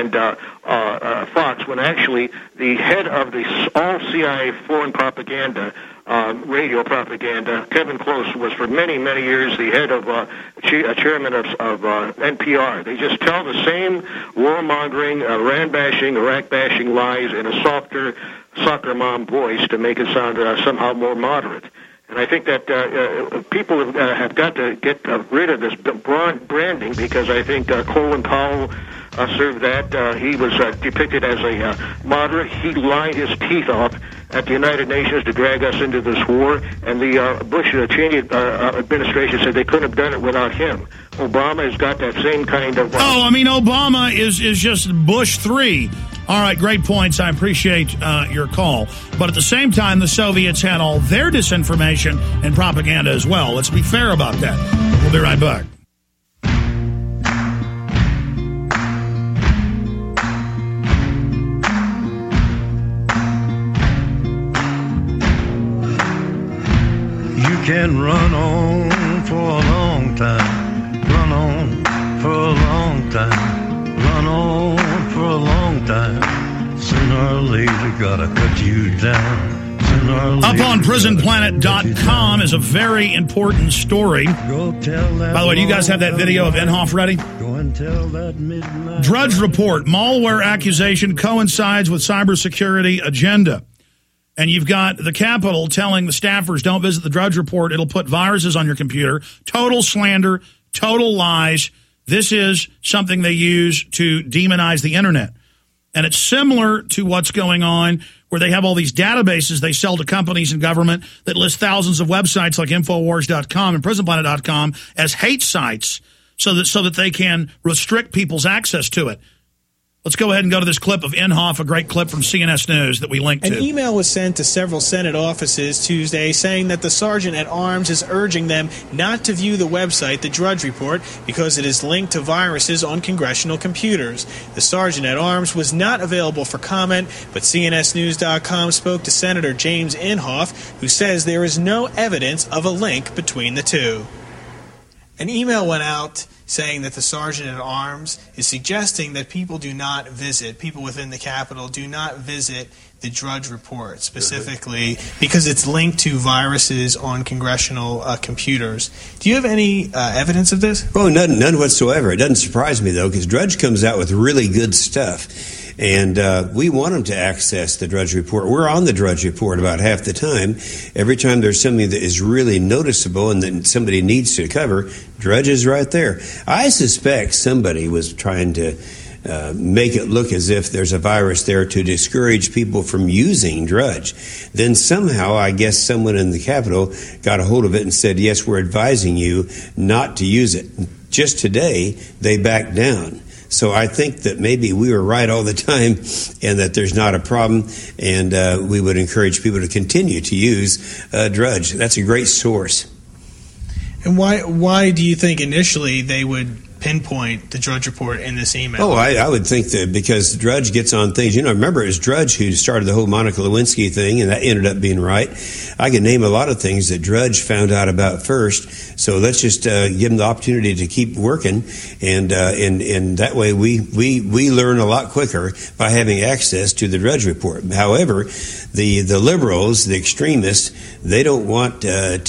and Fox, when actually the head of the all CIA foreign propaganda, radio propaganda, Kevin Close, was for many, many years the head of chairman of NPR. They just tell the same warmongering, Iran-bashing, Iraq-bashing lies in a softer soccer mom voice to make it sound somehow more moderate. And I think that people have got to get rid of this branding, because I think Colin Powell served that. He was depicted as a moderate. He lied his teeth off at the United Nations to drag us into this war, and the Bush-Cheney administration said they couldn't have done it without him. Obama has got that same kind of... Obama is just Bush 3. All right, great points. I appreciate your call. But at the same time, the Soviets had all their disinformation and propaganda as well. Let's be fair about that. We'll be right back. You can run on for a long time, run on for a long time, run on for a long time. Sooner or later, gotta cut you down. Up on PrisonPlanet.com is a very important story. By the way, do you guys have that video of Inhofe ready? Drudge Report, malware accusation coincides with cybersecurity agenda. And you've got the Capitol telling the staffers, don't visit the Drudge Report. It'll put viruses on your computer. Total slander, total lies. This is something they use to demonize the Internet. And it's similar to what's going on where they have all these databases they sell to companies and government that list thousands of websites like Infowars.com and PrisonPlanet.com as hate sites so that they can restrict people's access to it. Let's go ahead and go to this clip of Inhofe, a great clip from CNS News that we linked to. An email was sent to several Senate offices Tuesday saying that the Sergeant at Arms is urging them not to view the website, the Drudge Report, because it is linked to viruses on congressional computers. The Sergeant at Arms was not available for comment, but CNSNews.com spoke to Senator James Inhofe, who says there is no evidence of a link between the two. An email went out saying that the Sergeant at Arms is suggesting that people within the Capitol do not visit the Drudge Report, specifically because it's linked to viruses on congressional computers. Do you have any evidence of this? Oh, none whatsoever. It doesn't surprise me, though, because Drudge comes out with really good stuff. And we want them to access the Drudge Report. We're on the Drudge Report about half the time. Every time there's something that is really noticeable and that somebody needs to cover, Drudge is right there. I suspect somebody was trying to make it look as if there's a virus there to discourage people from using Drudge. Then somehow, I guess someone in the Capitol got a hold of it and said, yes, we're advising you not to use it. Just today, they backed down. So I think that maybe we were right all the time and that there's not a problem, and we would encourage people to continue to use Drudge. That's a great source. And why do you think initially they would pinpoint the Drudge Report in this email? Oh, I would think that because Drudge gets on things. Remember, it was Drudge who started the whole Monica Lewinsky thing, and that ended up being right. I can name a lot of things that Drudge found out about first. So let's just give him the opportunity to keep working, and that way we learn a lot quicker by having access to the Drudge Report. However, the liberals, the extremists, they don't want to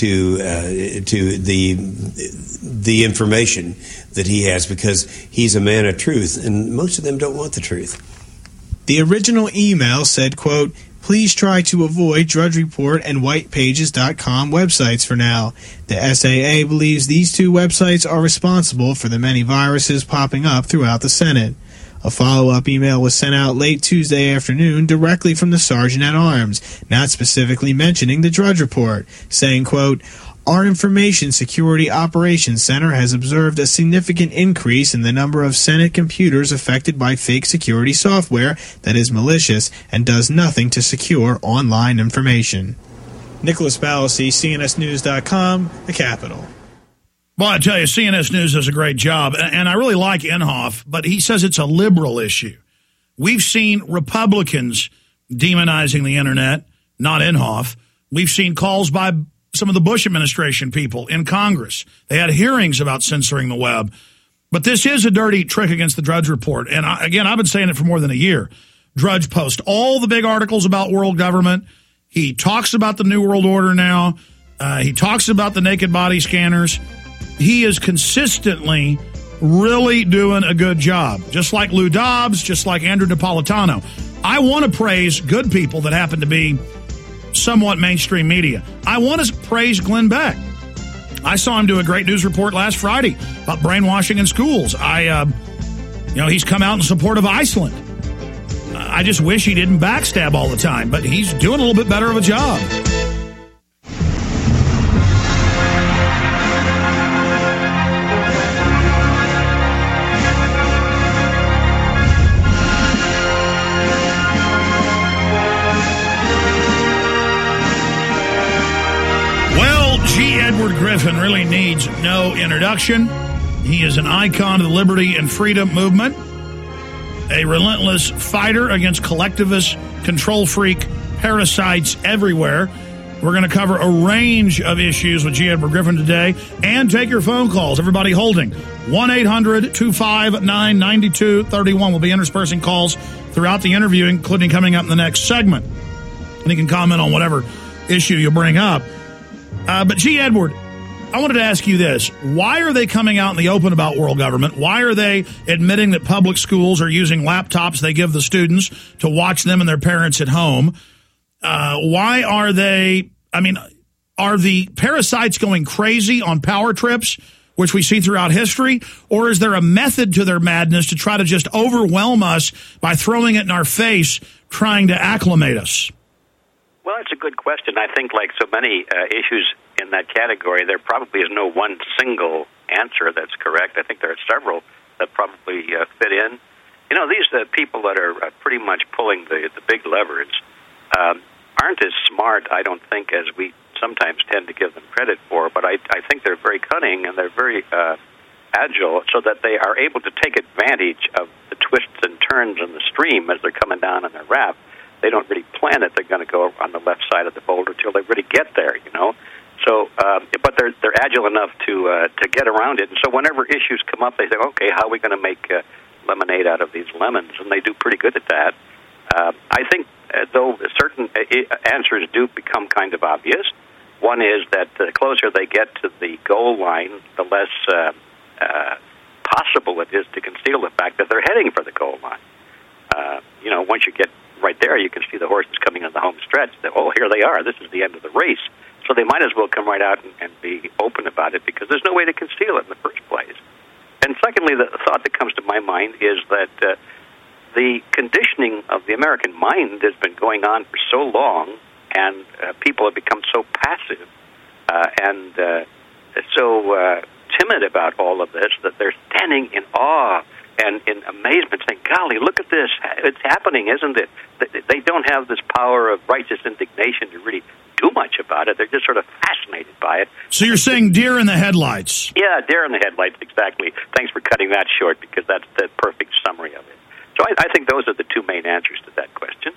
the information that he has because he's a man of truth, and most of them don't want the truth. The original email said, quote, please try to avoid Drudge Report and whitepages.com websites for now. The SAA believes these two websites are responsible for the many viruses popping up throughout the Senate. A follow-up email was sent out late Tuesday afternoon directly from the Sergeant-at-Arms, not specifically mentioning the Drudge Report, saying, quote, our Information Security Operations Center has observed a significant increase in the number of Senate computers affected by fake security software that is malicious and does nothing to secure online information. Nicholas Balassi, CNSNews.com, the Capitol. Well, I tell you, CNS News does a great job, and I really like Inhofe, but he says it's a liberal issue. We've seen Republicans demonizing the internet, not Inhofe. We've seen calls by some of the Bush administration people in Congress. They had hearings about censoring the web. But this is a dirty trick against the Drudge Report. And again, I've been saying it for more than a year. Drudge posts all the big articles about world government. He talks about the New World Order now. He talks about the naked body scanners. He is consistently really doing a good job. Just like Lou Dobbs, just like Andrew Napolitano. I want to praise good people that happen to be somewhat mainstream media. I want to praise Glenn Beck. I saw him do a great news report last Friday about brainwashing in schools. He's come out in support of Iceland. I just wish he didn't backstab all the time, but he's doing a little bit better of a job. Edward Griffin really needs no introduction. He is an icon of the liberty and freedom movement, a relentless fighter against collectivist, control freak parasites everywhere. We're going to cover a range of issues with G. Edward Griffin today and take your phone calls. Everybody holding 1-800-259-9231. We'll be interspersing calls throughout the interview, including coming up in the next segment. And you can comment on whatever issue you bring up. But G. Edward, I wanted to ask you this. Why are they coming out in the open about world government? Why are they admitting that public schools are using laptops they give the students to watch them and their parents at home? Why are they, are the parasites going crazy on power trips, which we see throughout history? Or is there a method to their madness to try to just overwhelm us by throwing it in our face, trying to acclimate us? Well, that's a good question. I think like so many issues in that category, there probably is no one single answer that's correct. I think there are several that probably fit in. These people that are pretty much pulling the big levers aren't as smart, I don't think, as we sometimes tend to give them credit for, but I think they're very cunning and they're very agile so that they are able to take advantage of the twists and turns in the stream as they're coming down on their raft. They don't really plan it. They're going to go on the left side of the boulder until they really get there, So, but they're agile enough to get around it. And so whenever issues come up, they say, okay, how are we going to make lemonade out of these lemons? And they do pretty good at that. I think, though, certain answers do become kind of obvious. One is that the closer they get to the goal line, the less possible it is to conceal the fact that they're heading for the goal line. Once you get right there, you can see the horses coming on the home stretch. Here they are. This is the end of the race. So they might as well come right out and be open about it because there's no way to conceal it in the first place. And secondly, the thought that comes to my mind is that the conditioning of the American mind has been going on for so long, and people have become so passive and so timid about all of this that they're standing in awe and in amazement, saying, golly, look at this. It's happening, isn't it? They don't have this power of righteous indignation to really do much about it. They're just sort of fascinated by it. So you're saying deer in the headlights. Yeah, deer in the headlights, exactly. Thanks for cutting that short, because that's the perfect summary of it. So I think those are the two main answers to that question.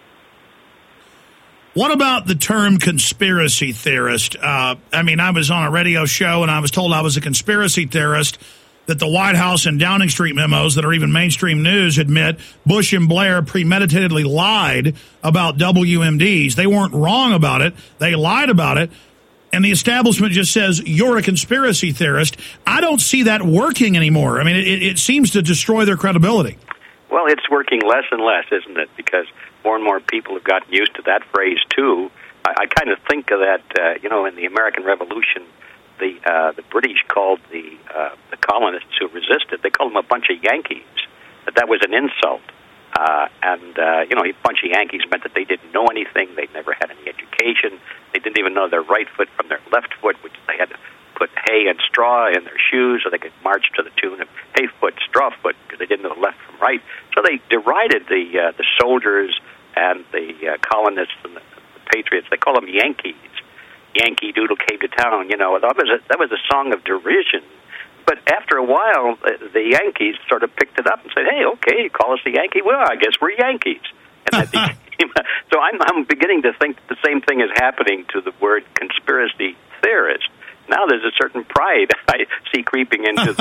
What about the term conspiracy theorist? I was on a radio show, and I was told I was a conspiracy theorist, that the White House and Downing Street memos that are even mainstream news admit Bush and Blair premeditatedly lied about WMDs. They weren't wrong about it. They lied about it. And the establishment just says, you're a conspiracy theorist. I don't see that working anymore. I mean, it seems to destroy their credibility. Well, it's working less and less, isn't it? Because more and more people have gotten used to that phrase, too. I kind of think of that, in the American Revolution, the British called the colonists who resisted, they called them a bunch of Yankees. That was an insult. A bunch of Yankees meant that they didn't know anything, they'd never had any education, they didn't even know their right foot from their left foot, which they had to put hay and straw in their shoes so they could march to the tune of hay foot, straw foot, because they didn't know left from right. So they derided the soldiers and the colonists and the patriots. They call them Yankees. Yankee Doodle came to town, that was a song of derision. But after a while, the Yankees sort of picked it up and said, hey, okay, you call us a Yankee? Well, I guess we're Yankees. And that became, so I'm beginning to think that the same thing is happening to the word conspiracy theorist. Now there's a certain pride I see creeping into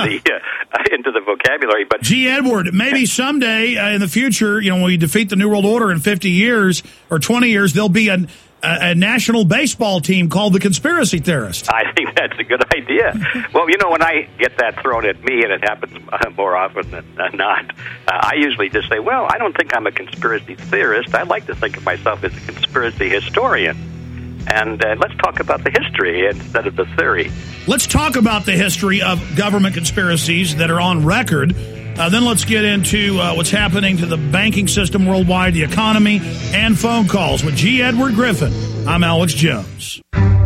the vocabulary. But G. Edward, maybe someday in the future, when we defeat the New World Order in 50 years or 20 years, there'll be a national baseball team called the Conspiracy Theorist. I think that's a good idea. Well, when I get that thrown at me, and it happens more often than not, I usually just say, well, I don't think I'm a conspiracy theorist. I like to think of myself as a conspiracy historian. And let's talk about the history instead of the theory. Let's talk about the history of government conspiracies that are on record. Then let's get into what's happening to the banking system worldwide, the economy, and phone calls with G. Edward Griffin. I'm Alex Jones.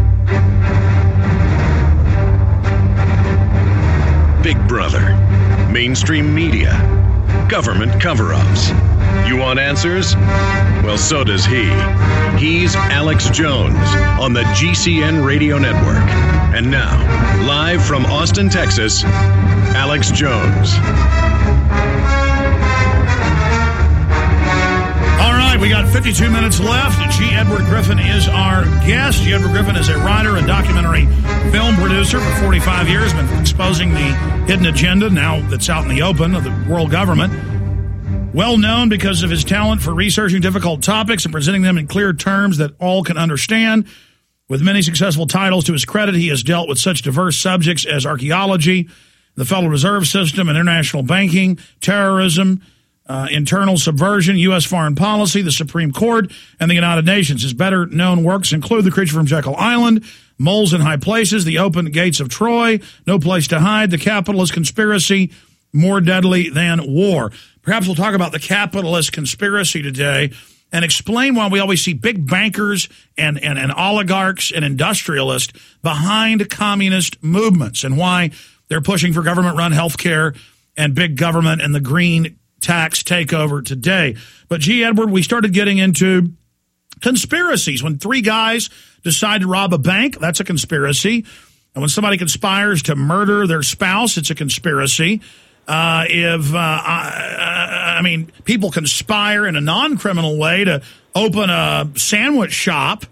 Big Brother, mainstream media, government cover-ups. You want answers? Well, so does he. He's Alex Jones on the GCN Radio Network. And now, live from Austin, Texas, Alex Jones. All right, we got 52 minutes left. G. Edward Griffin is our guest. G. Edward Griffin is a writer and documentary film producer for 45 years, been exposing the hidden agenda now that's out in the open of the world government. Well known because of his talent for researching difficult topics and presenting them in clear terms that all can understand. With many successful titles to his credit, he has dealt with such diverse subjects as archaeology, the Federal Reserve System, international banking, terrorism, internal subversion, U.S. foreign policy, the Supreme Court, and the United Nations. His better-known works include The Creature from Jekyll Island, Moles in High Places, The Open Gates of Troy, No Place to Hide, The Capitalist Conspiracy, More Deadly Than War. Perhaps we'll talk about the capitalist conspiracy today and explain why we always see big bankers and oligarchs and industrialists behind communist movements and why they're pushing for government-run health care and big government and the green tax takeover today. But, G. Edward, we started getting into conspiracies. When three guys decide to rob a bank, that's a conspiracy. And when somebody conspires to murder their spouse, it's a conspiracy. People conspire in a non-criminal way to open a sandwich shop.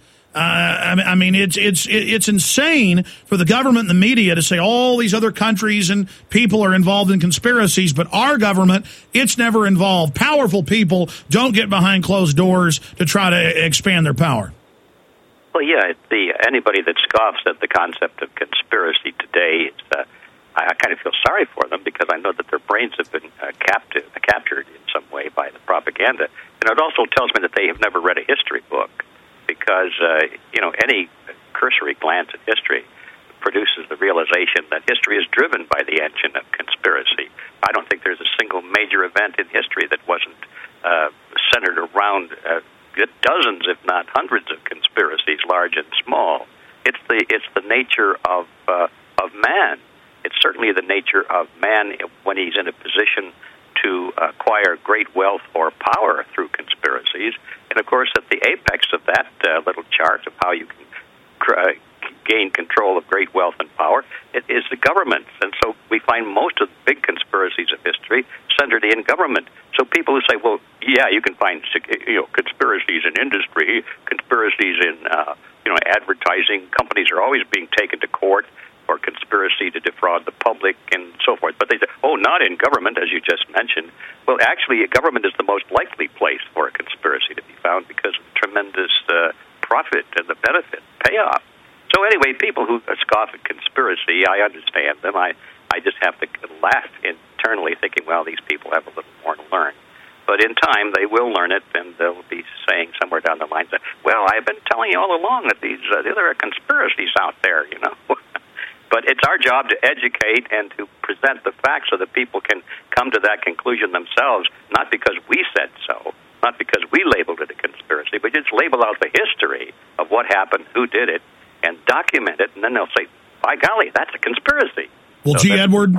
It's insane for the government and the media to say all these other countries and people are involved in conspiracies, but our government, it's never involved. Powerful people don't get behind closed doors to try to expand their power. Well, yeah, anybody that scoffs at the concept of conspiracy today, I kind of feel sorry for them because I know that their brains have been captured in some way by the propaganda. And it also tells me that they have never read a history book because, any cursory glance at history produces the realization that history is driven by the engine of conspiracy. I don't think there's a single major event in history that wasn't centered around dozens, if not hundreds, of conspiracies, large and small. It's the nature of man. It's certainly the nature of man when he's in a position to acquire great wealth or power through conspiracies. And of course, at the apex of that little chart of how you can gain control of great wealth and power, it is the government. And so we find most of the big conspiracies of history centered in government. So people who say, well, yeah, you can find conspiracies in industry, conspiracies in advertising. Companies are always being taken to court for conspiracy to defraud the public and so forth. But they say, oh, not in government, as you just mentioned. Well, actually, government is the most likely place for a conspiracy to be found because of the tremendous profit and the benefit, payoff. So anyway, people who scoff at conspiracy, I understand them. I just have to laugh internally thinking, well, these people have a little more to learn. But in time, they will learn it, and they'll be saying somewhere down the line that, well, I've been telling you all along that there are conspiracies out there, But it's our job to educate and to present the facts so that people can come to that conclusion themselves, not because we said so, not because we labeled it a conspiracy, but just label out the history of what happened, who did it, and document it, and then they'll say, by golly, that's a conspiracy. Well, so Edward,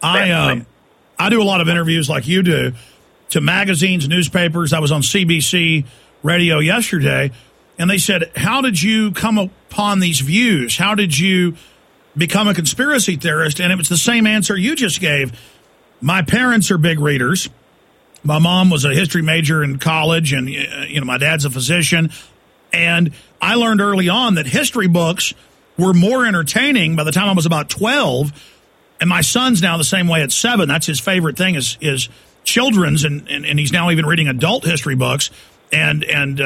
I do a lot of interviews like you do to magazines, newspapers. I was on CBC radio yesterday, and they said, how did you come upon these views? How did you become a conspiracy theorist? And it was the same answer you just gave. My parents are big readers. My mom was a history major in college, and my dad's a physician. And I learned early on that history books were more entertaining by the time I was about 12. And my son's now the same way at 7. That's his favorite thing is children's, and he's now even reading adult history books and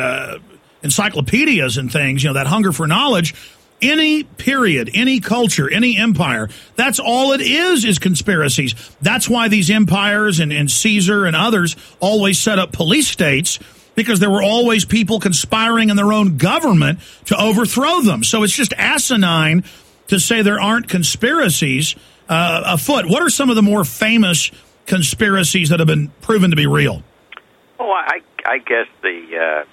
encyclopedias and things, that hunger for knowledge. Any period, any culture, any empire, that's all it is conspiracies. That's why these empires and Caesar and others always set up police states, because there were always people conspiring in their own government to overthrow them. So it's just asinine to say there aren't conspiracies afoot. What are some of the more famous conspiracies that have been proven to be real? Oh, I guess the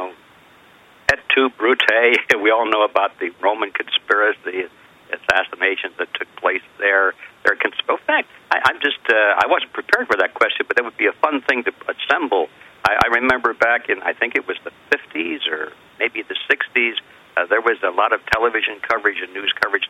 Et tu, Brute. We all know about the Roman conspiracy, assassinations that took place there. In fact, I wasn't prepared for that question, but that would be a fun thing to assemble. I remember back in, I think it was the 50s or maybe the 60s, there was a lot of television coverage and news coverage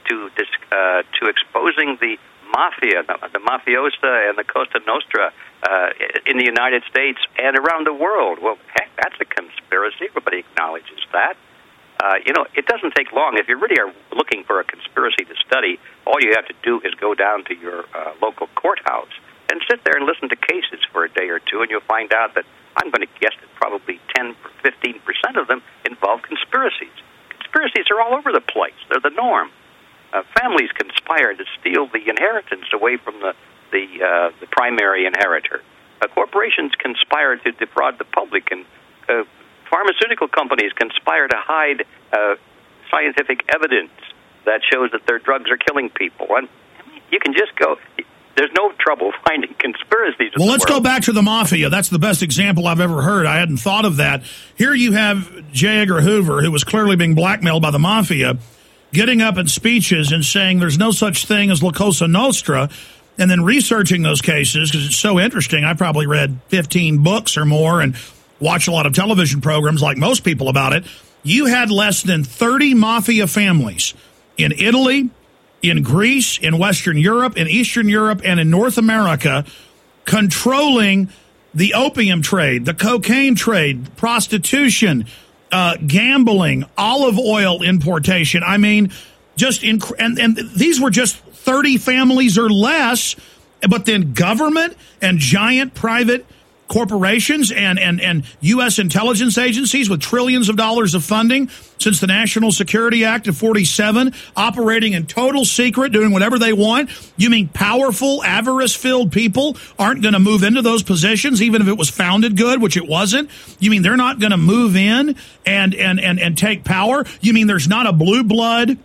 to exposing the mafia, the mafiosa and the Cosa Nostra in the United States and around the world. Well, heck, that's a conspiracy. Everybody acknowledges that. It doesn't take long. If you really are looking for a conspiracy to study, all you have to do is go down to your local courthouse and sit there and listen to cases for a day or two, and you'll find out that I'm going to guess that probably 10 or 15% of them involve conspiracies. Conspiracies are all over the place. They're the norm. Families conspire to steal the inheritance away from the primary inheritor. Corporations conspire to defraud the public, and pharmaceutical companies conspire to hide scientific evidence that shows that their drugs are killing people. And you can just go. There's no trouble finding conspiracies. Well, let's go back to the mafia. That's the best example I've ever heard. I hadn't thought of that. Here you have J. Edgar Hoover, who was clearly being blackmailed by the mafia, getting up in speeches and saying there's no such thing as La Cosa Nostra, and then researching those cases because it's so interesting. I probably read 15 books or more and watched a lot of television programs like most people about it. You had less than 30 mafia families in Italy, in Greece, in Western Europe, in Eastern Europe, and in North America, controlling the opium trade, the cocaine trade, prostitution, gambling, olive oil importation. I mean, and these were just 30 families or less, but then government and giant private corporations and U.S. intelligence agencies with trillions of dollars of funding since the National Security Act of 47, operating in total secret, doing whatever they want. You mean powerful, avarice-filled people aren't going to move into those positions, even if it was founded good, which it wasn't? You mean they're not going to move in and take power? You mean there's not a blue blood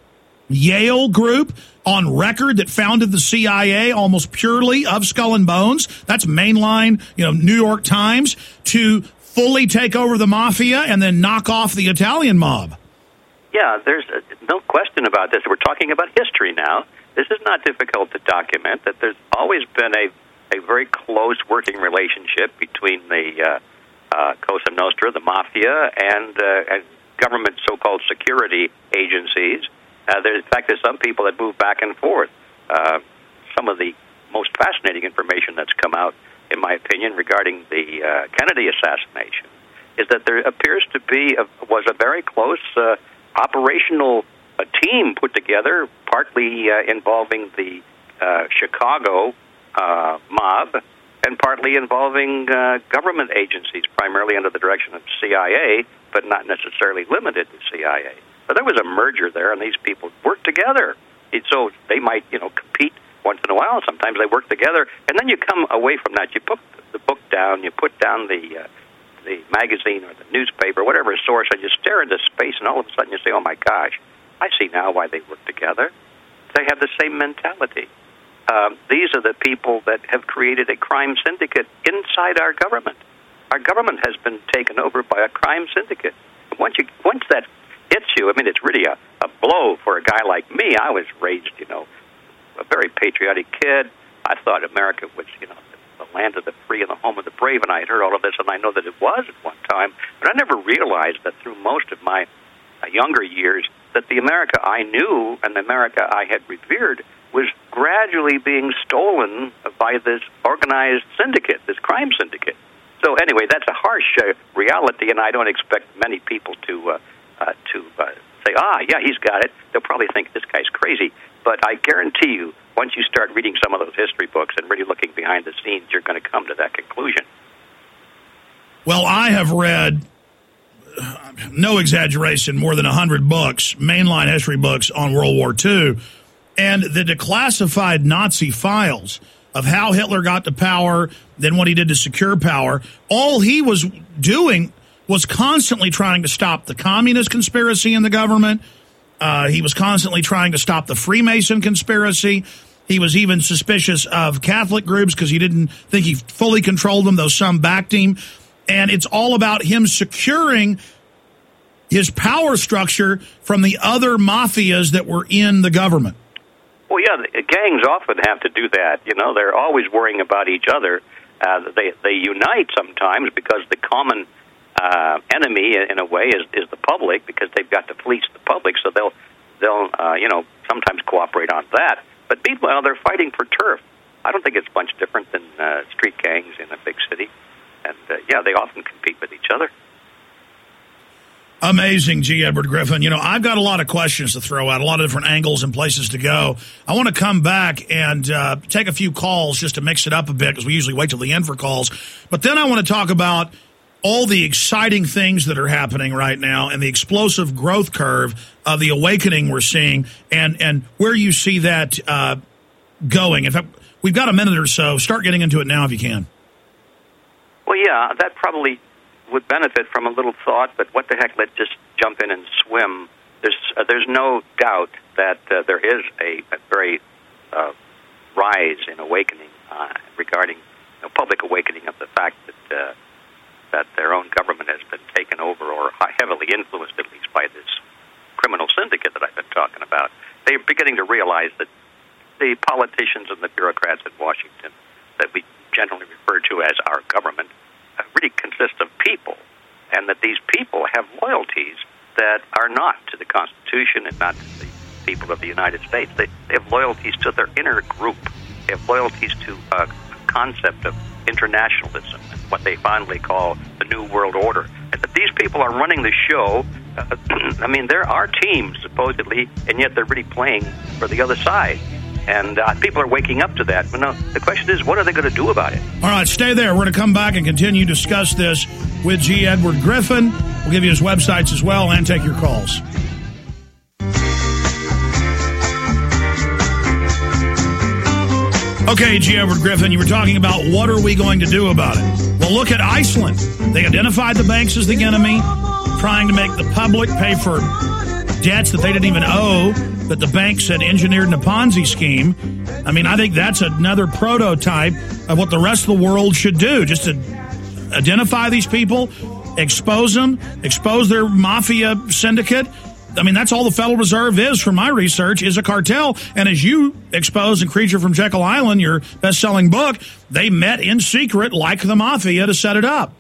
Yale group on record that founded the CIA almost purely of Skull and Bones. That's mainline, New York Times, to fully take over the mafia and then knock off the Italian mob. Yeah, there's no question about this. We're talking about history now. This is not difficult to document, that there's always been a very close working relationship between the Cosa Nostra, the mafia, and government so-called security agencies. In fact, there's some people that move back and forth. Some of the most fascinating information that's come out, in my opinion, regarding the Kennedy assassination is that there appears to be was a very close operational team put together, partly involving the Chicago mob and partly involving government agencies, primarily under the direction of CIA, but not necessarily limited to CIA. But there was a merger there, and these people worked together. So they might, compete once in a while. Sometimes they work together, and then you come away from that. You put the book down, you put down the magazine or the newspaper, whatever source, and you stare into space, and all of a sudden you say, oh, my gosh, I see now why they work together. They have the same mentality. These are the people that have created a crime syndicate inside our government. Our government has been taken over by a crime syndicate. Once that hits you, I mean, it's really a blow for a guy like me. I was raised, a very patriotic kid. I thought America was, the land of the free and the home of the brave, and I had heard all of this, and I know that it was at one time, but I never realized that through most of my younger years that the America I knew and the America I had revered was gradually being stolen by this organized syndicate, this crime syndicate. So anyway, that's a harsh reality, and I don't expect many people to say, yeah, he's got it. They'll probably think this guy's crazy. But I guarantee you, once you start reading some of those history books and really looking behind the scenes, you're going to come to that conclusion. Well, I have read, no exaggeration, more than 100 books, mainline history books on World War II, and the declassified Nazi files of how Hitler got to power, then what he did to secure power. All he was doing was constantly trying to stop the communist conspiracy in the government. He was constantly trying to stop the Freemason conspiracy. He was even suspicious of Catholic groups because he didn't think he fully controlled them, though some backed him. And it's all about him securing his power structure from the other mafias that were in the government. Well, yeah, the gangs often have to do that. They're always worrying about each other. They unite sometimes because the common enemy, in a way, is the public, because they've got to fleece the public. So they'll sometimes cooperate on that. But meanwhile, they're fighting for turf. I don't think it's much different than street gangs in a big city. And they often compete with each other. Amazing, G. Edward Griffin. I've got a lot of questions to throw out, a lot of different angles and places to go. I want to come back and take a few calls just to mix it up a bit, because we usually wait till the end for calls. But then I want to talk about all the exciting things that are happening right now and the explosive growth curve of the awakening we're seeing, and where you see that going. In fact, we've got a minute or so. Start getting into it now if you can. Well, yeah, that probably would benefit from a little thought, but what the heck, let's just jump in and swim. There's no doubt that there is a very rise in awakening regarding public awakening of the fact that their own government has been taken over, or heavily influenced at least, by this criminal syndicate that I've been talking about. They're beginning to realize that the politicians and the bureaucrats in Washington that we generally refer to as our government really consist of people, and that these people have loyalties that are not to the Constitution and not to the people of the United States. They have loyalties to their inner group. They have loyalties to a concept of internationalism and what they finally call the New World Order. And that these people are running the show. I mean, there are teams, supposedly, and yet they're really playing for the other side. And people are waking up to that. But now, the question is, what are they going to do about it? All right, stay there. We're going to come back and continue to discuss this with G. Edward Griffin. We'll give you his websites as well and take your calls. Okay, G. Edward Griffin, you were talking about what are we going to do about it. Well, look at Iceland. They identified the banks as the enemy, trying to make the public pay for debts that they didn't even owe. that the banks had engineered in a Ponzi scheme. I mean, I think that's another prototype of what the rest of the world should do, just to identify these people, expose them, expose their mafia syndicate. I mean, that's all the Federal Reserve is, from my research, is a cartel. And as you expose in Creature from Jekyll Island, your best-selling book, they met in secret, like the mafia, to set it up.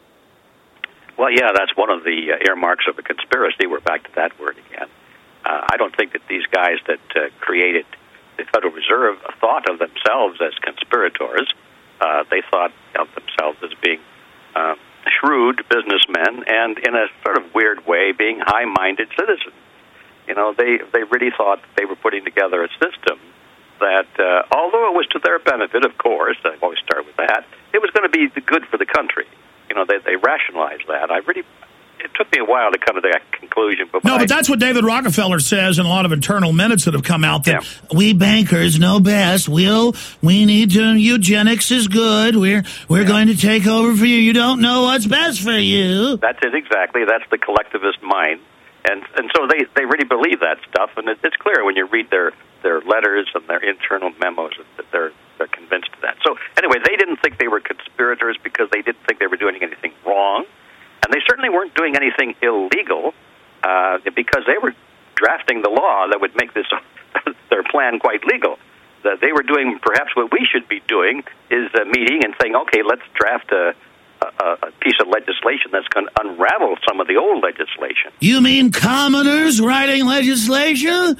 Well, yeah, that's one of the earmarks of a conspiracy. We're back to that word again. I don't think that these guys that created the Federal Reserve thought of themselves as conspirators. They thought of themselves as being shrewd businessmen and, in a sort of weird way, being high-minded citizens. You know, they really thought they were putting together a system that, although it was to their benefit, of course, I always start with that, it was going to be good for the country. You know, they rationalized that. It took me a while to come to that conclusion. But that's what David Rockefeller says in a lot of internal minutes that have come out, that we bankers know best. We need to, eugenics is good. We're going to take over for you. You don't know what's best for you. That's it, exactly. That's the collectivist mind. And so they really believe that stuff, and it's clear when you read their letters and their internal memos that they're convinced of that. So anyway, they didn't think they were conspirators because they didn't think they were doing anything wrong. And they certainly weren't doing anything illegal because they were drafting the law that would make their plan quite legal. They were doing perhaps what we should be doing, is meeting and saying, okay, let's draft a piece of legislation that's going to unravel some of the old legislation. You mean commoners writing legislation?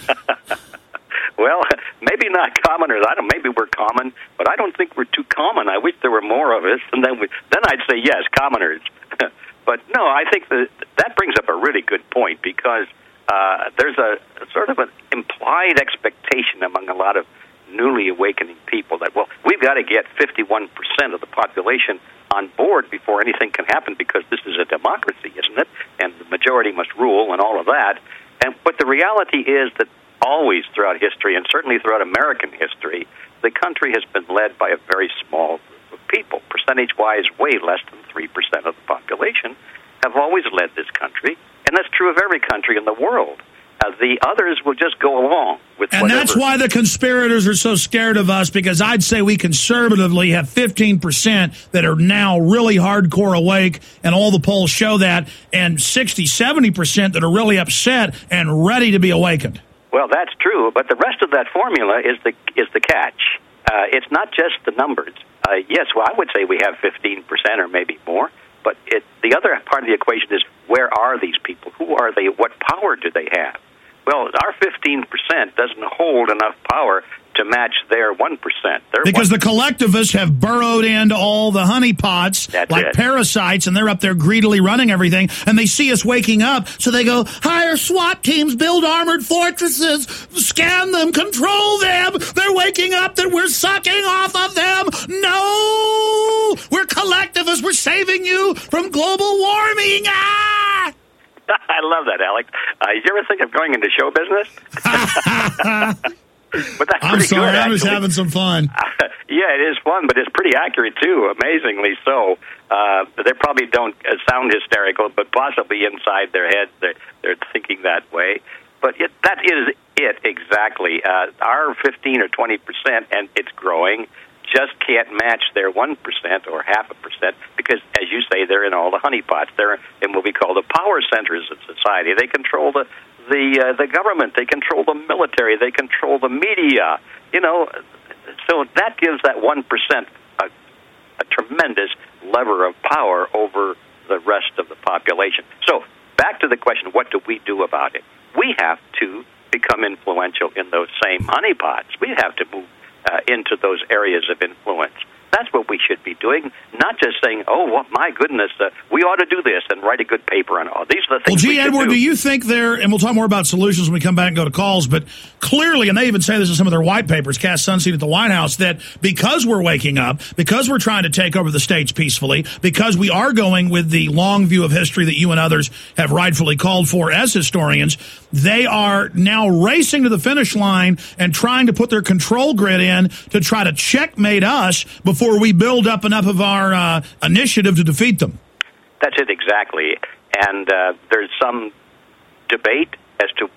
Well, maybe not commoners. Maybe we're common, but I don't think we're too common. I wish there were more of us, and then I'd say yes, commoners. But no, I think that brings up a really good point, because there's a sort of an implied expectation among a lot of newly awakening people that, well, we've got to get 51% of the population on board before anything can happen, because this is a democracy, isn't it? And the majority must rule and all of that. But the reality is that always throughout history, and certainly throughout American history, the country has been led by a very small group of people. Percentage-wise, way less than 3% of the population have always led this country, and that's true of every country in the world. The others will just go along with whatever. And that's why the conspirators are so scared of us, because I'd say we conservatively have 15% that are now really hardcore awake, and all the polls show that, and 60-70% that are really upset and ready to be awakened. Well, that's true, but the rest of that formula is the catch. It's not just the numbers. Yes, well, I would say we have 15% or maybe more, but the other part of the equation is, where are these people? Who are they? What power do they have? Well, our 15% doesn't hold enough power to match their 1%. Because the collectivists have burrowed into all the honeypots like parasites, and they're up there greedily running everything, and they see us waking up, so they go, hire SWAT teams, build armored fortresses, scan them, control them. They're waking up that we're sucking off of them. No! We're collectivists. We're saving you from global warming. Ah! I love that, Alex. You ever think of going into show business? But that's I'm sorry, good, I was having some fun. Yeah, it is fun, but it's pretty accurate, too, amazingly so. They probably don't sound hysterical, but possibly inside their heads they're thinking that way. But that is it, exactly. Our 15 or 20%, and it's growing, just can't match their 1% or 0.5%, because, as you say, they're in all the honeypots. They're in what we call the power centers of society. They control the government. They control the military. They control the media. You know, so that gives that 1% a tremendous lever of power over the rest of the population. So back to the question, what do we do about it? We have to become influential in those same honeypots. We have to move into those areas of influence. That's what we should be doing, not just saying, oh, well, my goodness, we ought to do this and write a good paper on all. These are the things we should Edward, do you think and we'll talk more about solutions when we come back and go to calls, but clearly, and they even say this in some of their white papers, Cast Sunseed at the White House, that because we're waking up, because we're trying to take over the states peacefully, because we are going with the long view of history that you and others have rightfully called for as historians, they are now racing to the finish line and trying to put their control grid in to try to checkmate us before we build up enough of our initiative to defeat them. That's it, exactly. And there's some debate as to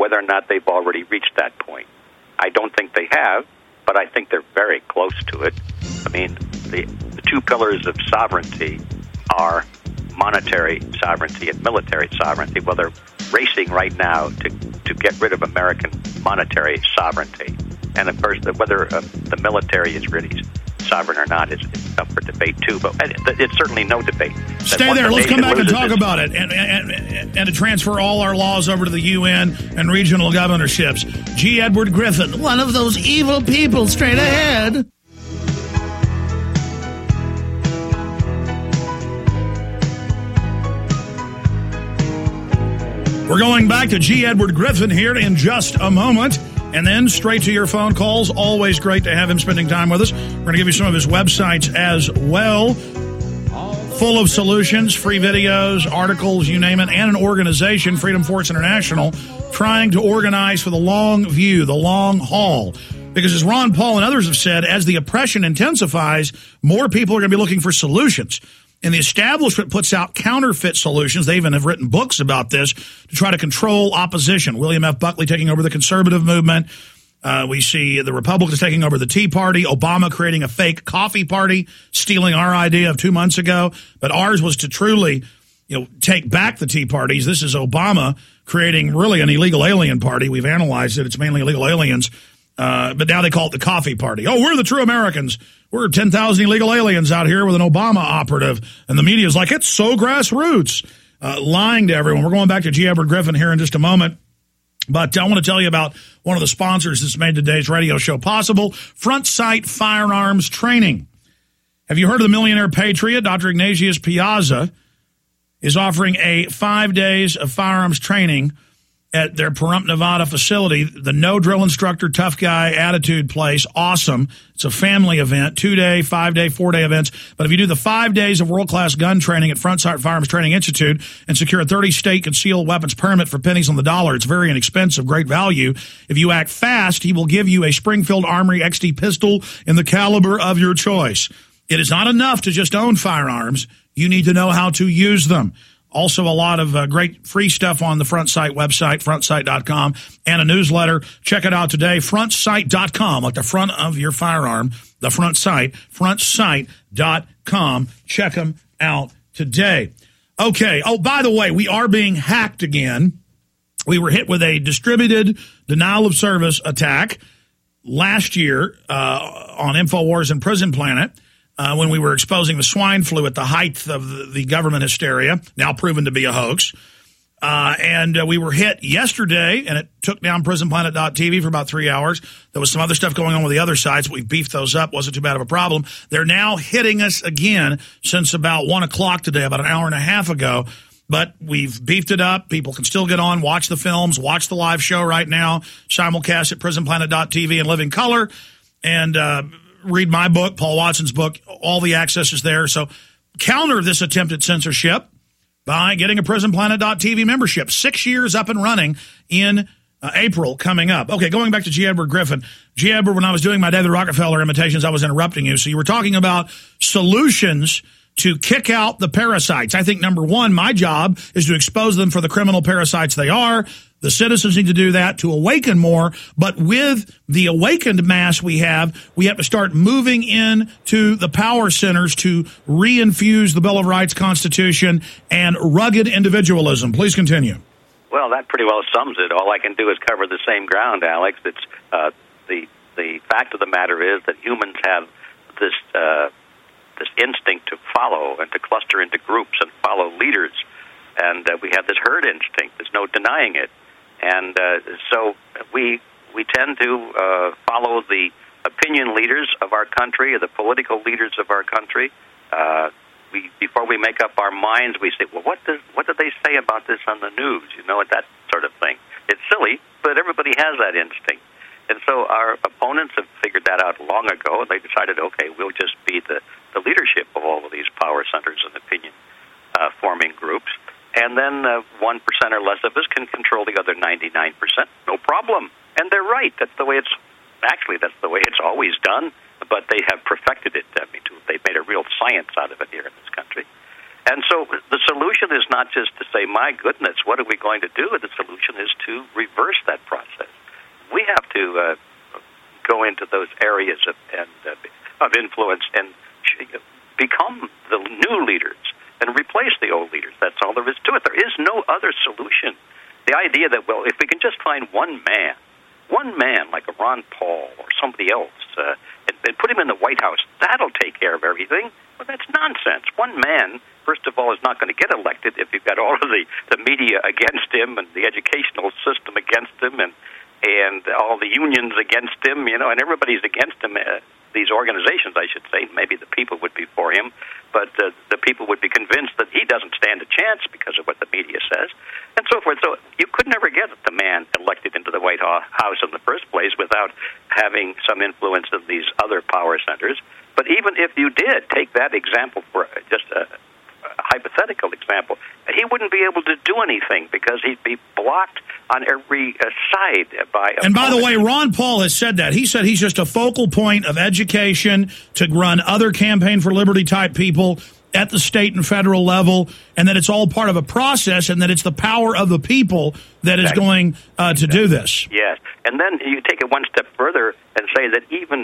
whether or not they've already reached that point. I don't think they have, but I think they're very close to it. I mean, the two pillars of sovereignty are monetary sovereignty and military sovereignty. Well, they're racing right now to get rid of American monetary sovereignty. And, of course, whether the military is really sovereign or not is up for debate, too. But it's certainly no debate. Stay there. Let's come back and talk about it and to transfer all our laws over to the UN and regional governorships. G. Edward Griffin, one of those evil people, straight ahead. We're going back to G. Edward Griffin here in just a moment, and then straight to your phone calls. Always great to have him spending time with us. We're going to give you some of his websites as well. Full of solutions, free videos, articles, you name it, and an organization, Freedom Force International, trying to organize for the long view, the long haul. Because as Ron Paul and others have said, as the oppression intensifies, more people are going to be looking for solutions. And the establishment puts out counterfeit solutions. They even have written books about this to try to control opposition. William F. Buckley taking over the conservative movement. We see the Republicans taking over the Tea Party. Obama creating a fake coffee party, stealing our idea of 2 months ago. But ours was to truly, take back the Tea Parties. This is Obama creating really an illegal alien party. We've analyzed it. It's mainly illegal aliens. But now they call it the coffee party. Oh, we're the true Americans. We're 10,000 illegal aliens out here with an Obama operative. And the media is like, it's so grassroots. Lying to everyone. We're going back to G. Edward Griffin here in just a moment. But I want to tell you about one of the sponsors that's made today's radio show possible, Front Sight Firearms Training. Have you heard of the Millionaire Patriot? Dr. Ignatius Piazza is offering 5 days of firearms training at their Pahrump, Nevada facility. The no drill instructor, tough guy attitude place. Awesome. It's a family event, 2-day, 5-day, 4-day events. But if you do the 5 days of world-class gun training at Front Sight Firearms Training Institute and secure a 30-state concealed weapons permit for pennies on the dollar, it's very inexpensive, great value. If you act fast, he will give you a Springfield Armory XD pistol in the caliber of your choice. It is not enough to just own firearms. You need to know how to use them. Also, a lot of great free stuff on the Front Sight website, frontsight.com, and a newsletter. Check it out today, frontsight.com, like the front of your firearm, the front sight, frontsight.com. Check them out today. Okay. Oh, by the way, we are being hacked again. We were hit with a distributed denial of service attack last year on InfoWars and Prison Planet. When we were exposing the swine flu at the height of the government hysteria, now proven to be a hoax. And we were hit yesterday, and it took down prisonplanet.tv for about 3 hours. There was some other stuff going on with the other sites. We beefed those up. Wasn't too bad of a problem. They're now hitting us again since about 1 o'clock today, about an hour and a half ago. But we've beefed it up. People can still get on, watch the films, watch the live show right now, simulcast at prisonplanet.tv in living color. And read my book, Paul Watson's book. All the access is there. So counter this attempted censorship by getting a prisonplanet.tv membership. 6 years up and running in April coming up. Okay, going back to G. Edward Griffin. G. Edward, when I was doing my David Rockefeller imitations, I was interrupting you. So you were talking about solutions to kick out the parasites. I think, number one, my job is to expose them for the criminal parasites they are. The citizens need to do that to awaken more. But with the awakened mass we have to start moving into the power centers to reinfuse the Bill of Rights, Constitution, and rugged individualism. Please continue. Well, that pretty well sums it. All I can do is cover the same ground, Alex. It's the fact of the matter is that humans have this instinct to follow and to cluster into groups and follow leaders. And we have this herd instinct. There's no denying it. And so we tend to follow the opinion leaders of our country, or the political leaders of our country. Before we make up our minds, we say, well, what did they say about this on the news? That sort of thing. It's silly, but everybody has that instinct. And so our opponents have figured that out long ago, and they decided, okay, we'll just be the leadership of all of these power centers and opinion-forming groups. And then 1% or less of us can control the other 99%. No problem. And they're right. That's the way it's always done. But they have perfected it. They've made a real science out of it here in this country. And so the solution solution is not just to say, my goodness, what are we going to do? The solution is to reverse that process. We have to go into those areas of influence and become the new leaders and replace the old leaders. That's all there is to it. There is no other solution. The idea that, well, if we can just find one man like a Ron Paul or somebody else, and put him in the White House, that'll take care of everything. Well, that's nonsense. One man, first of all, is not going to get elected if you've got all of the media against him and the educational system against him and all the unions against him, and everybody's against him. These organizations, I should say, maybe the people would be for him, but the people would be convinced that he doesn't stand a chance because of what the media says, and so forth. So you could never get the man elected into the White House in the first place without having some influence of these other power centers. But even if you did take that example for just a hypothetical example, he wouldn't be able to do anything because he'd be blocked on every side by. And by the way, Ron Paul has said that. He said he's just a focal point of education to run other Campaign for Liberty type people at the state and federal level, and that it's all part of a process, and that it's the power of the people that is going to do this. Yes, and then you take it one step further and say that even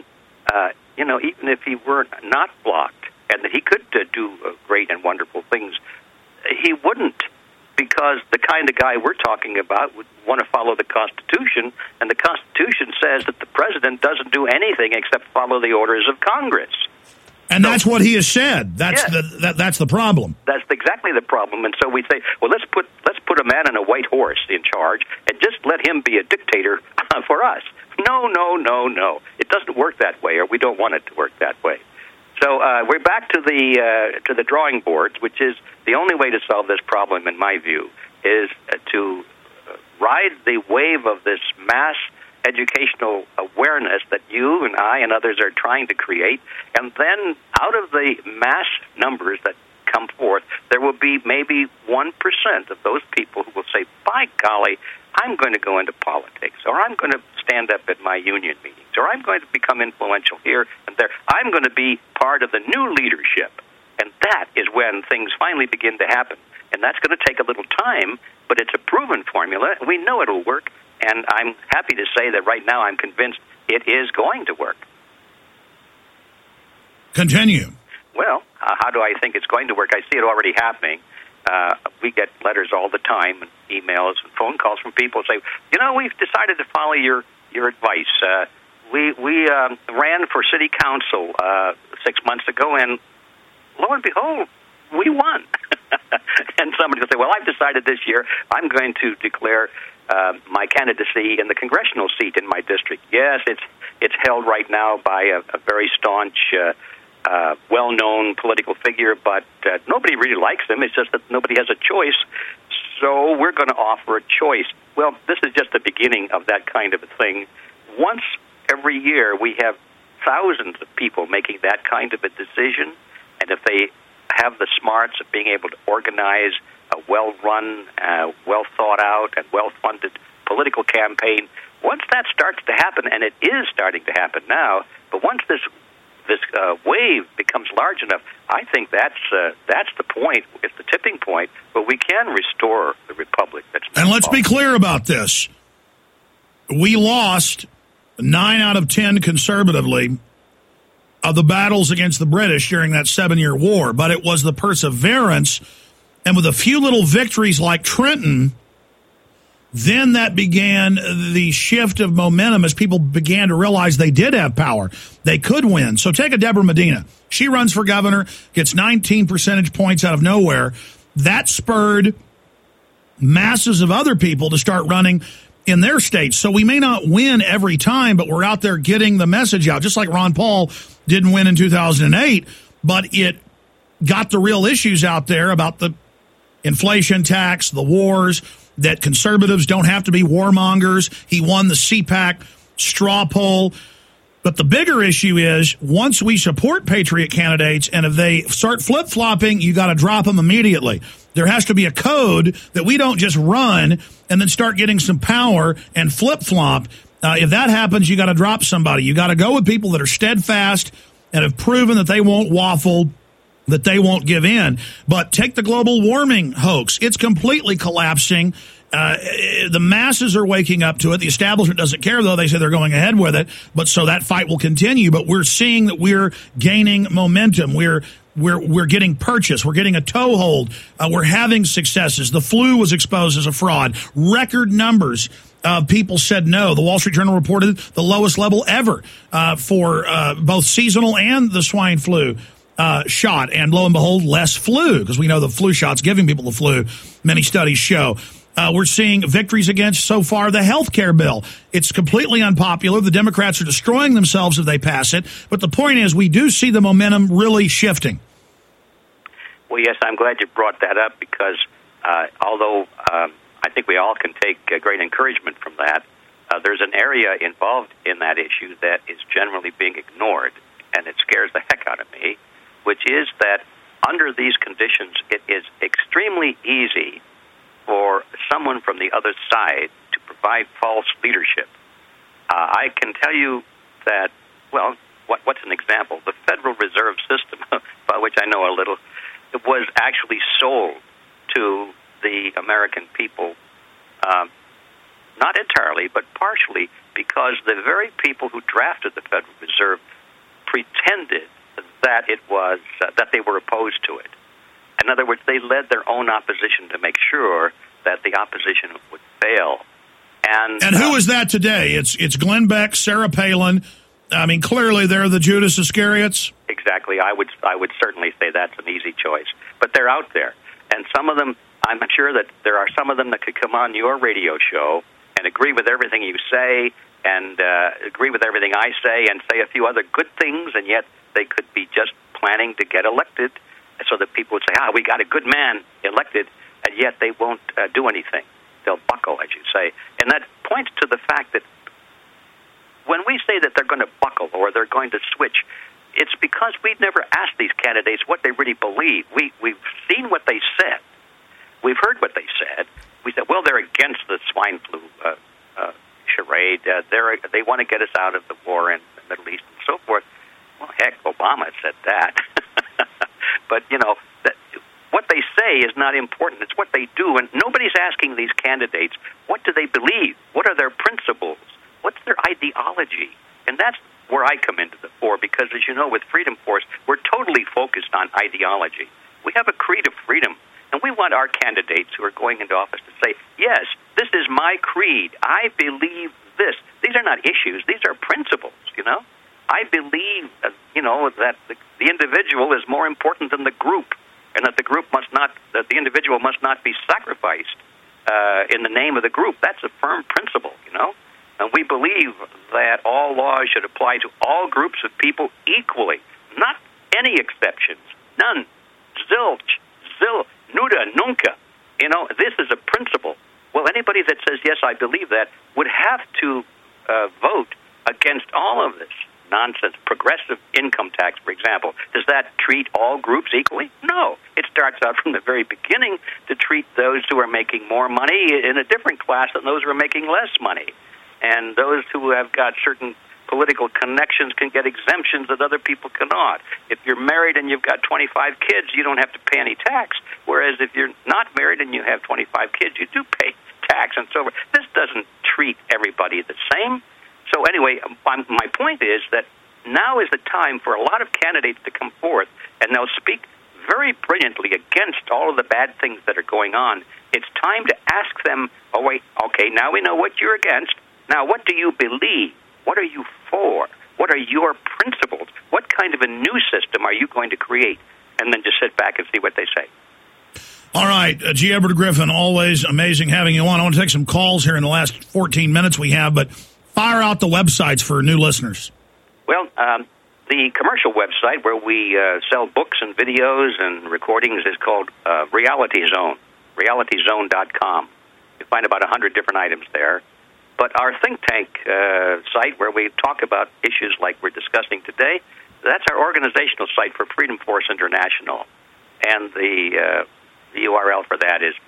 if he were not blocked, and that he could do great and wonderful things, he wouldn't, because the kind of guy we're talking about would want to follow the Constitution, and the Constitution says that the president doesn't do anything except follow the orders of Congress. And that's what he has said. That's that's the problem. That's exactly the problem. And so we say, well, let's put a man on a white horse in charge and just let him be a dictator for us. No. It doesn't work that way, or we don't want it to work that way. So we're back to the drawing boards, which is the only way to solve this problem, in my view, is to ride the wave of this mass educational awareness that you and I and others are trying to create, and then out of the mass numbers that come forth, there will be maybe 1% of those people who will say, by golly, I'm going to go into politics, or I'm going to stand up at my union meetings, or I'm going to become influential here and there. I'm going to be part of the new leadership. And that is when things finally begin to happen. And that's going to take a little time, but it's a proven formula. We know it will work, and I'm happy to say that right now I'm convinced it is going to work. Continue. Well, how do I think it's going to work? I see it already happening. We get letters all the time, and emails and phone calls from people who say, we've decided to follow your advice. We ran for city council 6 months ago, and lo and behold, we won. And somebody will say, well, I've decided this year I'm going to declare my candidacy in the congressional seat in my district. Yes, it's held right now by a very staunch, well-known political figure, but nobody really likes him. It's just that nobody has a choice, so we're going to offer a choice. Well, this is just the beginning of that kind of a thing. Once every year, we have thousands of people making that kind of a decision, and if they have the smarts of being able to organize a well-run, well-thought-out, and well-funded political campaign, once that starts to happen, and it is starting to happen now, but once this wave becomes large enough, I think that's the point. It's the tipping point, but we can restore the republic. And let's be clear about this. We lost 9 out of 10 conservatively of the battles against the British during that 7-year war, but it was the perseverance, and with a few little victories like Trenton, then that began the shift of momentum as people began to realize they did have power. They could win. So take a Deborah Medina. She runs for governor, gets 19 percentage points out of nowhere. That spurred masses of other people to start running in their states. So we may not win every time, but we're out there getting the message out. Just like Ron Paul didn't win in 2008, but it got the real issues out there about the inflation tax, the wars, that conservatives don't have to be warmongers. He won the CPAC straw poll. But the bigger issue is once we support patriot candidates, and if they start flip-flopping, you got to drop them immediately. There has to be a code that we don't just run and then start getting some power and flip-flop. If that happens, you got to drop somebody. You got to go with people that are steadfast and have proven that they won't waffle that they won't give in. But take the global warming hoax. It's completely collapsing. The masses are waking up to it. The establishment doesn't care, though. They say they're going ahead with it. But so that fight will continue. But we're seeing that we're gaining momentum. We're getting purchase. We're getting a toehold. We're having successes. The flu was exposed as a fraud. Record numbers of people said no. The Wall Street Journal reported the lowest level ever for both seasonal and the swine flu shot. And lo and behold, less flu, because we know the flu shot's giving people the flu. Many studies show. We're seeing victories against, so far, the health care bill. It's completely unpopular. The Democrats are destroying themselves if they pass it. But the point is, we do see the momentum really shifting. Well, yes, I'm glad you brought that up because although I think we all can take great encouragement from that, there's an area involved in that issue that is generally being ignored, and it scares the heck out of me, which is that under these conditions, it is extremely easy for someone from the other side to provide false leadership. I can tell you that, well, what's an example? The Federal Reserve System, by which I know a little, it was actually sold to the American people, not entirely, but partially, because the very people who drafted the Federal Reserve pretended that it was that they were opposed to it. In other words, they led their own opposition to make sure that the opposition would fail. And who is that today? It's Glenn Beck, Sarah Palin. I mean, clearly they're the Judas Iscariots. Exactly. I would certainly say that's an easy choice. But they're out there. And some of them, I'm sure that there are some of them that could come on your radio show and agree with everything you say and agree with everything I say and say a few other good things, and yet they could be just planning to get elected so that people would say, we got a good man elected, and yet they won't do anything. They'll buckle, as you say. And that points to the fact that when we say that they're going to buckle or they're going to switch, it's because we've never asked these candidates what they really believe. We've seen what they said. We've heard what they said. We said, well, they're against the swine flu charade. They want to get us out of the war in the Middle East and so forth. Well, heck, Obama said that. But, what they say is not important. It's what they do. And nobody's asking these candidates, what do they believe? What are their principles? What's their ideology? And that's where I come into the fore, because, as you know, with Freedom Force, we're totally focused on ideology. We have a creed of freedom, and we want our candidates who are going into office to say, yes, this is my creed. I believe this. These are not issues. These are principles, I believe, that the individual is more important than the group, and that that the individual must not be sacrificed in the name of the group. That's a firm principle, And we believe that all laws should apply to all groups of people equally, not any exceptions, none. Zilch, nuda, nunca. This is a principle. Well, anybody that says, yes, I believe that, would have to vote against all of this nonsense. Progressive income tax, for example. Does that treat all groups equally? No. It starts out from the very beginning to treat those who are making more money in a different class than those who are making less money. And those who have got certain political connections can get exemptions that other people cannot. If you're married and you've got 25 kids, you don't have to pay any tax. Whereas if you're not married and you have 25 kids, you do pay tax and so forth. This doesn't treat everybody the same. So anyway, my point is that now is the time for a lot of candidates to come forth, and they'll speak very brilliantly against all of the bad things that are going on. It's time to ask them, okay, now we know what you're against. Now, what do you believe? What are you for? What are your principles? What kind of a new system are you going to create? And then just sit back and see what they say. All right, G. Edward Griffin, always amazing having you on. I want to take some calls here in the last 14 minutes we have, but fire out the websites for new listeners. Well, the commercial website where we sell books and videos and recordings is called Reality Zone, realityzone.com. You find about 100 different items there. But our think tank site where we talk about issues like we're discussing today, that's our organizational site for Freedom Force International. And the URL for that is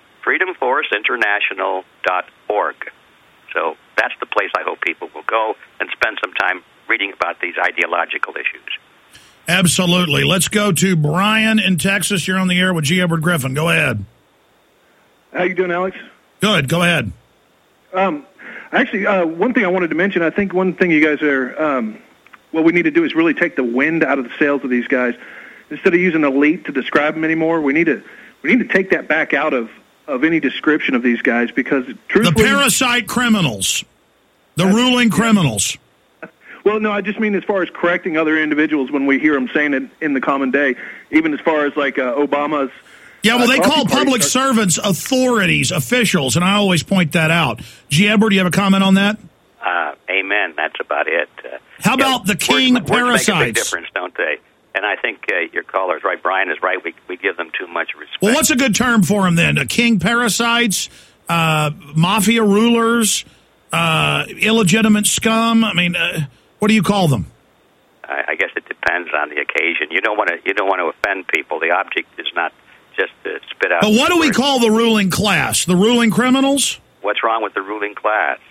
freedomforceinternational.org. So that's the place I hope people will go and spend some time reading about these ideological issues. Absolutely. Let's go to Brian in Texas. You're on the air with G. Edward Griffin. Go ahead. How you doing, Alex? Good. Go ahead. Actually, one thing I wanted to mention, I think one thing you guys are, what we need to do is really take the wind out of the sails of these guys. Instead of using elite to describe them anymore, we need to take that back out of any description of these guys, because truthfully, the parasite criminals, the ruling criminals. Well, no, I just mean as far as correcting other individuals when we hear them saying it in the common day, even as far as like Obama's. Yeah, well, they call public servants authorities, officials, and I always point that out. G. Edward, do you have a comment on that? Amen. That's about it. How about the king parasites? Words make a big difference, don't they? And I think your caller's right. Brian is right. We give them too much respect. Well, what's a good term for them then? King parasites, mafia rulers, illegitimate scum. I mean, what do you call them? I guess it depends on the occasion. You don't want to offend people. The object is not just to spit out. But what do we call the ruling class? The ruling criminals? What's wrong with the ruling class?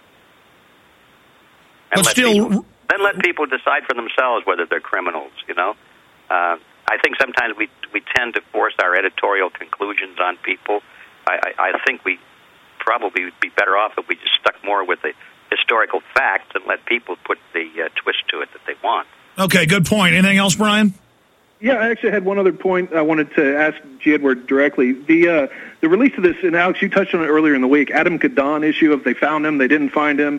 But still, then let people decide for themselves whether they're criminals. I think sometimes we tend to force our editorial conclusions on people. I think we probably would be better off if we just stuck more with the historical facts and let people put the twist to it that they want. Okay, good point. Anything else, Brian? Yeah, I actually had one other point I wanted to ask G. Edward directly. The release of this, and Alex, you touched on it earlier in the week, Adam Gadon issue of they found him, they didn't find him.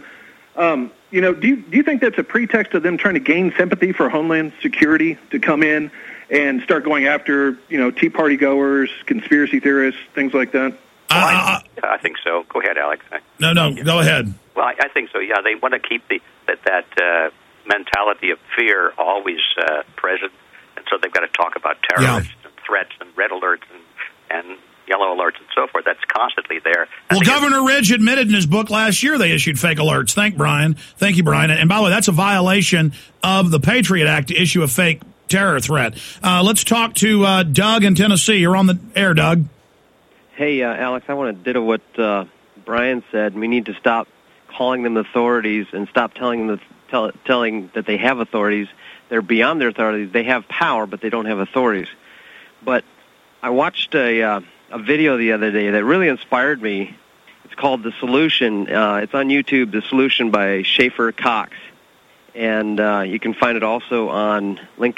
Do you think that's a pretext of them trying to gain sympathy for Homeland Security to come in and start going after, Tea Party goers, conspiracy theorists, things like that? I think so. Go ahead, Alex. No, go ahead. Well, I think so. Yeah, they want to keep that mentality of fear always present, and so they've got to talk about terrorists and threats and red alerts and yellow alerts and so forth. That's constantly there. Well, Governor Ridge admitted in his book last year they issued fake alerts. Thank you, Brian. And by the way, that's a violation of the Patriot Act to issue a fake terror threat. Let's talk to Doug in Tennessee. You're on the air, Doug. Hey, Alex, I want to ditto what Brian said. We need to stop calling them authorities and stop telling them telling that they have authorities. They're beyond their authorities. They have power, but they don't have authorities. But I watched a video the other day that really inspired me. It's called The Solution. It's on YouTube, The Solution by Schaefer Cox. And you can find it also on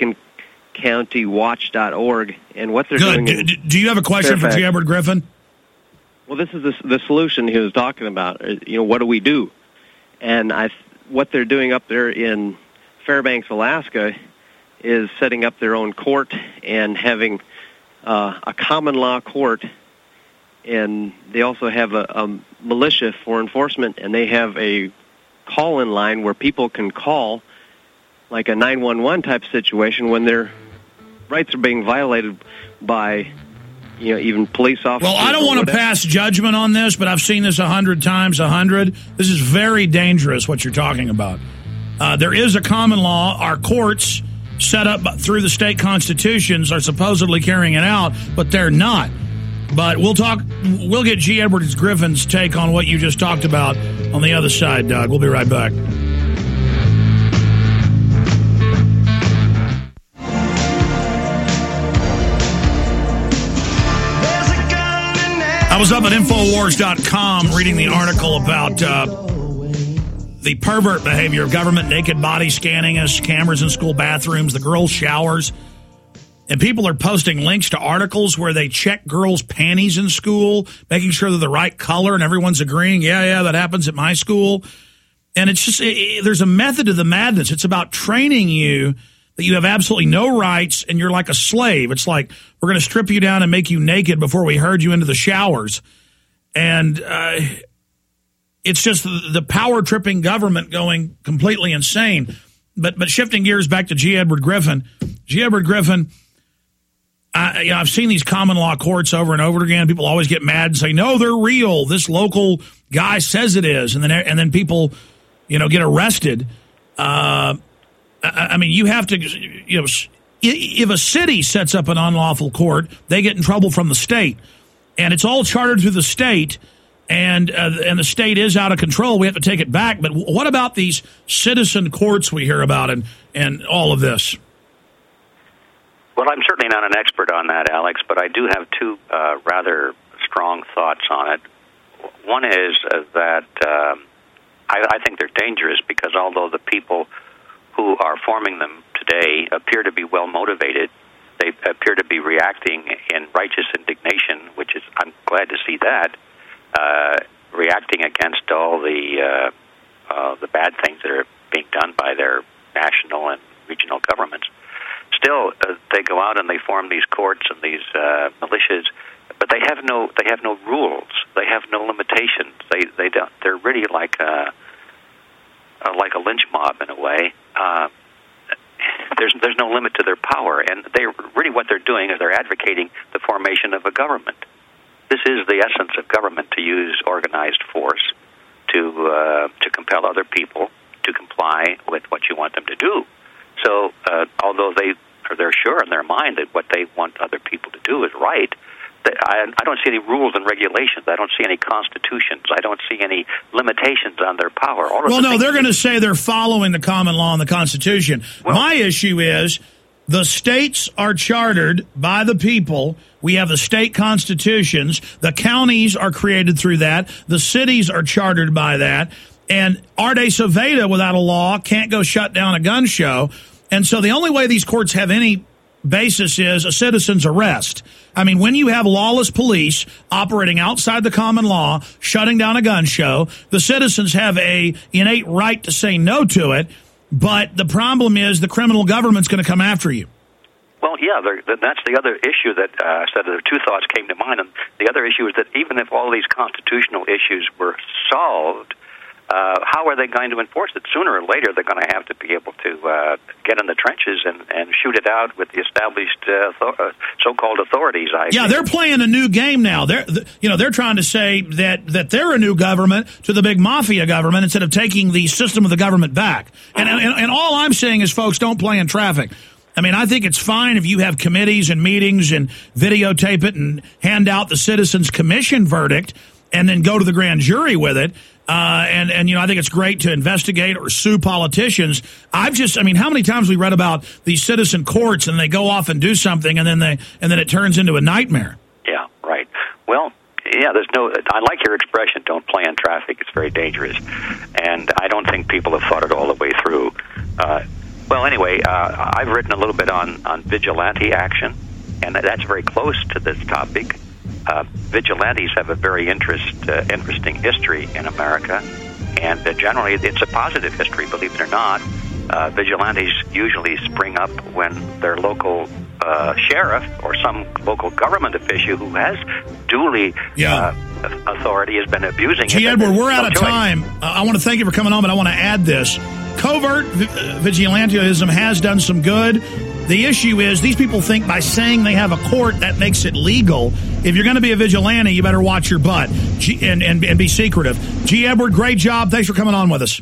LincolnCountyWatch.org. And what they're doing do you have a question for G. Edward Griffin? Well, this is the solution he was talking about. What do we do? And what they're doing up there in Fairbanks, Alaska, is setting up their own court and having a common law court, and they also have a militia for enforcement, and they have a call-in line where people can call, like a 911 type situation, when their rights are being violated by, even police officers. Well, I don't want to pass judgment on this, but I've seen this 100 times 100. This is very dangerous, what you're talking about. There is a common law. Our courts, set up through the state constitutions, are supposedly carrying it out, but they're not. But we'll get G. Edward Griffin's take on what you just talked about on the other side, Doug. We'll be right back. I was up at Infowars.com reading the article about the pervert behavior of government, naked body scanning us, cameras in school bathrooms, the girls' showers. And people are posting links to articles where they check girls' panties in school, making sure they're the right color, and everyone's agreeing, yeah, that happens at my school. And it's just, there's a method to the madness. It's about training you that you have absolutely no rights and you're like a slave. It's like, we're going to strip you down and make you naked before we herd you into the showers. And it's just the power-tripping government going completely insane. But shifting gears back to G. Edward Griffin. G. Edward Griffin, I've seen these common law courts over and over again. People always get mad and say, no, they're real. This local guy says it is. And then people, get arrested. I mean, you have to, if a city sets up an unlawful court, they get in trouble from the state. And it's all chartered through the state. And the state is out of control. We have to take it back. But what about these citizen courts we hear about and all of this? Well, I'm certainly not an expert on that, Alex, but I do have two rather strong thoughts on it. One is that I think they're dangerous because although the people who are forming them today appear to be well motivated, they appear to be reacting in righteous indignation, which is, I'm glad to see that, reacting against all the bad things that are being done by their national and regional governments. Still, they go out and they form these courts and these militias, but they have no rules. They have no limitations. They don't. They're really like a lynch mob in a way. There's no limit to their power, and they really what they're doing is they're advocating the formation of a government. This is the essence of government: to use organized force to compel other people to comply with what you want them to do. So, although they're sure in their mind that what they want other people to do is right, I don't see any rules and regulations. I don't see any constitutions. I don't see any limitations on their power. They're going to say they're following the common law and the Constitution. My issue is the states are chartered by the people. We have the state constitutions. The counties are created through that. The cities are chartered by that. And Ardea Saveda, without a law, can't go shut down a gun show. And so the only way these courts have any basis is a citizen's arrest. I mean, when you have lawless police operating outside the common law, shutting down a gun show, the citizens have a innate right to say no to it. But the problem is the criminal government's going to come after you. Well, yeah, that's the other issue that I said. There two thoughts came to mind. And the other issue is that even if all these constitutional issues were solved, how are they going to enforce it? Sooner or later, they're going to have to be able to get in the trenches and shoot it out with the established so-called authorities. They're playing a new game now. They're trying to say that they're a new government to the big mafia government instead of taking the system of the government back. And all I'm saying is, folks, don't play in traffic. I mean, I think it's fine if you have committees and meetings and videotape it and hand out the Citizens Commission verdict and then go to the grand jury with it. I think it's great to investigate or sue politicians. How many times we read about these citizen courts and they go off and do something and then it turns into a nightmare. Yeah, right. Well, yeah, I like your expression, don't play in traffic. It's very dangerous. And I don't think people have thought it all the way through. Anyway, I've written a little bit on vigilante action, and that's very close to this topic. Vigilantes have a very interesting history in America, and generally it's a positive history, believe it or not. Vigilantes usually spring up when their local sheriff or some local government official who has duly authority has been abusing it. G. Edward, we're out of time. I want to thank you for coming on, but I want to add this. Covert vigilantism has done some good. The issue is these people think by saying they have a court, that makes it legal. If you're going to be a vigilante, you better watch your butt and be secretive. G. Edward, great job. Thanks for coming on with us.